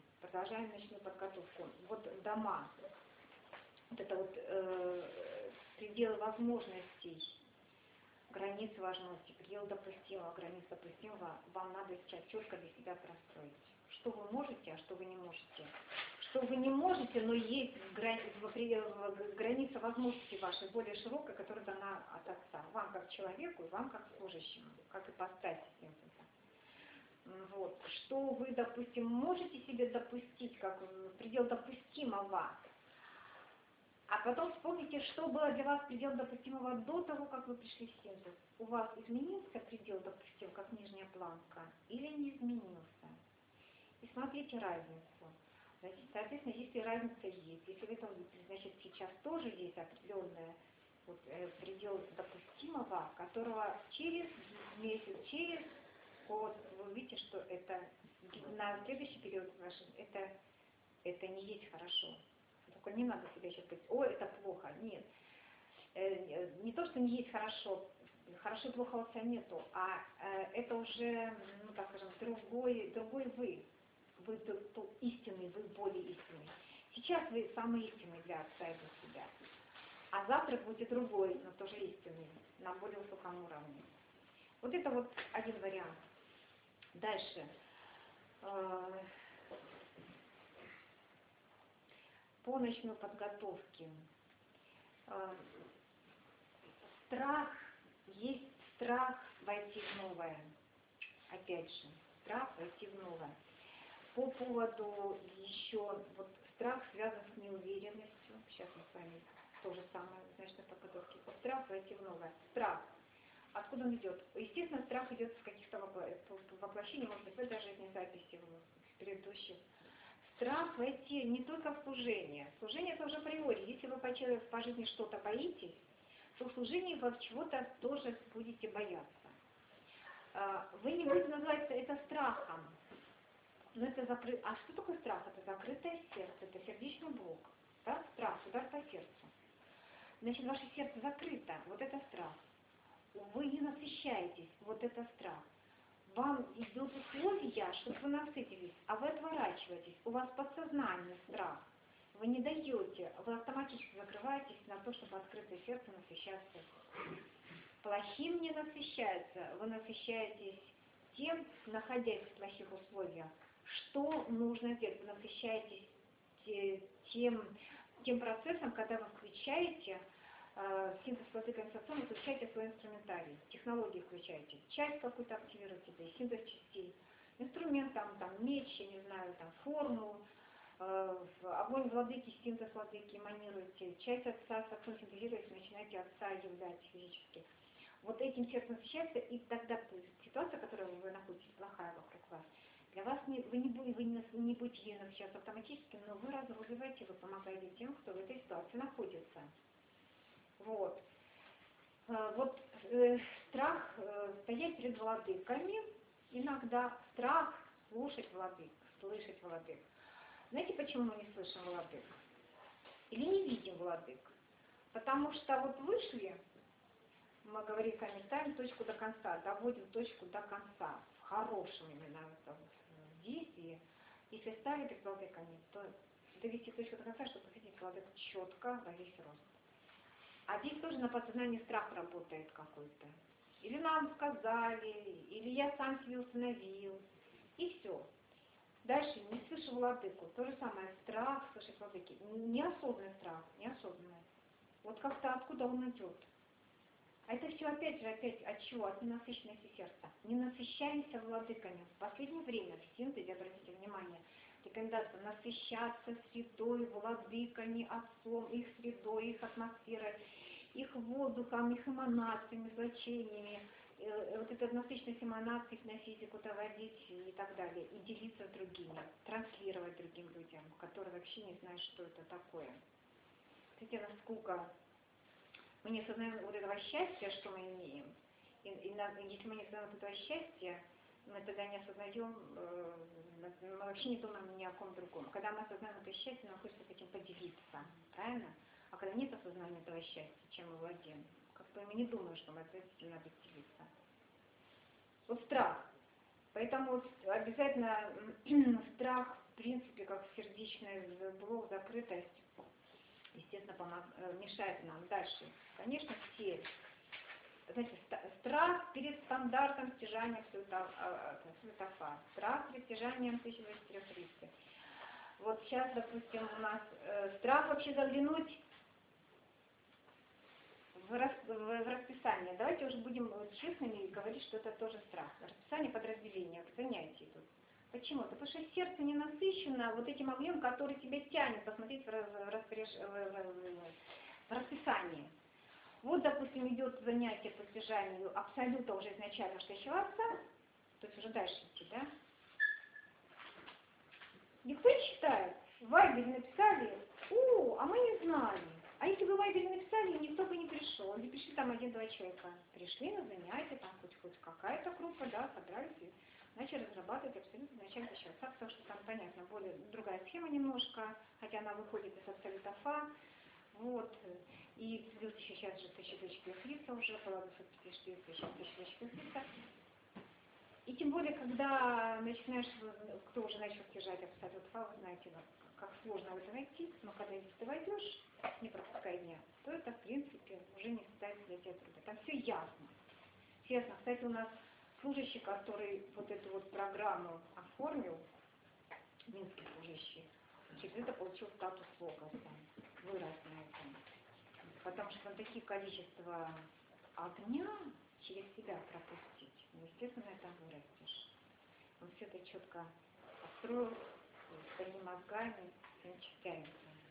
Вот дома, вот это вот пределы возможностей, границы возможностей, пределы допустимого, границ допустимого, вам надо сейчас четко для себя простроить. Что вы можете, а что вы не можете. Что вы не можете, но есть граница возможностей вашей, более широкая, которая дана от Отца. Вам как человеку и вам как служащему, как ипостаси синтеза. Вот. Что вы, допустим, можете себе допустить, как предел допустимого, а потом вспомните, что было для вас предел допустимого до того, как вы пришли в синтез. У вас изменился предел допустим, как нижняя планка, или не изменился? И смотрите разницу. Значит, соответственно, если разница есть, если в этом, значит, сейчас тоже есть определенный вот, предел допустимого, которого через месяц, через год вы увидите, что это на следующий период вашей, это не есть хорошо. Только не надо себя сейчас говорить, ой, это плохо. Нет. Не то, что не есть хорошо, хорошо и плохо отца нету, а это уже, ну так скажем, другой вы. Вы истинный, вы более истинный. Сейчас вы самый истинный для отца и для себя. А завтра будет другой, но тоже истинный, на более высоком уровне. Вот это вот один вариант. Дальше. По ночной подготовке. Страх, есть страх войти в новое. Опять же, страх войти в новое. По поводу еще, вот страх связан с неуверенностью. Сейчас мы с вами то же самое в ночной подготовке. Страх войти в новое. Страх. Откуда он идет? Естественно, страх идет с каких-то воплощений, может быть, в этой жизни записи в предыдущих. Страх войти не только в служение. Служение это уже априори. Если вы по жизни что-то боитесь, то в служении вы чего-то тоже будете бояться. Вы не будете называть это страхом. Но это А что такое страх? Это закрытое сердце, это сердечный блок. Да? Страх, удар по сердцу. Значит, ваше сердце закрыто, вот это страх. Вы не насыщаетесь, вот это страх. Вам идут условия, чтобы вы насытились, а вы отворачиваетесь. У вас подсознание страх. Вы не даете, вы автоматически закрываетесь на то, чтобы открытое сердце насыщаться. Плохим не насыщается, вы насыщаетесь тем, находясь в плохих условиях, что нужно сделать. Вы насыщаетесь тем процессом, когда вы включаете синтез владыка информационный, включайте свой инструментарий, технологии включайте, часть какую-то активируйте, да, синтез частей, инструмент там меч, я не знаю, там форму, огонь владыки, синтез владыки эманируйте, часть отца с отцом синтезируете, начинаете отца являть физически. Вот этим сердцем насыщается, и тогда ситуация, в которой вы находитесь, плохая вокруг вас, для вас вы не будете ей насыщаться автоматически, но вы разруливаете, вы помогаете тем, кто в этой ситуации находится. Вот. Страх стоять перед владыками, иногда страх слышать владык. Знаете, почему мы не слышим владык? Или не видим владык? Потому что вот вышли, мы говорим с вами, ставим точку до конца, доводим точку до конца, в хорошем именно действии. Если ставить перед владыками, то довести точку до конца, чтобы видеть владык четко во весь рост. А здесь тоже на подсознании страх работает какой-то. или нам сказали, или я сам себе установил, и все. Дальше не слышу владыку. То же самое, страх слышать владыки. Неосознанный страх, неосознанный. Вот как-то откуда он идет. А это все опять от чего? От ненасыщенности сердца. Не насыщаемся владыками. В последнее время в синтезе, обратите внимание, рекомендация насыщаться средой, владыками, отцом, их средой, их атмосферой, их воздухом, их эманациями, излучениями. Вот эта насыщенность эманаций на физику доводить и так далее. И делиться с другими, транслировать другим людям, которые вообще не знают, что это такое. Кстати, насколько мы не осознаем вот этого счастья, что мы имеем. Если мы не осознаем этого счастья, мы тогда не осознаем, мы вообще не думаем ни о ком другом. Когда мы осознаем это счастье, нам хочется с этим поделиться, правильно? А когда нет осознания этого счастья, чем мы владеем, как-то мы не думаем, что мы действительно надо делиться. Вот страх. Поэтому обязательно страх, в принципе, как сердечный блок, закрытость, естественно, мешает нам дальше. Конечно, все. Знаете, страх перед стандартом стяжания светофа, страх перед стяжанием 1230. Вот сейчас, допустим, у нас страх вообще заглянуть в расписание. Давайте уже будем честными и говорить, что это тоже страх. Расписание подразделения, занятий тут. Почему? Потому что сердце не насыщено вот этим огнем, который тебя тянет посмотреть в расписании. Вот, допустим, идет занятие по стяжанию абсолюта уже изначально штащего отца, то есть уже дальше идти, да? Никто не читает. В Вайбере написали, а мы не знали. А если бы в Вайбере написали, никто бы не пришел. Или пришли там 1-2 человека. Пришли на занятия, там хоть какая-то группа, да, собрались и начали разрабатывать абсолютно изначально штащего отца, потому что там, понятно, более другая схема немножко, хотя она выходит из абсолюта Фа. Вот. И плюс еще сейчас же 1000 лица уже, полагаю, 1000 лица. И тем более, когда начинаешь, кто уже начал стяжать абсолют Фа, вы знаете, как сложно это найти, но когда если ты войдешь, не пропускай дня, то это, в принципе, уже не составит для тебя труда. Там все ясно. Ясно. Кстати, у нас служащий, который вот эту вот программу оформил, минский служащий, через это получил статус логоса, вырос на этом. Потому что такие количества огня через себя пропустить, естественно, это вырастешь. Он все это четко построил своими мозгами, своими частями.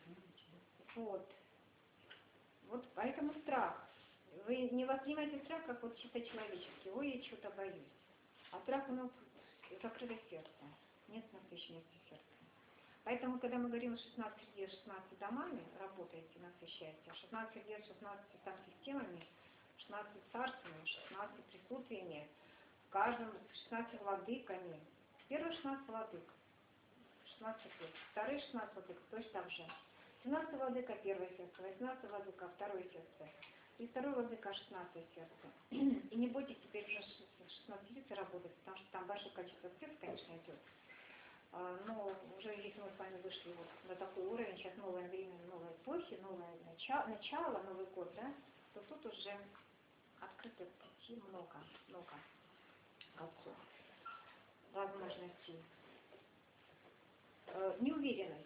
Вот. Вот поэтому страх. Вы не воспринимаете страх как вот чисто человеческий. Ой, я что-то боюсь. А страх у нас закрыто сердце. Нет насыщенности сердца. Поэтому, когда мы говорим 16 лет, 16 домами, работаете, насыщаете, 16 лет, 16 там системами, 16 царствами, 16 присутствиями, в каждом 16 владыками. Первые 16 владык, 16 лет, вторые 16 владык, точно так же. 17 владыка первое сердце, 18 владыка второе сердце, и второй владыка 16 сердце. И не бойтесь теперь уже 16 сердце работать, потому что там большое количество сердц, конечно, идет. Но уже если мы с вами вышли вот на такой уровень, сейчас новое время, новые эпохи, новое начало, Новый год, да, то тут уже открыто пути много отцов, возможностей. Неуверенность.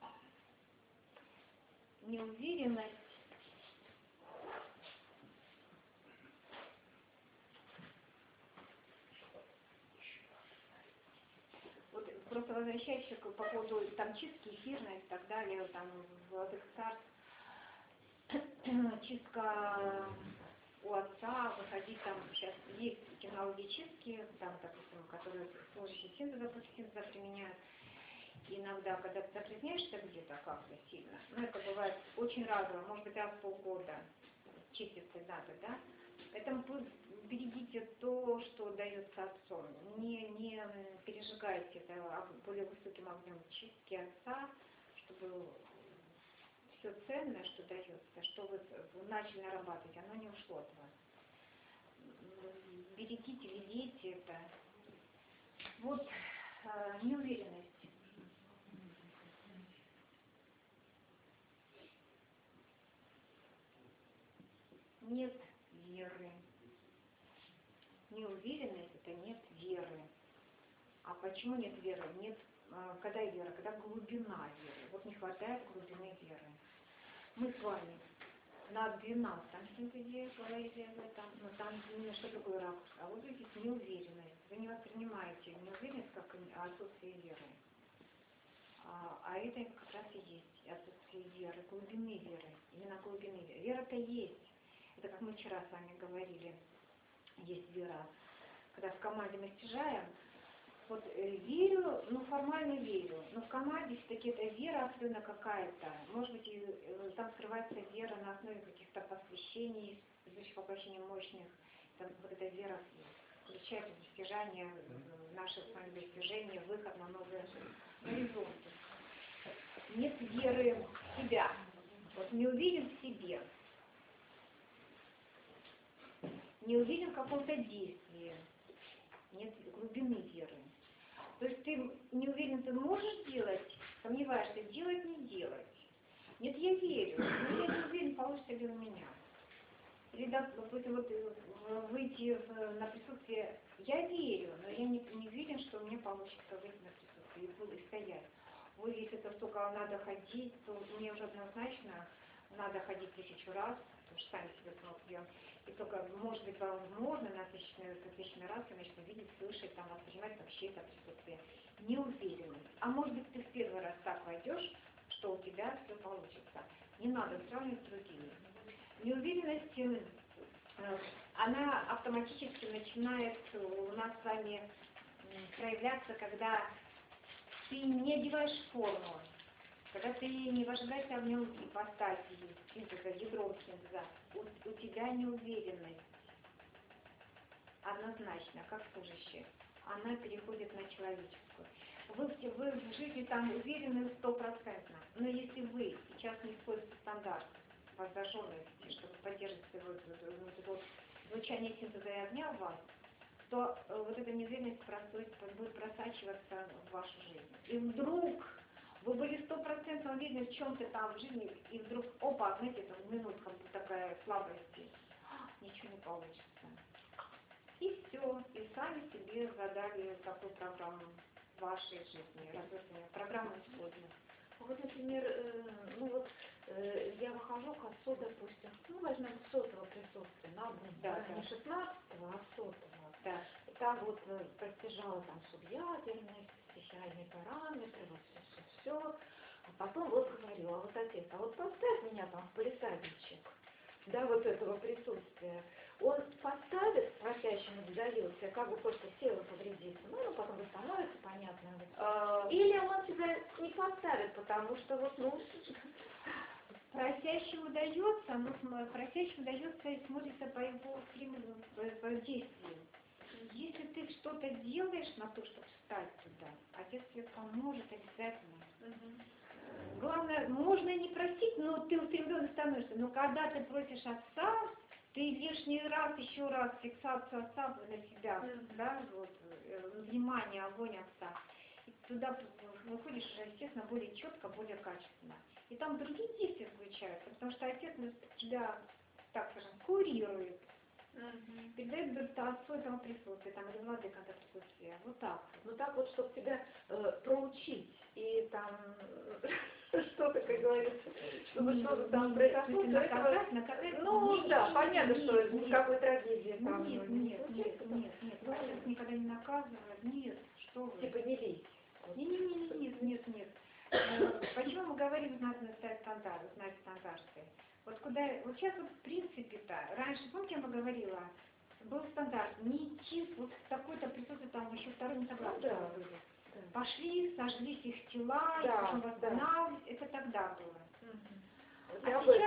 Вот просто возвращаясь по поводу там чистки, эфирной и так далее, там золотых царств, чистка у отца, выходить там, сейчас есть технологии чистки, там, допустим, которые служащие синтеза после синтеза применяют. И иногда, когда ты загрязняешься где-то как-то сильно, это бывает очень разово, может быть, раз в полгода чистится дата, да? Поэтому берегите то, что дается отцом. Не пережигайте это более высоким огнем чистки отца, чтобы все ценное, что дается, что вы начали нарабатывать, оно не ушло от вас. Берегите, лелейте это. Вот неуверенность. Нет веры. почему нет веры? Нет, когда вера? Когда глубина веры. Вот не хватает глубины веры. Мы с вами на 12-м синтезе говорили об этом, но там немножко другой ракурс. А вот видите, неуверенность. Вы не воспринимаете неуверенность как отсутствие веры. А это как раз и есть отсутствие веры, глубины веры. Именно глубины веры. Вера-то есть. Это как мы вчера с вами говорили. Есть вера. Когда в команде мы стяжаем, вот верю, ну формально верю, но в команде все-таки это вера особенно какая-то. Может быть, там скрывается вера на основе каких-то посвящений, предыдущих воплощений мощных. Там вот эта вера включает достижение, наши с вами достижения, выход на новые горизонты. Нет веры в себя. Вот не уверен в себе. Не уверен в каком-то действии. Нет глубины веры. То есть ты не уверен, ты можешь делать, сомневаешься, делать, не делать. Нет, я верю, но я не уверен, получится ли у меня. Или, допустим, вот выйти на присутствие, я верю, но я не уверен, что у меня получится выйти на присутствие и буду стоять. Ой, если это столько надо ходить, то мне уже однозначно надо ходить 1000 раз, потому что сами себе смотрим. И только, может быть, возможно, на тысячный раз я начну видеть, слышать, там, воспринимать вообще это присутствие. Неуверенность. А может быть, ты в первый раз так войдешь, что у тебя все получится. Не надо сравнивать с другими. Неуверенность, она автоматически начинает у нас с вами проявляться, когда ты не одеваешь форму, когда ты не вождаешься в нем ипостаси, синтеза, ядром синтеза, у тебя неуверенность однозначно, как служащий, она переходит на человеческую. Вы в жизни там уверены 100%, но если вы сейчас не используете стандарт воздаженности, чтобы поддерживать вот звучание синтеза и огня в вас, то вот эта неуверенность будет просачиваться в вашу жизнь. И вдруг вы были 100% уверены в чем-то там в жизни, и вдруг, опа, знаете, там минутка такая слабости, ничего не получится. И все, и сами себе задали такую программу в вашей жизни, программу исходную. Вот, например, я выхожу к отцу, допустим, возьмем сотого присутствия, на Да, не 16-го, а сотого. Да. И там вот постижала там субъядерность, стихиальные параметры, вот все. А потом вот говорю, а вот отец, а вот поставь меня там в полисадничек, да, вот этого присутствия. Он поставит, просящему сдается, как бы просто села повредиться, ну, потом восстановится, понятно. Или он тебя не поставит, потому что вот, Просящему дается, но просящему дается и смотрится по его по действию. Если ты что-то делаешь на то, чтобы встать туда, отец тебе поможет обязательно. Главное, можно и не просить, но ты устремленно становишься. Но когда ты просишь отца, ты лишний раз, еще раз фиксацию отца на себя, да, вот, внимание, огонь отца. И туда выходишь уже, естественно, более четко, более качественно. И там другие действия включаются, потому что отец тебя, так скажем, курирует. Передает отцу этого присутствия, там, или владыка это присутствие. Вот так. Ну так вот, чтобы тебя проучить и там что-то, как говорится, чтобы что-то там произошло. Ну да, понятно, что никакой трагедии там нет. Отец никогда не наказывает, нет, что вы. Типа не лезь. Нет. Почему мы говорим, надо знать стандарты? Вот сейчас вот в принципе-то, раньше, помните, я говорила, был стандарт, не идти вот в такое-то присутствие, там еще второй не согласны были. Пошли, сожглись их тела, и потом восстанавливались, это тогда было.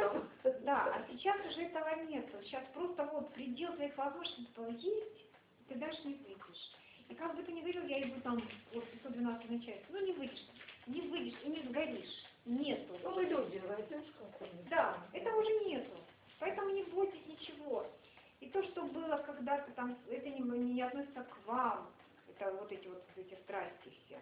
А сейчас уже этого нет. Сейчас просто вот предел твоих возможностей есть, ты дальше не выйдешь. И как бы ты ни говорил, я иду там, вот 512 часть, не выйдешь, и не сгоришь. Нету. Вы люди, войдешь какой-нибудь. Да, это уже нету. Поэтому не бойтесь ничего. И то, что было когда-то там, это не относится к вам. Это вот эти страсти все.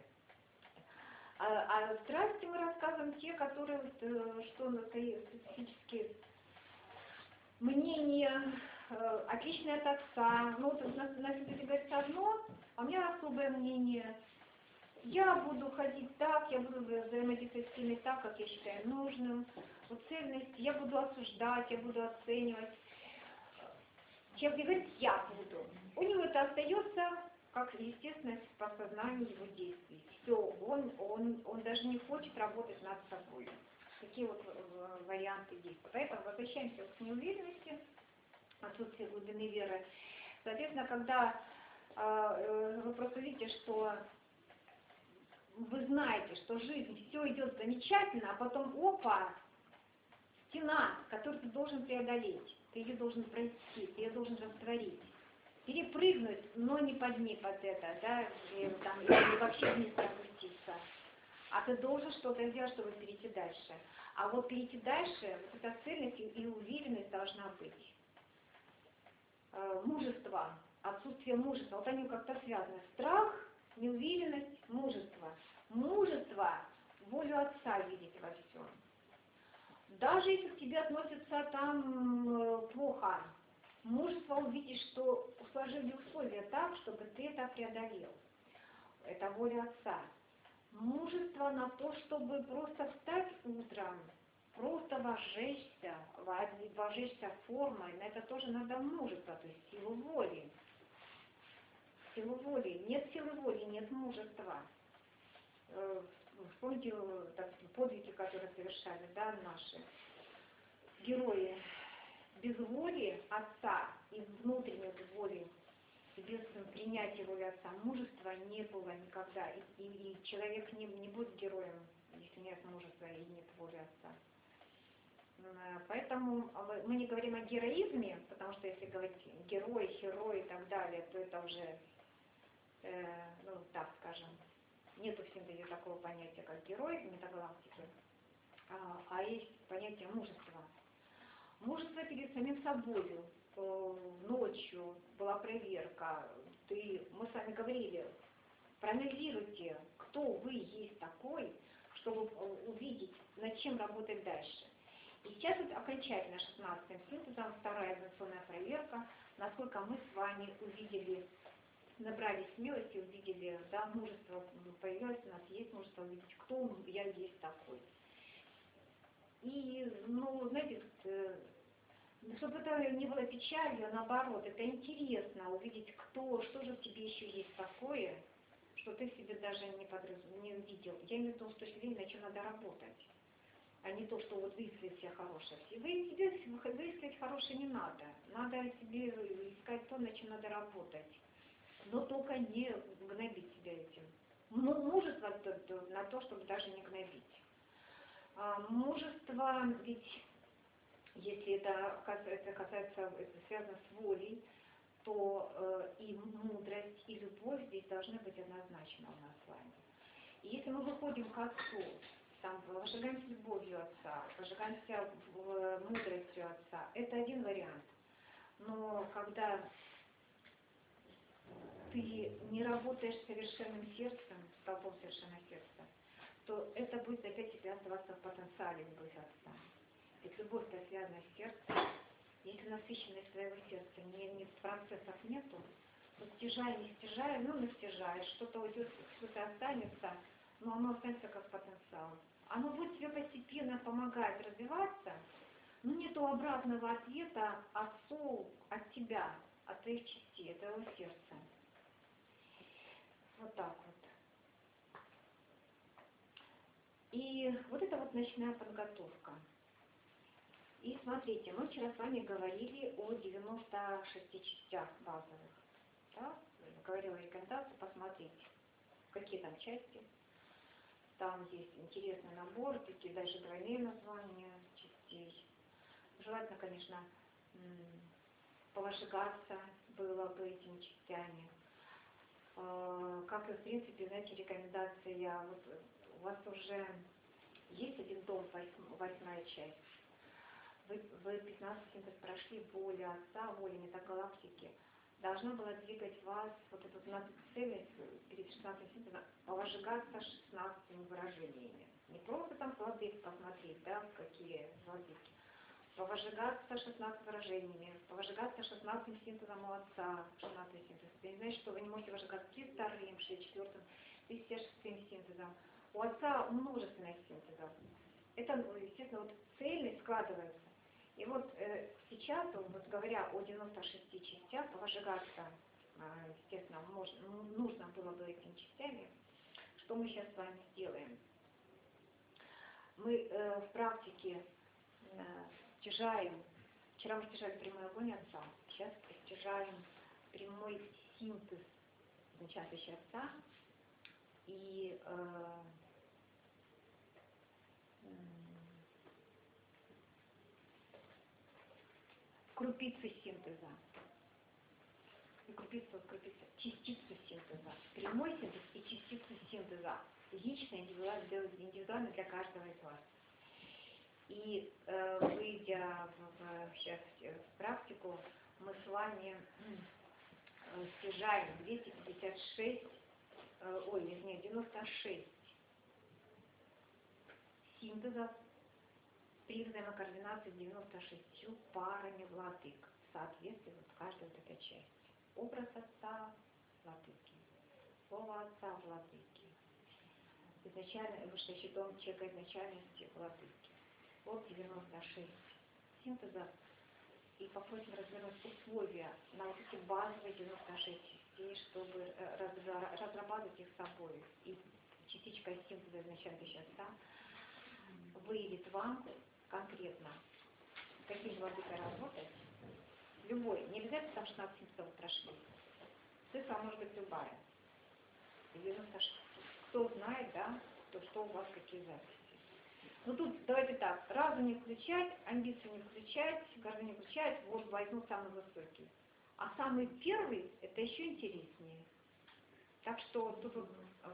А страсти мы рассказываем те, которые, что специфические мнения, отличные от отца. Ну, вот на синтезе говорится одно, а у меня особое мнение. я буду ходить так, я буду взаимодействовать с теми так, как я считаю нужным. Вот цельность, я буду осуждать, я буду оценивать. Человек говорит, я буду. У него это остается как естественность по сознанию его действий. Все, он даже не хочет работать над собой. Такие вот варианты есть. Поэтому возвращаемся к неуверенности, отсутствию глубины веры. Соответственно, когда вы просто видите, что вы знаете, что жизнь все идет замечательно, а потом опа, стена, которую ты должен преодолеть, ты ее должен пройти, ты ее должен растворить, перепрыгнуть, но не под ней под это, да, или вообще вниз опуститься. А ты должен что-то сделать, чтобы перейти дальше. А вот перейти дальше, вот эта цельность и уверенность должна быть. Мужество, отсутствие мужества, вот они как-то связаны. Страх, неуверенность, мужество. Мужество, волю Отца видеть во всем. Даже если к тебе относятся там плохо, мужество увидеть, что сложили условия так, чтобы ты это преодолел. Это воля Отца. Мужество на то, чтобы просто встать утром, просто вожечься формой, на это тоже надо мужество, то есть силу воли. Силу воли. Нет силы воли, нет мужества. Вспомните подвиги, которые совершали, да, наши герои. Без воли Отца и внутренней воли, без принятия воли Отца, мужества не было никогда. И человек не будет героем, если нет мужества и нет воли Отца. Поэтому мы не говорим о героизме, потому что если говорить герой, и так далее, то это уже, ну так скажем, нету в синтезе такого понятия, как герой в метагалактике, а есть понятие мужества. Мужество перед самим собой. Ночью была проверка, мы с вами говорили, проанализируйте, кто вы есть такой, чтобы увидеть, над чем работать дальше. И сейчас вот окончательно 16-м синтезом, вторая эволюционная проверка, насколько мы с вами увидели, набрали смелости, увидели, да, мужество появилось, у нас есть мужество увидеть, кто я есть такой. И, ну, знаете, чтобы это не было печалью, а наоборот, это интересно увидеть, что же в тебе еще есть такое, что ты себе даже не увидел. Я имею в виду, что на чем надо работать, а не то, что вот выискивать все хорошее. Выискивать хорошее не надо. Надо себе искать то, на чем надо работать. Но только не гнобить себя этим. Мужество на то, чтобы даже не гнобить. Мужество, ведь если это связано с волей, то и мудрость, и любовь здесь должны быть однозначно у нас с вами. И если мы выходим к Отцу, там, возжигаемся любовью Отца, возжигаемся мудростью Отца, это один вариант. Но когда ты не работаешь совершенным сердцем, столбом совершенного сердца, то это будет опять тебя оставаться в потенциале любовь Отца. Ведь любовь-то связана с сердцем. Если насыщенность твоего сердца процессов нету, то стяжай, не стяжай, ну не стяжаешь, что-то уйдет, что-то останется, но оно останется как потенциал. Оно будет тебе постепенно помогать развиваться, но нету обратного ответа Отцу от тебя, от твоих частей, от твоего сердца. Вот так вот. И вот это вот ночная подготовка. И смотрите, мы вчера с вами говорили о 96 частях базовых. Да? Говорила рекомендацию посмотреть, какие там части. Там есть интересный набор, такие даже двойные названия частей. Желательно, конечно, повожигаться было бы этими частями. Как и, в принципе, знаете, рекомендация, вот у вас уже есть один дом, 8-я часть. Вы 15 синтез прошли, воля Отца, воля метагалактики. Должна была двигать вас, вот эту 12 цельность перед 16 синтезом, повожигаться 16 выражениями. Не просто там владык посмотреть, да, какие владыки. Повожигаться 16 выражениями, повожигаться 16 синтезом у Отца, 16 синтез. Это не значит, что вы не можете вожигаться 32-м, 64-м, шестым синтезом, у отца множественных синтезов. Это, естественно, вот цельность складывается. И вот сейчас, вот говоря о 96 частях, выжигаться, естественно, нужно было бы этими частями. Что мы сейчас с вами сделаем? Мы в практике стяжаем, вчера мы стяжали прямой огонь отца, сейчас стяжаем прямой синтез начальствующего отца и крупицы синтеза. И крупица, частицу синтеза. Прямой синтез и частицу синтеза. Лично, индивидуально для каждого из вас. И выйдя сейчас в практику, мы с вами стяжаем 96 синтезов при взаимокоординации 96 парами владык в соответствии с каждой вот этой части. Образ отца – владыки, слово отца – владыки, изначально, вышедший дом человека изначальности – владыки. Вот 96 синтезов. И попросим развернуть условия на вот эти базовые 96 частей, чтобы разрабатывать их с собой. И частичка синтеза изначально отца выявит вам конкретно, с каким владыкой работать. Любой, не обязательно там 16 синтезов прошли. Цифра может быть любая. 96. Кто знает, да, то что у вас какие записи. Ну тут давайте так, разум не включать, амбицию не включать, гордыню не включать, вот возьму самый высокий. А самый первый, это еще интереснее. Так что тут вот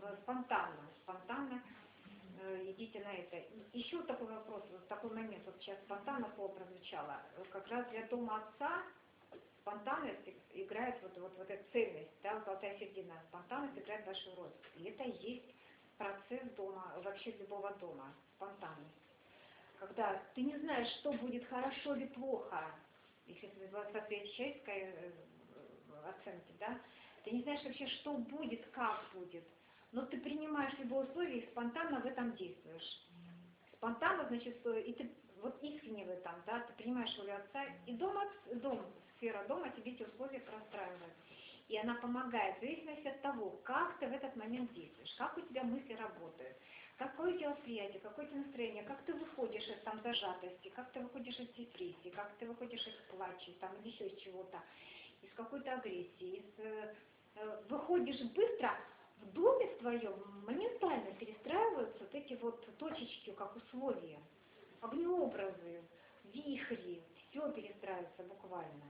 спонтанно идите на это. И еще такой вопрос, вот такой момент, вот сейчас спонтанно слово прозвучало. Как раз для дома отца спонтанность играет вот эта цельность, да, золотая середина. Спонтанность играет большую роль. И это и есть процесс дома, вообще любого дома, спонтанность. Когда ты не знаешь, что будет хорошо или плохо, если это соответствует человеческой оценке, да, ты не знаешь вообще, что будет, как будет, но ты принимаешь любое условие и спонтанно в этом действуешь. Спонтанно, значит, и ты вот искренне в этом, да, ты принимаешь волю отца, и сфера дома тебе эти условия простраивает. И она помогает, в зависимости от того, как ты в этот момент действуешь, как у тебя мысли работают, какое у тебя восприятие, какое у тебя настроение, как ты выходишь из там зажатости, как ты выходишь из депрессии, как ты выходишь из плача, там, или еще из чего-то, из какой-то агрессии, выходишь быстро, в доме в твоем моментально перестраиваются вот эти вот точечки, как условия, огнеобразы, вихри, все перестраивается буквально.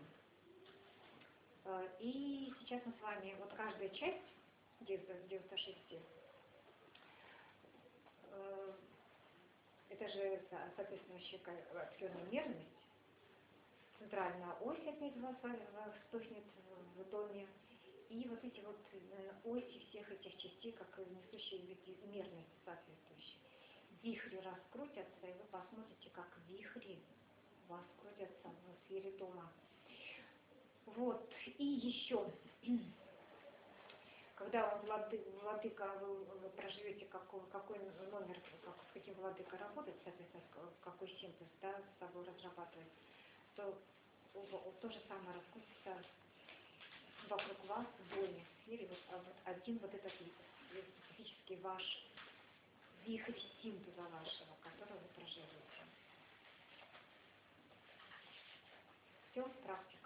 И сейчас мы с вами, вот каждая часть 96, это же соответствующая определенная мерность, центральная ось опять вспыхнет в доме, и вот эти вот оси всех этих частей, как несущие мерности соответствующие. Вихри раскрутятся, и вы посмотрите, как вихри у вас крутятся в сфере дома. Вот, и еще, когда владыка, вы проживете, какой номер, с каким владыкой работать, соответственно, какой синтез, да, с собой разрабатывать, то то же самое раскрутится вокруг вас в доме, в сфере, вот один вот этот специфический ваш вихрь синтеза вашего, который вы проживете. Все, практика.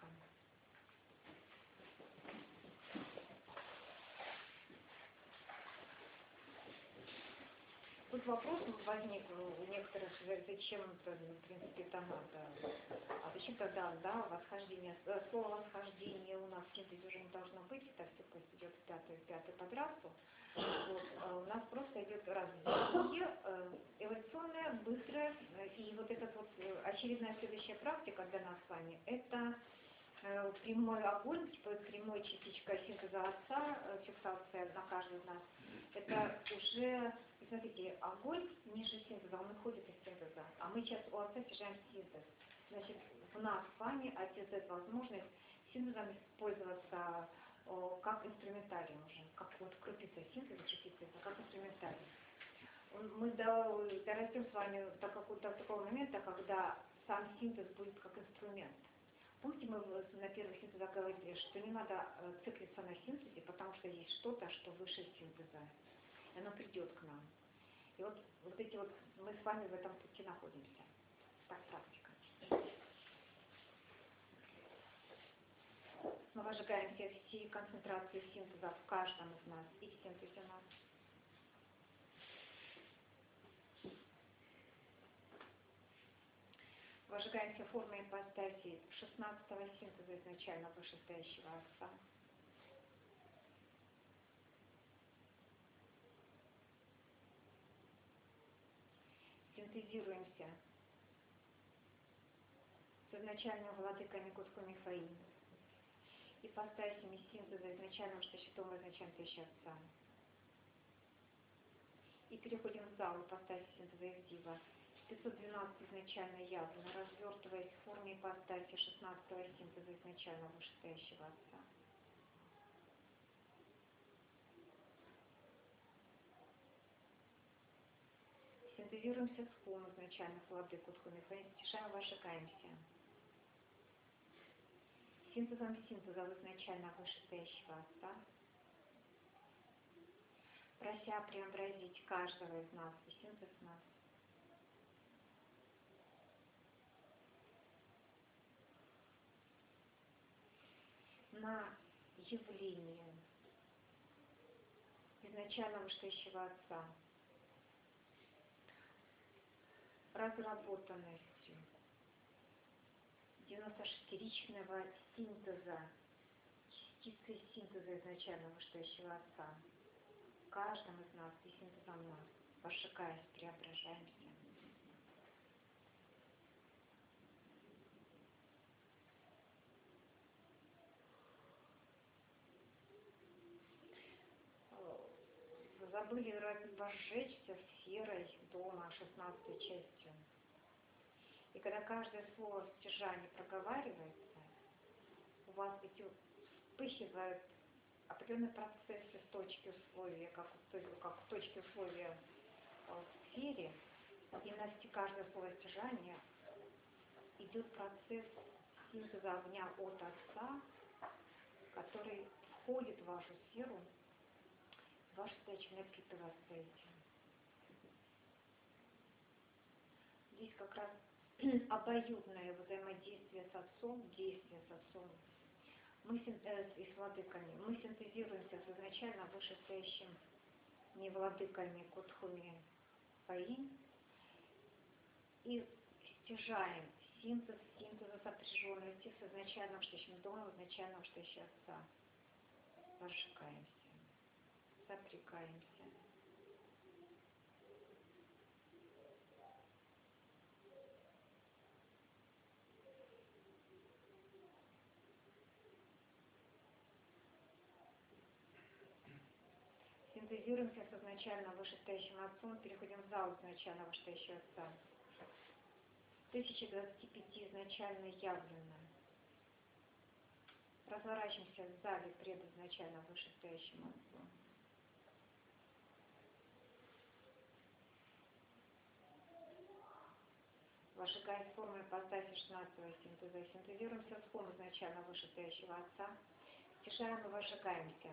Тут вопрос возник у некоторых, зачем, в принципе, это надо. А зачем тогда, да, восхождение, слово восхождение у нас в синтезе уже не должно быть, это все пусть идет пятый под расу. Вот, у нас просто идет развитие, эволюционное, быстрое, и вот эта вот очередная следующая практика для нас с вами, это прямой огонь, типа прямой частичка синтеза отца, фиксация на каждый из нас. Это уже, смотрите, огонь ниже синтеза, он выходит из синтеза, а мы сейчас у отца стяжаем синтез. Значит, в нас с вами отец дает возможность синтезом пользоваться как инструментарием уже, как вот крупица синтеза, частица, это как инструментарием. Мы дорастем с вами до какого-то такого момента, когда сам синтез будет как инструмент. Помните, мы на первых синтезах говорили, что не надо циклиться на синтезе, потому что есть что-то, что выше синтеза. И оно придет к нам. И вот эти вот, мы с вами в этом пути находимся. Так, практика. Мы выжигаем все концентрации синтеза в каждом из нас и в синтезе нас. Выжигаем все формы ипостаси 16-го синтеза изначально вышестоящего Отца. Синтезируемся с изначальными владыками Кутху Мифаим, ипостасями синтеза изначального Штащитома изначально Отца. И переходим в зал ипостаси синтеза Ивдива. 512 изначально явно, развертываясь в форме ипостаси 16-го синтеза изначально вышестоящего Отца. Синтезируемся с хум изначально владык Кутху Мифаим, стишаем, выжигаемся. Синтезом синтеза изначально вышестоящего Отца, прося преобразить каждого из нас и синтез нас. На явление изначально вышестоящего Отца, разработанностью 96-ричного синтеза, частицы синтеза изначально вышестоящего Отца, каждым из нас и синтезом нас, пошикаясь, преображаемся. Забыли возжечься сферой дома 16-й частью. И когда каждое слово в стяжании проговаривается, у вас эти вспыхивают определенные процессы с точки условия, как в точке условия в сфере, и на каждое слово стяжания идет процесс синтеза огня от Отца, который входит в вашу сферу, ваша задача напитываться этим. Здесь как раз обоюдное взаимодействие с Отцом, действие с Отцом. Мы и с владыками. Мы синтезируемся с изначально вышестоящим не владыками Кутхуми Фаим и стяжаем синтеза сопряженности с изначальным штащим домом, изначальным штащим Отца. Зажигаемся. Сопрягаемся. Синтезируемся с изначально вышестоящим Отцом, переходим в зал изначально вышестоящего Отца. 1025 изначально явлено. Разворачиваемся в зале пред изначально вышестоящим Отцом. Вожигая формы ипостаси 16-го синтеза, синтезируемся с формой изначально вышестоящего Отца, стяжаем и вожигаемся.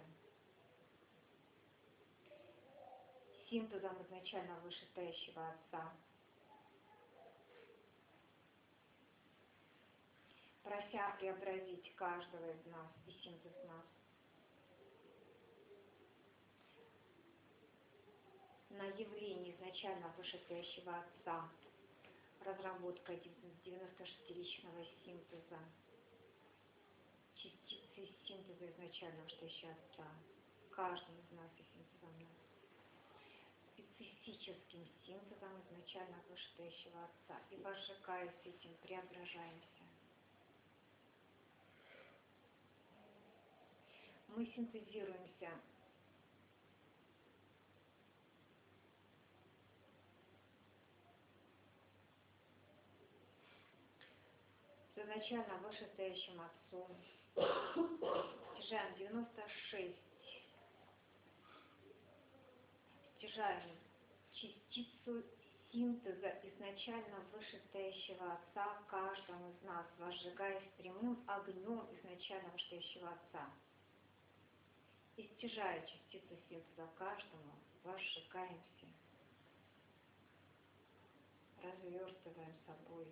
Синтезом изначально вышестоящего Отца, прося преобразить каждого из нас и синтез нас. На явление изначально вышестоящего Отца, разработка 96-личного синтеза, частицы синтеза изначально вышестоящего Отца, каждый из нас и синтезом нас. Специфическим синтезом изначально вышестоящего Отца. И вожигаясь этим, преображаемся. Мы синтезируемся с изначально вышестоящим Отцом, стяжаем 96, стяжаем частицу синтеза изначально вышестоящего Отца каждому из нас, возжигаясь прямым огнем изначально вышестоящего Отца. И стяжая частицу синтеза каждому, возжигаемся, разверстываем собой.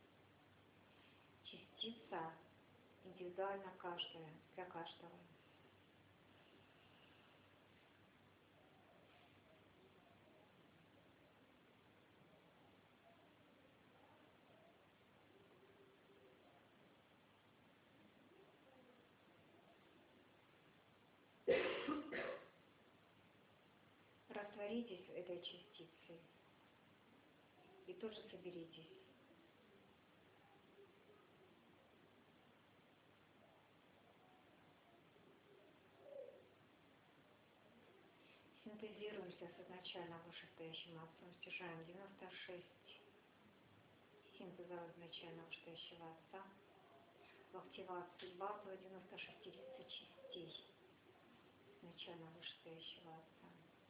Частица индивидуально каждая, для каждого. Растворитесь этой частицей и тоже соберитесь. Синтезируемся с изначально вышестоящим Отцом, стяжаем 96 синтеза изначально вышестоящего Отца, в активации базового 96 частей изначально вышестоящего Отца.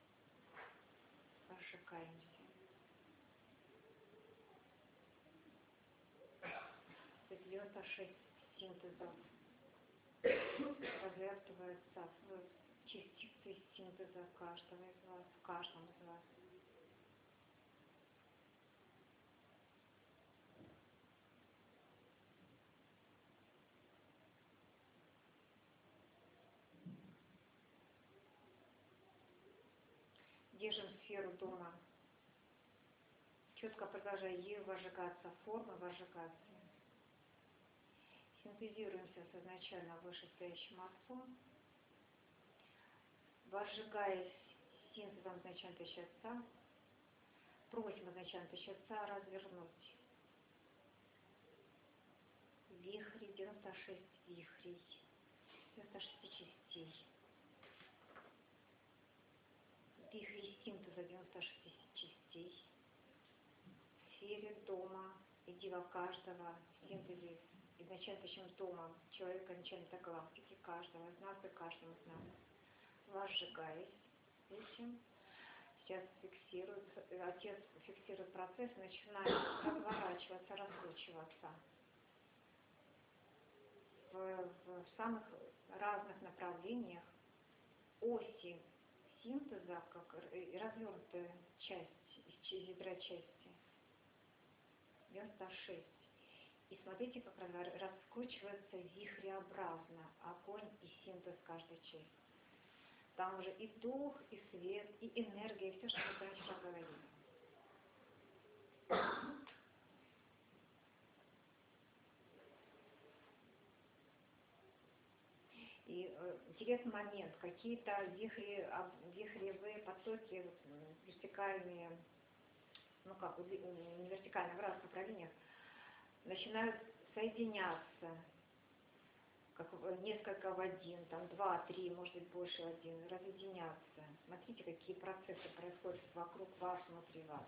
Разжигаемся. 96 синтезов развертывается в частицы синтеза каждого из вас, в каждом из вас. Держим сферу дома, четко продолжая ею возжигаться, формы возжигаться. Синтезируемся с изначально вышестоящим Отцом, возжигаясь синтезом изначально тысячи Отца, просим изначально тысячи Отца развернуть вихри, 96 вихрей, 96 частей. Вихри синтеза 96 частей, в сфере дома, идеала каждого, синтезе изначально тысячим домом человека, начальника галактики, каждого из нас и каждого из нас. Возжигаясь этим, сейчас Отец фиксирует процесс, начинает разворачиваться, раскручиваться в самых разных направлениях оси синтеза, как развернутая часть, из ядра части, 96. И смотрите, как раскручивается вихреобразно огонь и синтез каждой части. Там уже и дух, и свет, и энергия, и все, что мы раньше говорили. И интересный момент, какие-то вихревые потоки вертикальные, ну как, не вертикально, в разных направлениях, начинают соединяться, как несколько в один, там 2, 3, может быть больше в один, разъединяться. Смотрите, какие процессы происходят вокруг вас, внутри вас.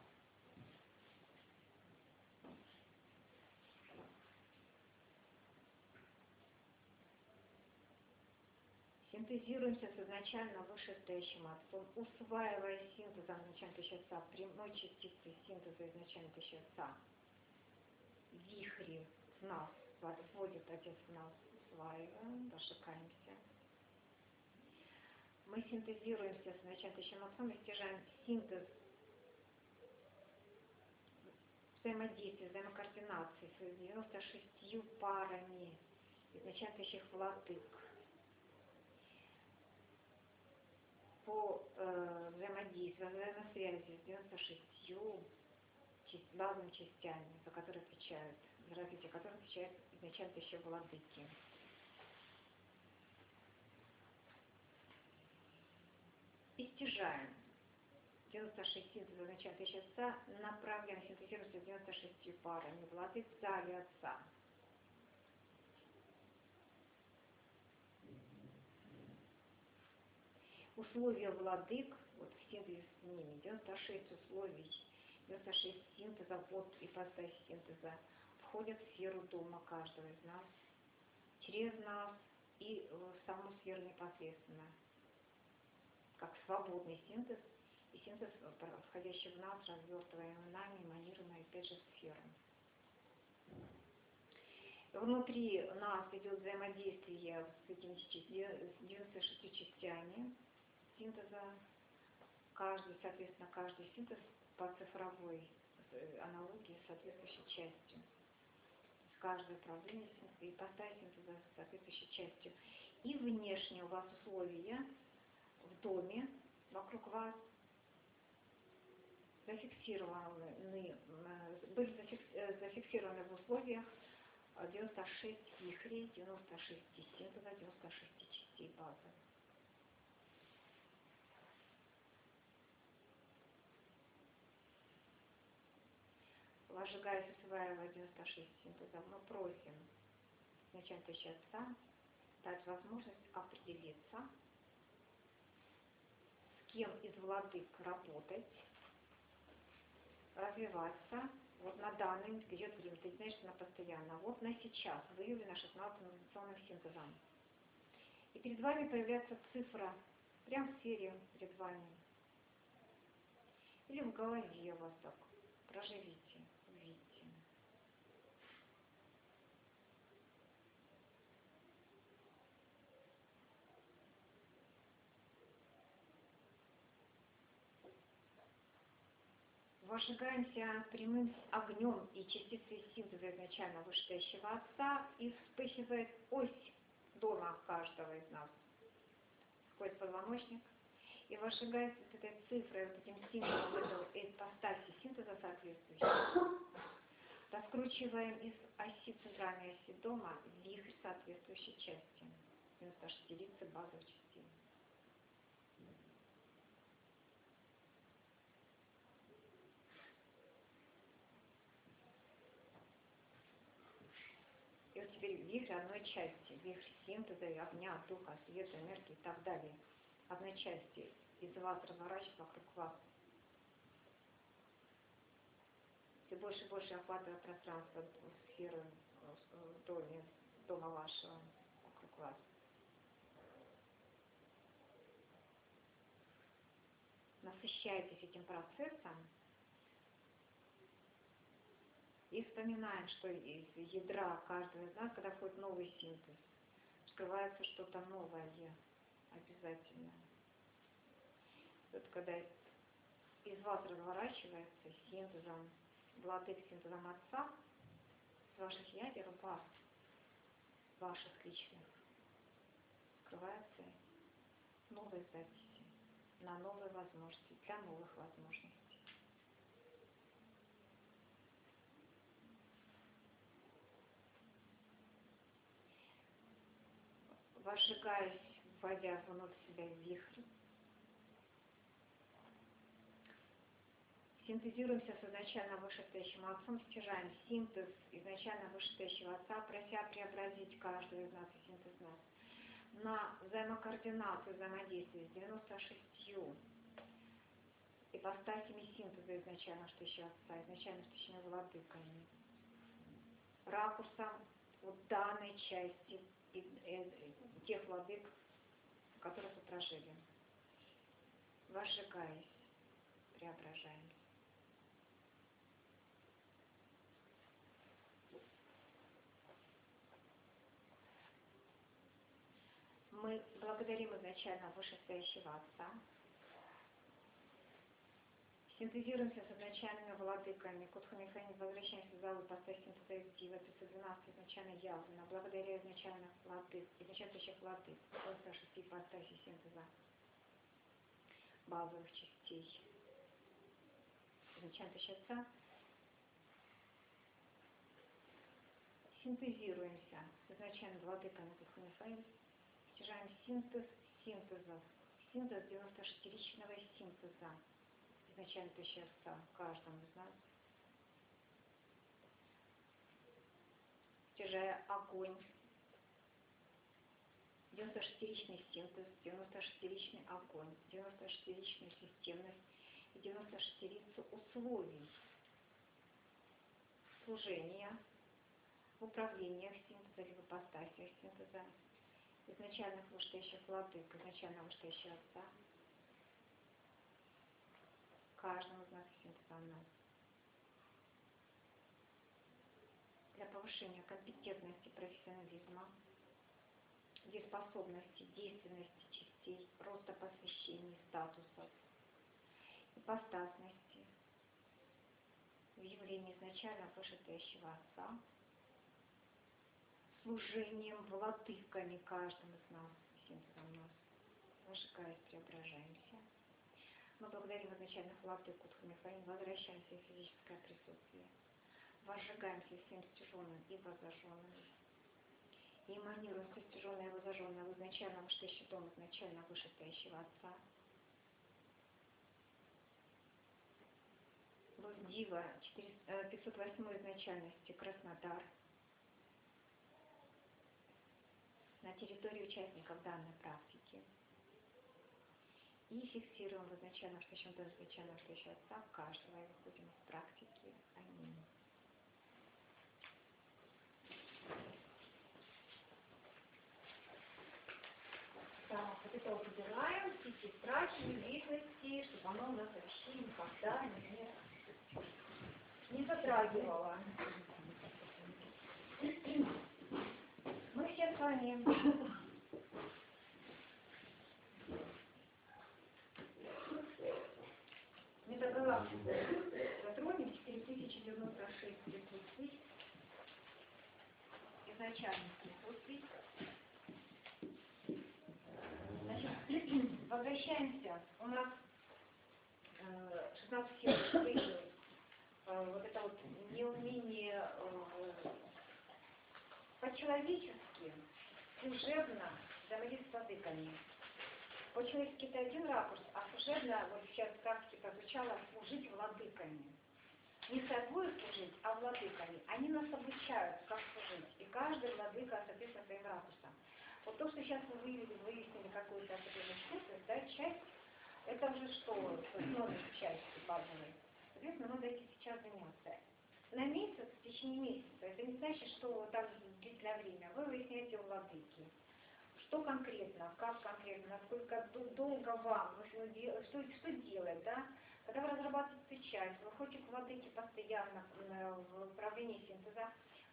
Синтезируемся с изначально вышестоящим Отцом, усваивая синтезом изначально тысячи Отца, прямой частицы синтеза изначально тысячи Отца. Вихри в нас, вводит Отец в нас, усваиваем, разжигаемся. Мы синтезируемся с изначально тысячим Отцом и стяжаем синтез взаимодействия, взаимокоординации с 96 парами изначально тысячих владык. По взаимодействию, взаимосвязи с 96 базовыми частями, за которые отвечают, за развитие которых отвечают изначально еще владыки. И стяжаем 96 синтеза изначально тысячи Отца, направляем, синтезируемся с 96 парами владык в зале Отца. Условия владык, вот в синтезе с ними, 96 условий, 96 синтезов от ипостаси синтеза входят в сферу дома каждого из нас, через нас и в саму сферу непосредственно, как свободный синтез и синтез, входящий в нас, развертываемый нами, эманируемый, опять же, в сферу. Внутри нас идет взаимодействие с этими 96 частями синтеза. Соответственно, каждый синтез по цифровой аналогии с соответствующей частью. Каждое управление синтеза и поставить синтеза с соответствующей частью. И внешне у вас условия в доме вокруг вас зафиксированы в условиях 96 вихрей, 96 синтеза, 96 частей базы. Возжигая сосываемого 96 синтеза, мы просим начать отца дать возможность определиться, с кем из владык работать, развиваться. Вот на данный период времени, ты знаешь, что она постоянно. Вот на сейчас выявлена 16 инновационным синтезом. И перед вами появляется цифра, прямо в сфере перед вами. Или в голове у вас так. Проживите, увидите. Возжигаемся прямым огнем и частицей синтеза изначально вышестоящего Отца, и вспыхивает ось дома каждого из нас. Входит позвоночник, и возжигается с этой цифрой, вот этим символом этого ипостаси синтеза соответствующего. Раскручиваем из оси, центральной оси дома, вихрь соответствующей части. 96 единицы базовых частей. И вот теперь вихрь одной части, вихрь синтеза, огня, духа, света, энергии и так далее. Одной части из вас разворачивается вокруг вас. Все больше и больше охватывая пространство, сферы дома вашего, вокруг вас. Насыщайтесь этим процессом. И вспоминаем, что из ядра каждого из нас, когда входит новый синтез, скрывается что-то новое обязательно. Вот когда из вас разворачивается синтезом, владык синтезом Отца, с ваших ядер вас, ваших личных, скрываются новые записи на новые возможности, для новых возможностей. Возжигаясь, вводя внутрь себя вихрь, синтезируемся с изначально вышестоящим Отцом, стяжаем синтез изначально вышестоящего Отца, прося преобразить каждого из нас и синтез нас на взаимокоординацию взаимодействия с 96 ипостасями синтеза изначально вышестоящего Отца, изначально вышестоящими владыками, ракурсом вот данной части тех владык, которых вы прожили. Возжигаясь, преображаемся. Мы благодарим изначально вышестоящего Отца, синтезируемся с изначальными владыками, Кутху-Михаил, возвращаемся в залу ипостась синтеза из Дива, 512 изначально явлено, благодаря изначальных владык, изначальных владык, 96 ипостаси синтеза базовых частей. Изначально Отца. Синтезируемся с изначальными владыками Кутху-Михаил, стяжаем синтез синтезов, синтез 96-личного синтеза, изначально Отца каждому из нас, стяжая огонь, 96-личный синтез, 96-личный огонь, 96-личная системность и 96 условий служения в управлениях синтеза или в ипостасиях синтеза изначальных вышестоящих владык, изначально вышестоящего Отца, каждому из нас и синтеза в нас. Для повышения компетентности, профессионализма, дееспособности, действенности частей, роста посвящений, статусов, ипостасности, в явлении изначально вышестоящего Отца, служением владыками каждым из нас, всем из нас, зажигаясь, преображаемся. Мы благодарим изначальных владык Кутхамифаин, возвращаемся в физическое присутствие, возжигаемся всем стяженным и воззаженным, и эманируем стяженное и воззаженное в изначально вышестоящий дом, изначально вышестоящего Отца. Дива 508 изначальности, Краснодар. На территории участников данной практики. И фиксируем в изначально вышестоящем доме, изначально вышестоящего Отца каждого и выходим из практики. Аминь. Так, вот это вот убираем, все эти страхи, невидности, чтобы оно у нас вообще никогда не затрагивало. Мы все с вами метагалактику затронем, 4096 присутствий, изначальных присутствий. Значит, возвращаемся. У нас 16 сил вот это вот неумение по-человечески, служебно взаимодействовать с владыками. По-человечески это один ракурс, а служебно, вот сейчас в практике прозвучало, служить владыками. Не собой служить, а владыками. Они нас обучают, как служить. И каждый владыка, соответственно, своим ракурсом. Вот то, что сейчас мы выяснили какую-то определенную часть, это уже что? Новая часть базовой. Соответственно, надо этим сейчас заняться. На месяц, в течение месяца, это не значит, что там длительное время. Вы выясняете у владыки. Что конкретно, как конкретно, насколько долго вам, что делать, да? Когда вы разрабатываете часть, вы ходите к владыке постоянно в управлении синтеза,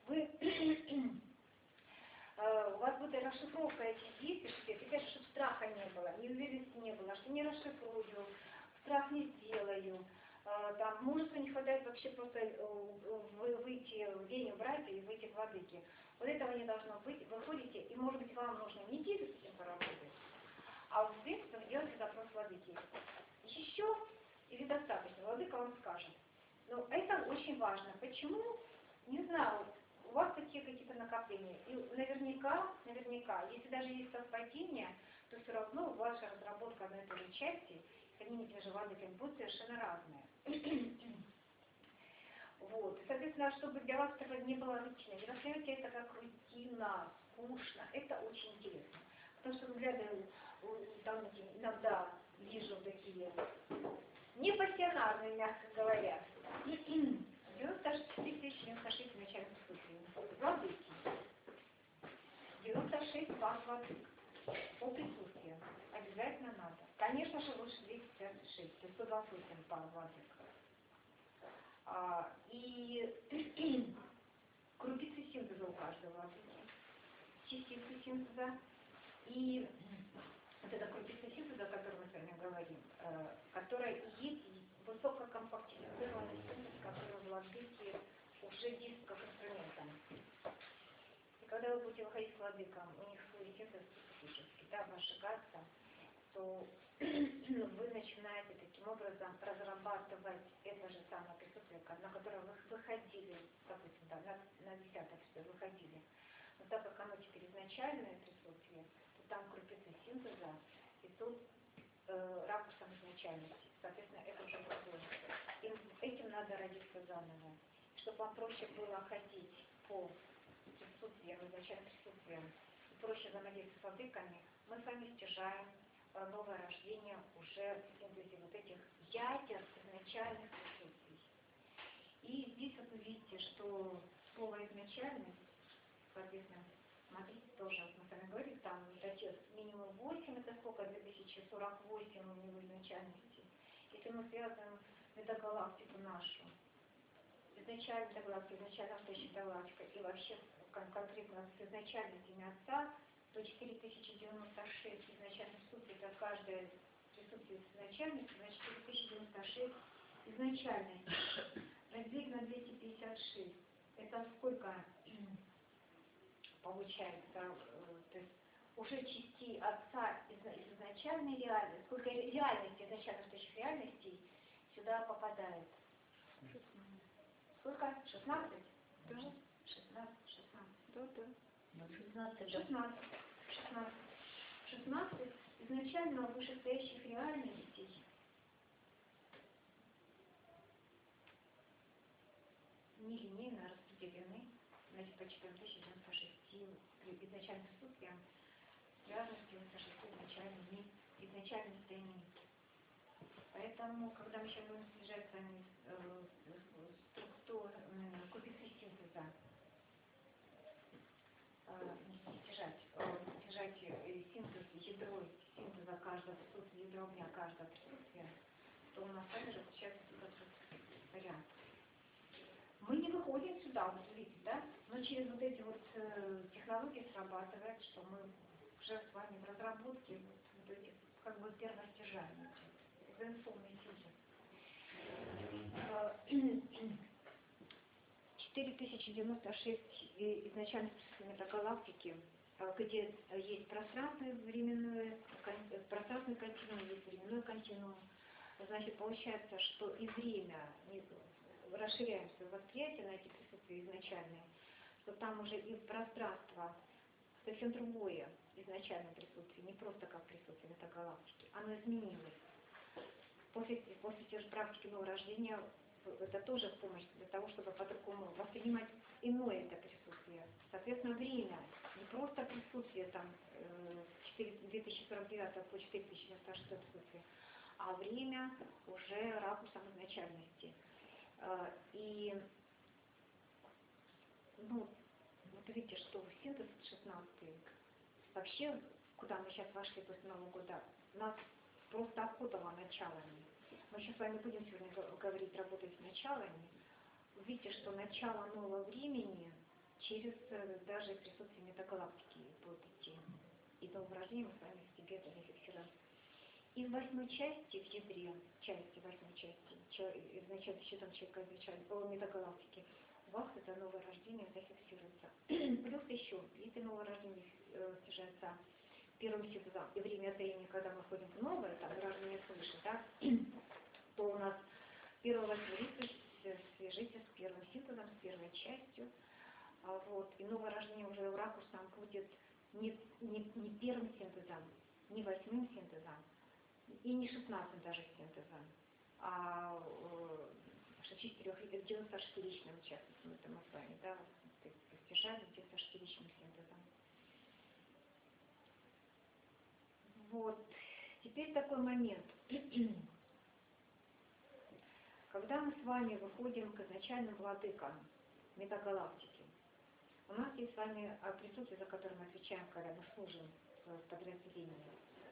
у вас будет расшифровка этих действий, теперь, чтобы страха не было, неуверенности не было, что не расшифрую, страх не сделаю, там мужества не хватает вообще просто выйти в день убрать и выйти к владыке. Вот этого не должно быть. Вы ходите, и может быть вам нужно неделю с этим поработать, а в принципе вы делаете запрос владыки. Еще или достаточно, владыка вам скажет. Но это очень важно. Почему? Не знаю. У вас такие какие-то накопления. И наверняка, если даже есть совпадение, то все равно ваша разработка на этой же части с одними и теми же владыками будет совершенно разная. Вот. Соответственно, чтобы для вас это не было рутиной, не воспринимайте это как рутина, скучно. Это очень интересно. Потому что, взглядывая, там иногда вижу такие непассионарные, мягко говоря. 96 начальных случаев. Владыки. 96 пар владык. По присутствию. Обязательно надо. Конечно же, лучше 256, то есть 128 пар владык. И крупицы синтеза у каждого владыки. Частицы синтеза. И вот эта крупица синтеза, о которой мы с вами говорим, которая и есть высококомпактифицированный синтез, который владыки уже действует как инструментом. И когда вы будете выходить к владыкам, у них свой синтез специфический, да, возжигаться, то вы начинаете таким образом разрабатывать это же самое присутствие, на которое вы выходили, допустим, да, на 10-х выходили. Но так как оно теперь изначальное присутствие, то там крупицы синтеза идут ракурсом изначальности. Соответственно, это уже другое. И этим надо родиться заново. Чтобы вам проще было ходить по присутствиям, изначальным присутствиям, и проще взаимодействовать с владыками, мы с вами стяжаем новое рождение уже в синтезе вот этих ядер изначальных присутствий. И здесь вот вы видите, что слово изначальность, соответственно, смотрите, тоже мы с вами говорили, там отец минимум 8, это сколько, 2048 у него изначальности. Если мы связываем метагалактику нашу, изначально метагалактика, изначально настоящая галактика, и вообще конкретно с изначальностями отца, то 4096 изначальных присутствий, это каждое присутствие с изначальностью, значит 4096 изначальности. Разделить на 256. Это сколько получается? То есть уже частей отца из изначальной реальности, сколько реальности, изначально настоящих реальностей сюда попадает? Сколько? 16? Да. 16. Да, да. 16 изначально вышестоящих реальностей нелинейно распределены, значит, по 4096 изначальным присутствием, связанностью со 6 изначальными состояниями. Поэтому, когда мы сейчас будем снижать с вами структуру кубицы синтеза, снижать синтез ядро синтеза каждого присутствия, ядро огня каждого присутствия, то у нас также получается этот вариант. Мы не выходим сюда, вот видите, да? Но через вот эти вот технологии срабатывает, что мы уже с вами в разработке вот эти как бы первостяжания, экзоэнсомный синтез. 4096 изначально метагалактики, где есть пространственный континуум, есть временной континуум. Значит, получается, что и время, расширяем свое восприятие на эти присутствия изначальные, что там уже и пространство совсем другое изначальное присутствие, не просто как присутствие метагалактики, оно изменилось. После те же практики нового рождения это тоже помощь для того, чтобы по-другому воспринимать иное это присутствие. Соответственно, время, не просто присутствие там 2049 по 4096 присутствие, а время уже ракурсом изначальности. И, ну, вот видите, что синтез 16 вообще, куда мы сейчас вошли после Нового года, нас просто окутало началами. Мы сейчас с вами будем сегодня говорить, работать с началами. Видите, что начало нового времени через даже присутствие метагалактики будет идти. И нового рождения мы с вами в себе это зафиксируем. И в 8 части, в ядре, части 8 части, изначально счетом человека изначально, метагалактики, у вас это новое рождение зафиксируется. Плюс еще, если новое рождение снижается первым синтезом, и время от времени, когда мы входим в новое, там, рождение свыше, да, то у нас первого свяжите с первым синтезом, с первой частью, вот, и новое рождение уже в ракурсом будет не первым синтезом, не 8 синтезом, и не 16 даже синтезом, а 94-личным участником, это мы с вами, да, достижаем 94-личным синтезом. Вот, теперь такой момент. Когда мы с вами выходим к изначальным владыкам метагалактики, у нас есть с вами присутствие, за которое мы отвечаем, когда мы служим в подразделении.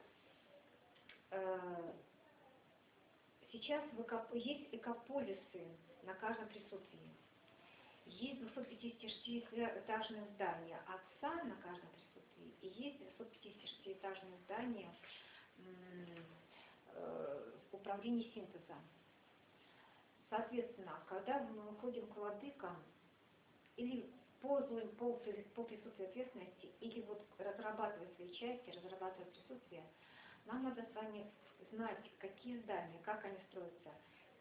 Сейчас есть экополисы на каждом присутствии. Есть 256-этажное здание отца на каждом присутствии, и есть 256-этажное здание управления синтезом. Соответственно, когда мы выходим к владыкам, или по присутствию ответственности, или вот разрабатывая свои части, разрабатывая присутствие, нам надо с вами знать, какие здания, как они строятся,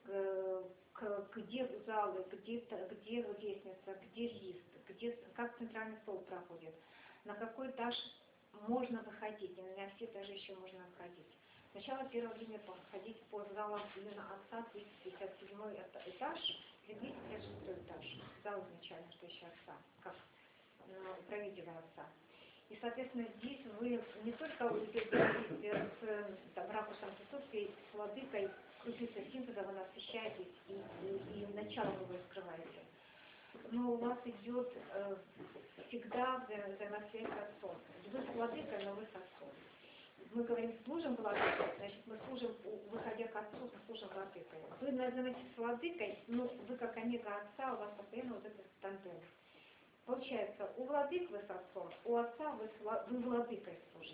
где залы, где лестница, где лифт, как центральный стол проходит, на какой этаж можно выходить, и на все этажи еще можно выходить. Сначала первое время походить по залам именно отца, 257 этаж, или 256 этаж, зал изначально, что еще отца, как управителя отца. И, соответственно, здесь вы не только говорите с ракурсом присутствия, с владыкой, крупицей синтеза вы насыщаетесь, и начало вы раскрываете. но у вас идет всегда взаимосвязь с отцом. Вы с владыкой, но вы с отцом. Мы говорим, служим владыкой, значит, мы служим, выходя к отцу, мы служим владыкой. Вы называете с владыкой, но вы как омега отца, у вас постоянно вот этот тандем. Получается, у владык вы с отцом, у отца вы владыкой служите.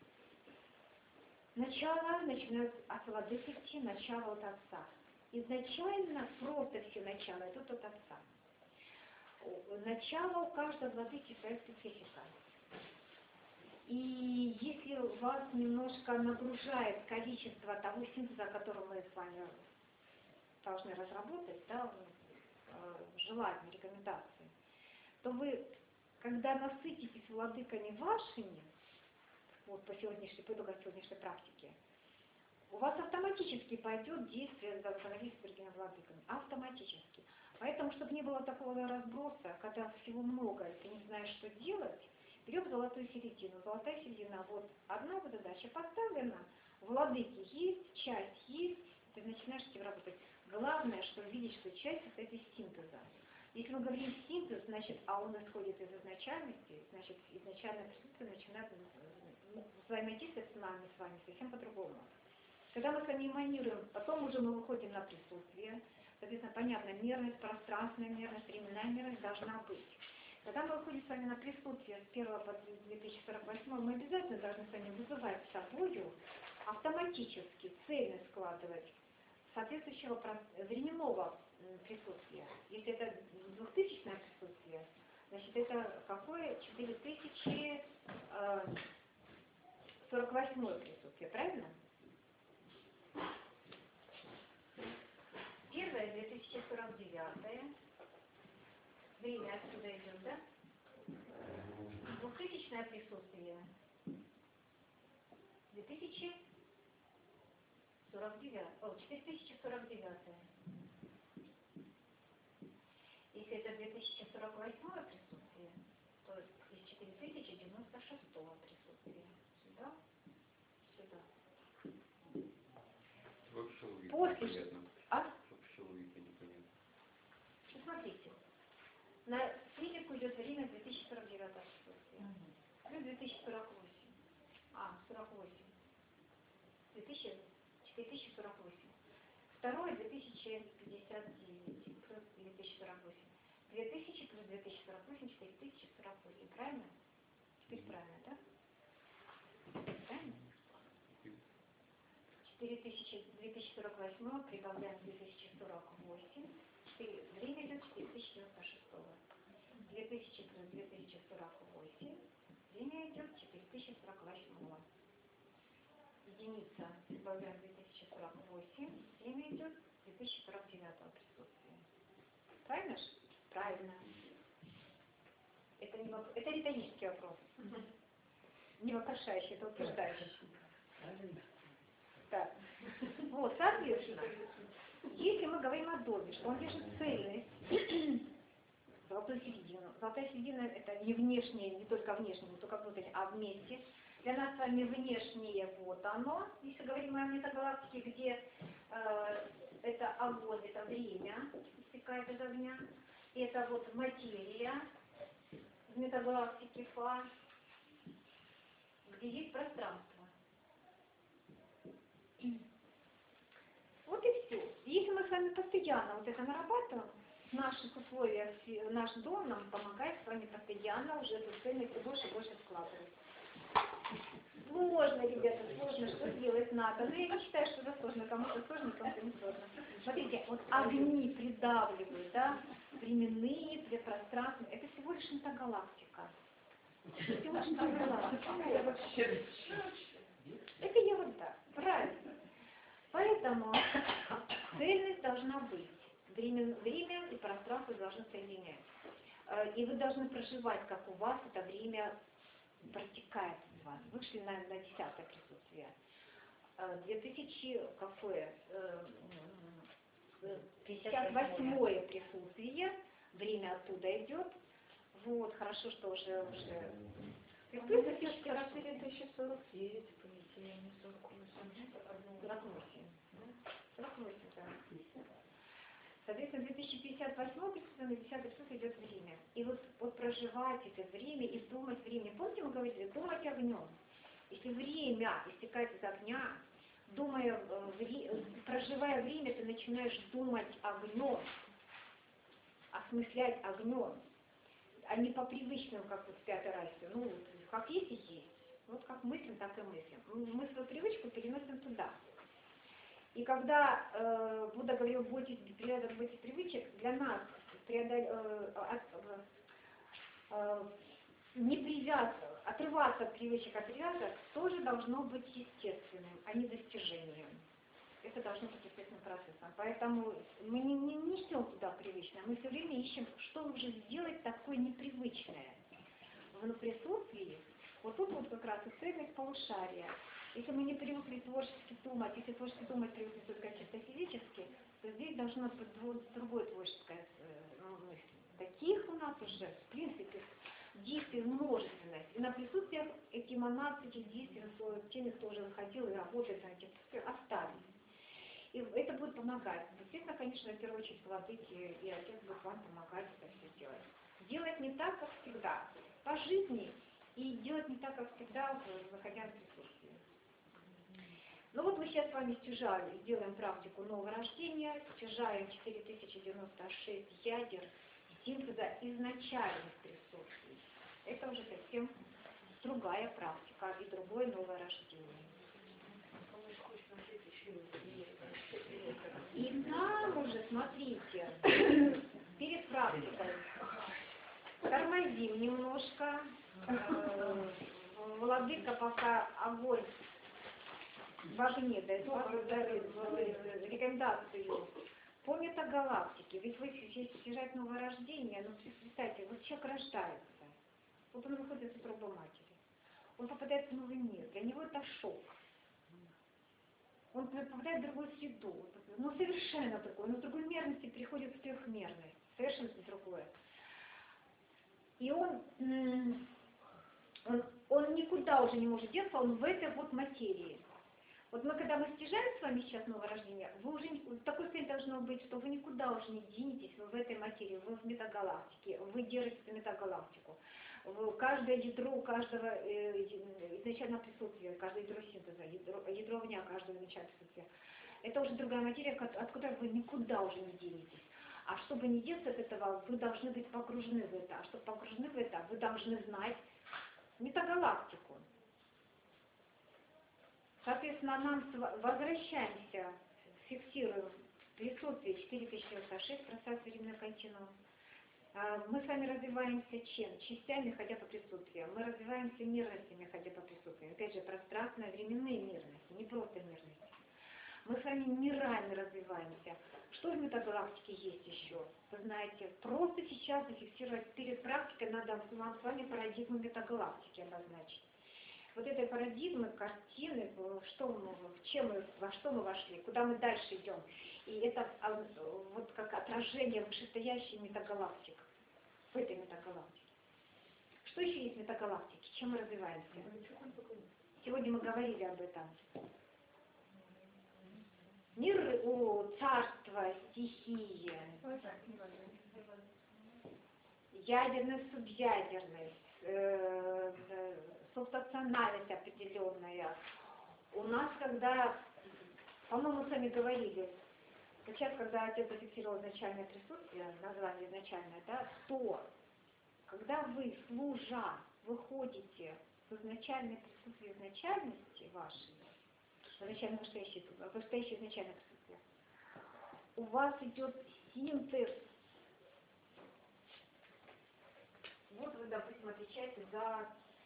Начало начинают от владык идти, начало от отца. Изначально просто все начало идут от отца. Начало у каждого владыки своя специфика. И если вас немножко нагружает количество того синтеза, который мы с вами должны разработать, да, желательно, рекомендации, то вы, когда насытитесь владыками вашими, вот по итогам сегодняшней практики, у вас автоматически пойдет действие взаимодействия с другими владыками. Автоматически. Поэтому, чтобы не было такого разброса, когда всего много, и ты не знаешь, что делать, берем золотую середину. Золотая середина, вот одна задача поставлена, владыки есть, часть есть, ты начинаешь с этим работать. Главное, что видишь, что часть состоит из синтеза. Если мы говорим синтез, значит, а он исходит из изначальности, значит, изначальное присутствие начинает взаимодействовать с вами совсем по-другому. Когда мы с вами эманируем, потом уже мы выходим на присутствие, соответственно, понятно, мерность, пространственная мерность, временная мерность должна быть. Когда мы выходим с вами на присутствие с 1 по 2048, мы обязательно должны с вами вызывать с собою автоматически цельность складывать соответствующего временного присутствия. Если это 2000-е присутствие, значит это какое? 4048 присутствие, правильно? Первое 2049, время отсюда идет, да? 2000-е присутствие 4049. Если это 2048 присутствие, то из 4096 присутствия. Сюда, сюда. Вообще логика После непонятна. А? Вообще логика непонятна. Посмотрите. На физику идет время 2049 присутствия. Плюс 2048. 48. 4048. Второе 2059 плюс 2048. 2000 плюс 2048, 4048. Правильно? Теперь правильно, да? Правильно? 2048 прибавляем 2048. Время идет 4096. 2000 плюс 2048. Время идет 4048. Единица прибавляем 2048. Время идет 2049 присутствия. Правильно же? Правильно. Это риторический вопрос. Не вопрошающий, это утверждающий. Так. Вот, соответственно, если мы говорим о доме, что он держит цельность, золотую середину. Золотая середина это не внешнее, не только внешнее, не только внутреннее, а вместе. Для нас с вами внешнее вот оно, если говорим о метагалактике, где это огонь, это время, истекает из огня, и это вот материя в метагалактике Фа, где есть пространство. Вот и все. Если мы с вами постоянно вот это нарабатываем, в наших условиях наш дом нам помогает с вами постоянно уже эту ценность больше и больше складывать. Сложно, ребята, сложно, что делать надо. Но я не считаю, что это сложно, кому-то сложно, кому-то не сложно. Смотрите, вот огни придавливают, да, временные, пространственные, это всего лишь метагалактика. Всего лишь метагалактика. Это ерунда, правильно. Поэтому цельность должна быть. Время и пространство должны соединять. И вы должны проживать, как у вас это время протекает из вас. Вышли на 10-е присутствие. 58-е присутствие. Время оттуда идет. Вот, хорошо, что уже... 4049, по идее, не 48. 48, да. Соответственно, 2058 на 10-й число идет время. И вот проживать это время и думать время. Помните, мы говорили, думать огнем. Если время истекает из огня, проживая время, ты начинаешь думать огнем, осмыслять огнем, а не по привычному, как вот в пятой расе. Ну, как есть и есть. Вот как мыслим, так и мыслим. Мы свою привычку переносим туда. И когда Будда говорил, бойтесь привычек, для нас не привязываться, отрываться от привычек, от привязок, тоже должно быть естественным, а не достижением. Это должно быть естественным процессом. Поэтому мы не ждем туда привычное, мы все время ищем, что уже сделать такое непривычное. В присутствии, вот тут вот как раз и цельность полушария. Если мы не привыкли творчески думать, если творчески думать привыкли только чисто физически, то здесь должно быть другое творческое мысль. Таких у нас уже, в принципе, действий множественность. И на присутствиях эти эманации, эти действия, теми, кто уже выходил и работает на этих присутствиях, остались. И это будет помогать. Естественно, конечно, в первую очередь владыки и отец будет вам помогать это все делать. Делать не так, как всегда, по жизни, и делать не так, как всегда, выходя на присутствие. Ну вот мы сейчас с вами стяжали, сделаем практику нового рождения, стяжаем 4096 ядер синтеза изначальных присутствий. Это уже совсем другая практика и другое новое рождение. И там уже, смотрите, перед практикой тормозим немножко, владыка пока огонь в огне, дает рекомендацию по метагалактике. Ведь вы если стяжать новое рождение, ну представьте, вот человек рождается, вот он выходит из утробы матери, он попадает в новый мир, для него это шок. Он попадает в другую среду, ну совершенно другой, но с другой мерности переходит в трехмерность, совершенно другое. И он никуда уже не может деться, он в этой вот материи. Вот мы, когда мы стяжаем с вами сейчас новое рождение, вы уже такое состояние должно быть, что вы никуда уже не денетесь, вы в этой материи, вы в метагалактике, вы держите метагалактику. Каждое ядро у каждого изначального присутствия, каждое ядро синтеза, ядро огня каждого изначального присутствия. Это уже другая материя, от которой вы никуда уже не денетесь. А чтобы не деться от этого, вы должны быть погружены в это. А чтобы погружены в это, вы должны знать метагалактику. Соответственно, нам возвращаемся, фиксируем присутствие 4096, пространство временной континуум. Мы с вами развиваемся чем? Частями, ходя по присутствию. Мы развиваемся мирностями, ходя по присутствию. Опять же, пространственно-временные мирности, не просто мирности. Мы с вами мирами развиваемся. Что в метагалактике есть еще? Вы знаете, просто сейчас зафиксировать перед практикой надо с вами парадигму метагалактики обозначить. Вот этой парадигмы, картины, во что мы вошли, куда мы дальше идем. И это вот как отражение вышестоящей метагалактик, в этой метагалактике. Что еще есть в метагалактике? Чем мы развиваемся? Сегодня мы говорили об этом. Мир, царство, стихии, ядерность, субъядерность, субстациональность определенная. У нас, когда, по-моему, мы с вами говорили, сейчас, когда отец зафиксировал изначальное присутствие, название изначальное, да, то, когда вы, служа, выходите в изначальное присутствие изначальности вашей, изначально настоящее изначальное присутствие, у вас идет синтез. Вот вы, допустим, отвечаете за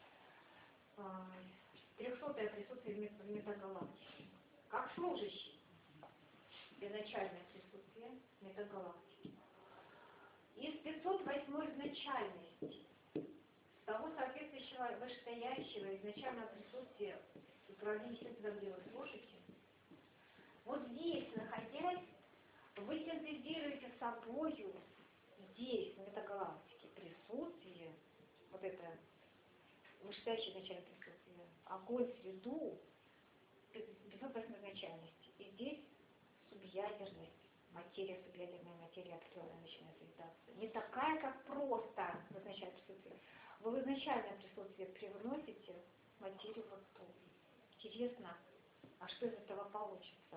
300-е присутствие в метагалактике. Как служащий. Изначальное присутствие метагалактики. Из 508 изначальности, того соответствующего вышестоящего изначального присутствия управления, где вы служите, вот здесь, находясь, вы синтезируете собою здесь, в метагалактике, присутствие, вот это вышестоящее начальное присутствие, огонь, среду, 508 изначальности. И здесь субъядерность, материя, субъядерная материя, определенная начинает медитация. Не такая, как просто в изначальном присутствии. Вы в изначальном присутствии привносите материю в стол. Интересно, а что из этого получится?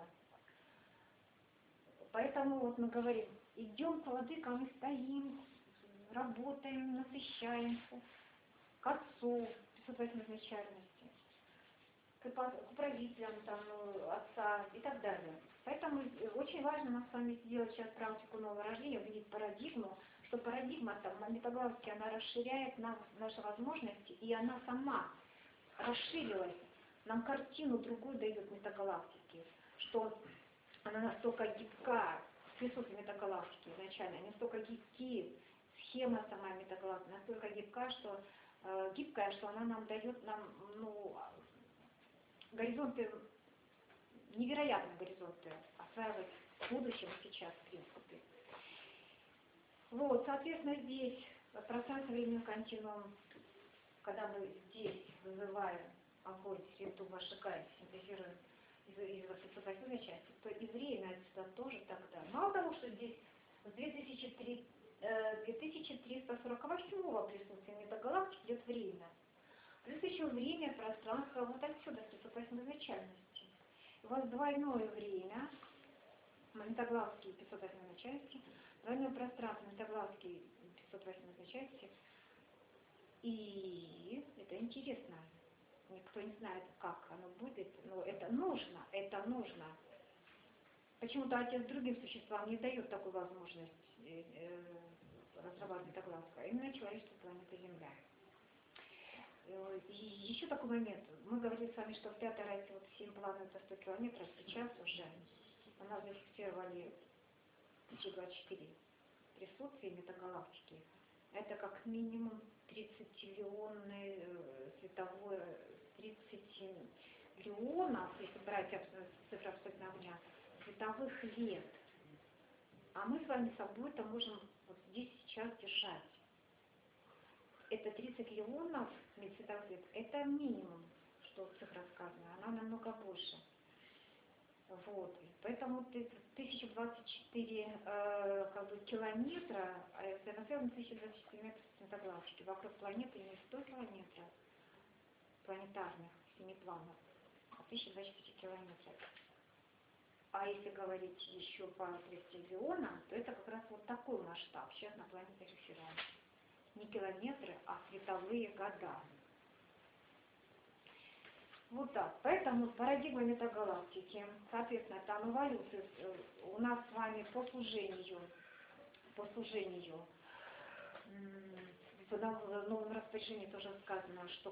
Поэтому вот мы говорим, идем к владыке, мы стоим, работаем, насыщаемся к Отцу, присутствуем изначальности, к управителям там, Отца и так далее. Поэтому очень важно нам с вами сделать сейчас практику нового рождения, увидеть парадигму, что парадигма там, метаглавски, она расширяет нам наши возможности, и она сама расширилась, нам картину другую дает метагалактики, что она настолько гибка, присутствие метагалактики изначально, настолько гибкие, схема сама метагалактики, настолько гибкая, что она нам дает горизонты, невероятные горизонты осваивать в будущем сейчас, в принципе. Вот, соответственно, здесь пространство-временный континуум, когда мы здесь вызываем огонь, среду, сжигаем, синтезируем из высокосильной части, то и время отсюда тоже тогда. Мало того, что здесь с 2348-го присутствия метагалактики идет время, плюс еще время, пространство вот отсюда, с 508 изначальности. У вас двойное время, метагалактики 508 части, двойное пространство, метагалактики 508 части. И это интересно. Никто не знает, как оно будет, но это нужно, это нужно. Почему-то Отец другим существам не дает такую возможность разрабатывать метагалактику, а именно человечество, планета Земля. И еще такой момент. Мы говорили с вами, что в пятой расе вот 7 планет за 100 километров, сейчас уже у нас зафиксировали 1024 присутствия метагалактики. Это как минимум 30-миллионное световое, 30 миллионов, если брать цифру абсолютного огня, световых лет. А мы с вами собой-то можем вот здесь сейчас держать. Это 30 миллионов световых лет, это минимум, что цифра сказана, она намного больше. Вот. Поэтому 1024 километра, взаимосвязаны 1024 метра метагалактики. Вокруг планеты не 100 километров планетарных семипланов, а 1024 километров. А если говорить еще по 200 миллионам, то это как раз вот такой масштаб. Сейчас на планете зафиксирован. Не километры, а световые года. Вот так. Поэтому парадигма метагалактики, соответственно, там эволюция у нас с вами по служению в новом распоряжении тоже сказано, что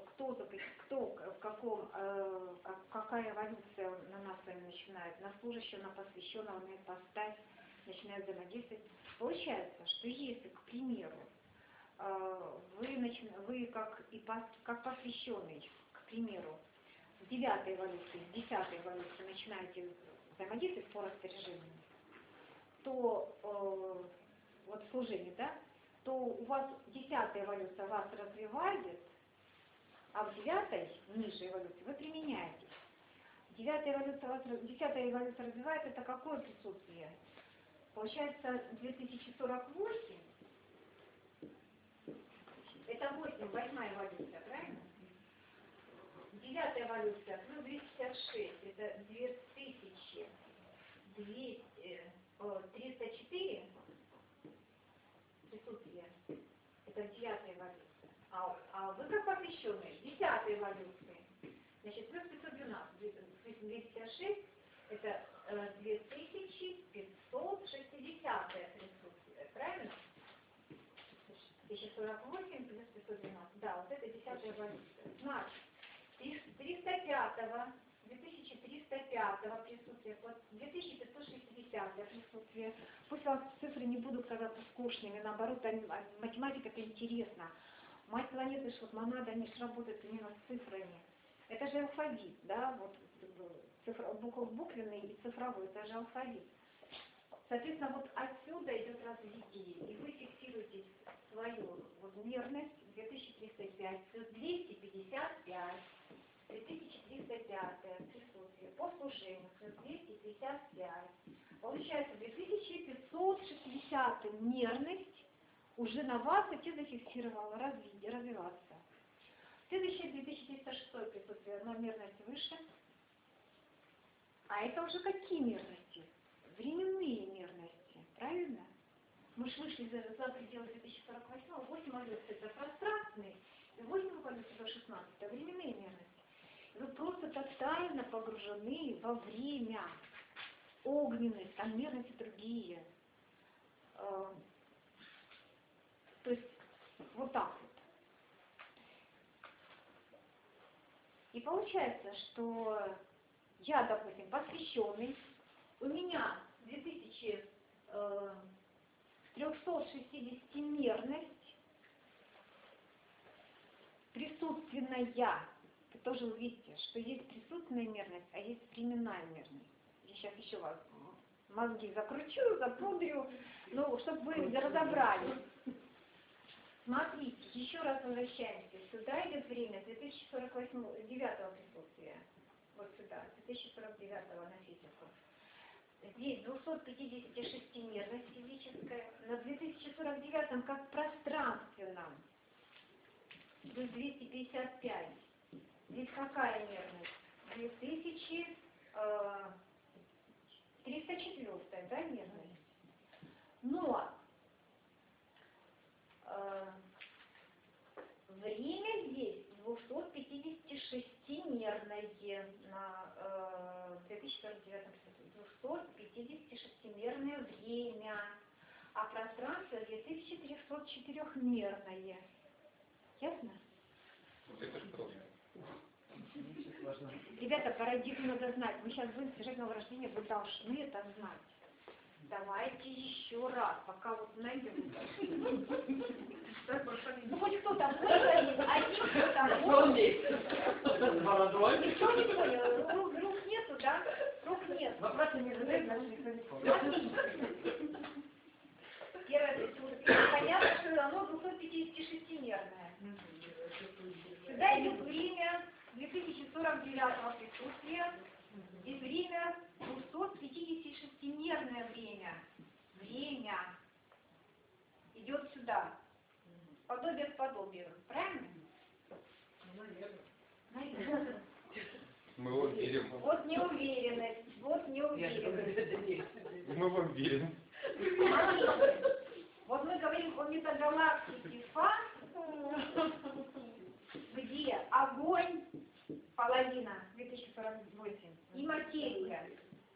какая эволюция на нас с вами начинает, на служащего, на посвященного, на ипостась начинает взаимодействовать. Получается, что если, к примеру, вы как посвященный, к примеру, с 9-й эволюции, с 10-й эволюции начинаете взаимодействовать по распоряжению, то вот служение, да, то у вас 10-я эволюция вас развивает, а в 9-й, ниже эволюции, вы применяете. 10-я эволюция развивает, это какое присутствие? Получается 2048, это 8-я эволюция, правильно? 9-я эволюция плюс 256, это 304 присутствия. Это 9-я эволюция. А вы как посвященные 10-й эволюции. Значит, плюс 512, 256, это 2560 присутствие. Правильно? 1048 плюс 512. Да, вот это 10-я эволюция. Значит, 305-го, 2305-го присутствия, 2560-го присутствия. Пусть вам цифры не будут казаться скучными, наоборот, математика это интересно. Мать планеты Шахманада, они же работают именно с цифрами. Это же алфавит, да, вот буквенный и цифровой, это же алфавит. Соответственно, вот отсюда идет развитие, и вы фиксируете свою вот мерность 2305 плюс 255. 2305 присутствие по служению, плюс 255. Получается 2560 мерность уже на вас идти зафиксировало развиваться. Следующее 2306 присутствие, но мерность выше. А это уже какие мерности? Временные мерности, правильно? Мы же вышли за пределы 2048, 8 полюсов это пространственные, и 8 полюсов до 16 это временные мерности. Вы просто тотально погружены во время. Огненность, там мерности другие. То есть вот так вот. И получается, что я, допустим, посвященный, у меня 2360 мерность, присутственная. Вы тоже увидите, что есть присутственная мерность, а есть временная мерность. Я сейчас еще вас мозги закручу, запудрю, ну, чтобы вы разобрались. Смотрите, еще раз возвращаемся. Сюда идет время 2049 присутствия. Вот сюда, 2049 на физику. Здесь 256 мерность физическая. На 2049 как пространственном. Здесь 255. Здесь какая мерность? 2304, да, мерность? Но время здесь 256-мерное на 2049 256-мерное время, а пространство 2304-мерное. Ясно? Это что? Ребята, парадигму надо знать. Мы сейчас будем совершать новорождение, вы должны это знать. Давайте еще раз, пока вот найдем. Ну хоть кто-то понял, один кто-то понял. Никто не понял. Рук нету, да? Рук нет. Вопросы не задают, даже никто не понял. Первое, понятно, что оно 256-мерное. Сюда идет время 2049 присутствия и время 256-мерное время. Время идет сюда. Подобие к подобию. Правильно? Наверное. Мы вам верим. Вот неуверенность. Вот неуверенность. Мы вам верим. Вот мы говорим о метагалактике Фа, где огонь, половина, 2048, и материя.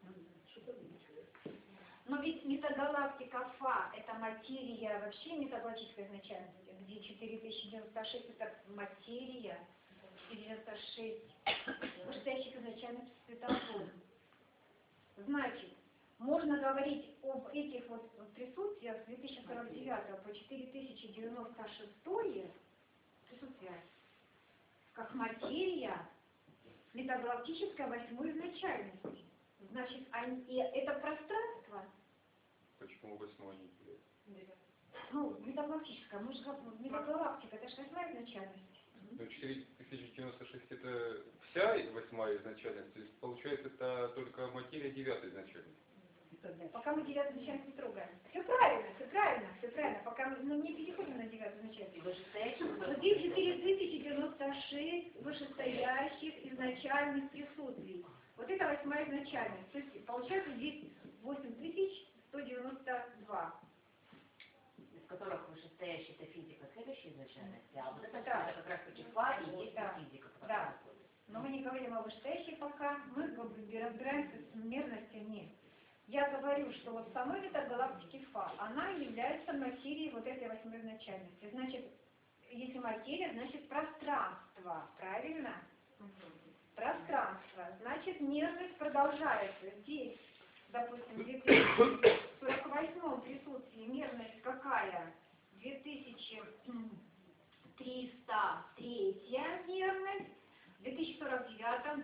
Но ведь метагалактика Фа – это материя вообще метагалактической изначальности, где 4096 – это материя, и 96 вышестоящих изначальностей световых. Значит, можно говорить об этих вот присутствиях с 2049 по 4096 присутствия как материя метагалактической восьмой изначальности. Значит, это пространство. Почему 8 не является? Ну, метагалактическая, мы же метагалактика, это же восьмая изначальность. Ну, 4096 это вся 8 изначальность, то есть получается это только материя 9 изначальность. Пока мы 9 изначальность не трогаем. Все правильно, все правильно, все правильно. Пока мы не переходим на 9 изначальность. Вот здесь 4096 вышестоящих изначальных присутствий. Вот это 8 изначальность. То есть получается здесь 8192. Из которых вышестоящая это физика следующей изначальности, а вот это как раз таки Фа и есть физика. Да. Но мы не говорим о вышестоящей пока, мы разбираемся с мерностями. Я говорю, что вот в самой метагалактике Фа, она является материей вот этой восьмой изначальности. Значит, если материя, значит пространство, правильно? Пространство. Значит, мерность продолжается. Здесь, допустим, в 2048 присутствии мерность какая? 2303 мерность, в 2049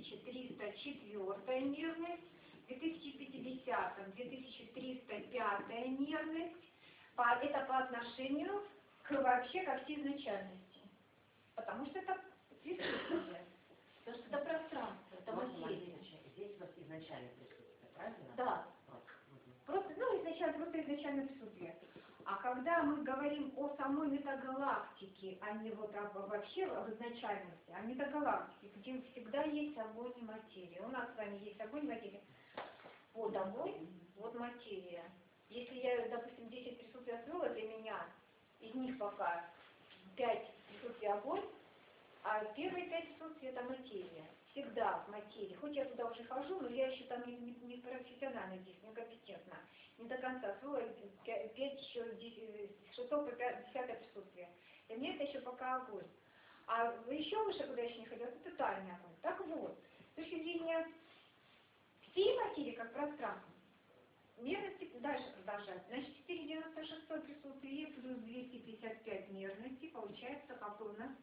2304 мерность, в 2050 2305 мерность. Это по отношению к вообще ко всей изначальности. Потому что это присутствие. Потому что это пространство, это материя. Здесь вот изначально присутствие, правильно? Да. Просто, ну, просто изначальное присутствие. А А когда мы говорим о самой метагалактике, а не вот вообще в изначальности, а метагалактике, где всегда есть огонь и материя. У нас с вами есть огонь и материя. Вот огонь, вот материя. Если я, допустим, 10 присутствий открыла для меня, из них пока 5 присутствий огонь, а первые 5 присутствий это материя. Всегда в материи. Хоть я туда уже хожу, но я еще там не профессионально здесь, не компетентна. Не до конца освоила 5 еще 10, 6 по 10 присутствие. Для меня это еще пока огонь. А еще выше, куда я еще не ходила, это тотальный огонь. Так вот, с точки зрения всей материи, как пространства, мерности дальше продолжать. Значит, 496 присутствие плюс 255 мерности, получается, какой у нас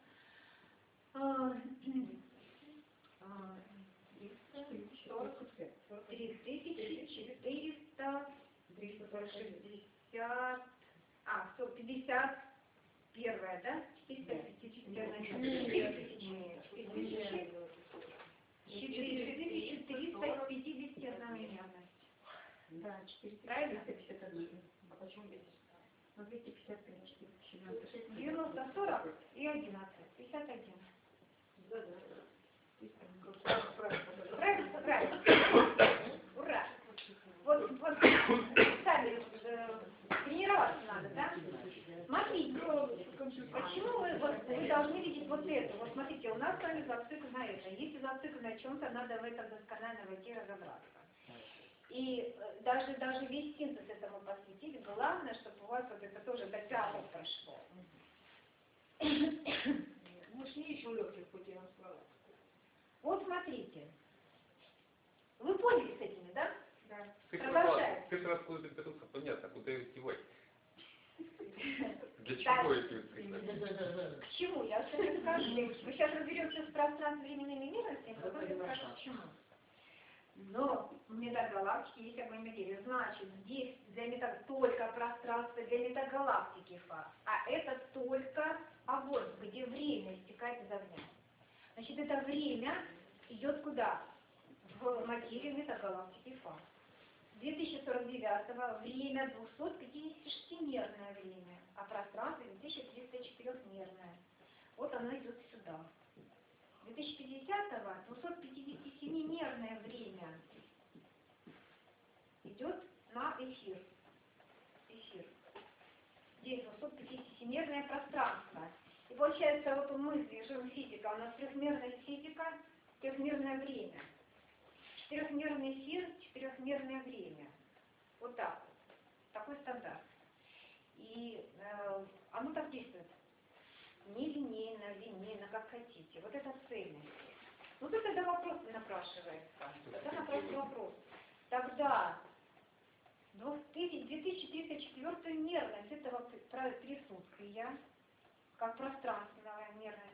3460, 51, да? 4351 мерность. Да, Правильно? 451. А почему 200? Ну, 255, 490. 90, 40 и 11. 51. Правильно? Правильно. Ура! Вот сами тренироваться надо, да? Смотрите, почему вы должны видеть вот это? Вот смотрите, у нас с вами зацикл на это. Если зацикл на чем-то, надо в этом досконально войти и разобраться. И даже весь синтез этому посвятили. Главное, чтобы у вас вот это тоже до пятого прошло. Может, не еще легких путей он сказал. Вот смотрите. Вы поняли с этими, да? Да. Продолжаем. Ты раз куда-то готовься, понятно, куда ее девать. Для Так. чего эти К чему? Я все расскажу. Мы сейчас разберемся с пространственно-временными мерностями, потом я скажу, к чему. Но в метагалактике есть огонь и материя. Значит, здесь только пространство для метагалактики фаз. А это только огонь, где время истекает из огня. Значит, это время идет куда? В материю метагалактики фаз. 2049 время 256-мерное время, а пространство 2304-мерное. Вот оно идет сюда. 2050-го 257-мерное время идет на эфир. Здесь 257-мерное пространство. И получается, вот у мысли, живая физика, у нас трехмерная физика, трехмерное время. Четырехмерный эфир, четырехмерное время. Вот так вот. Такой стандарт. И оно так действует. Нелинейно, линейно, как хотите. Вот это цельность. Ну, тут тогда вопрос напрашивается. Тогда напрашивается вопрос. Тогда 2304 мерность этого присутствия, как пространственного мерность,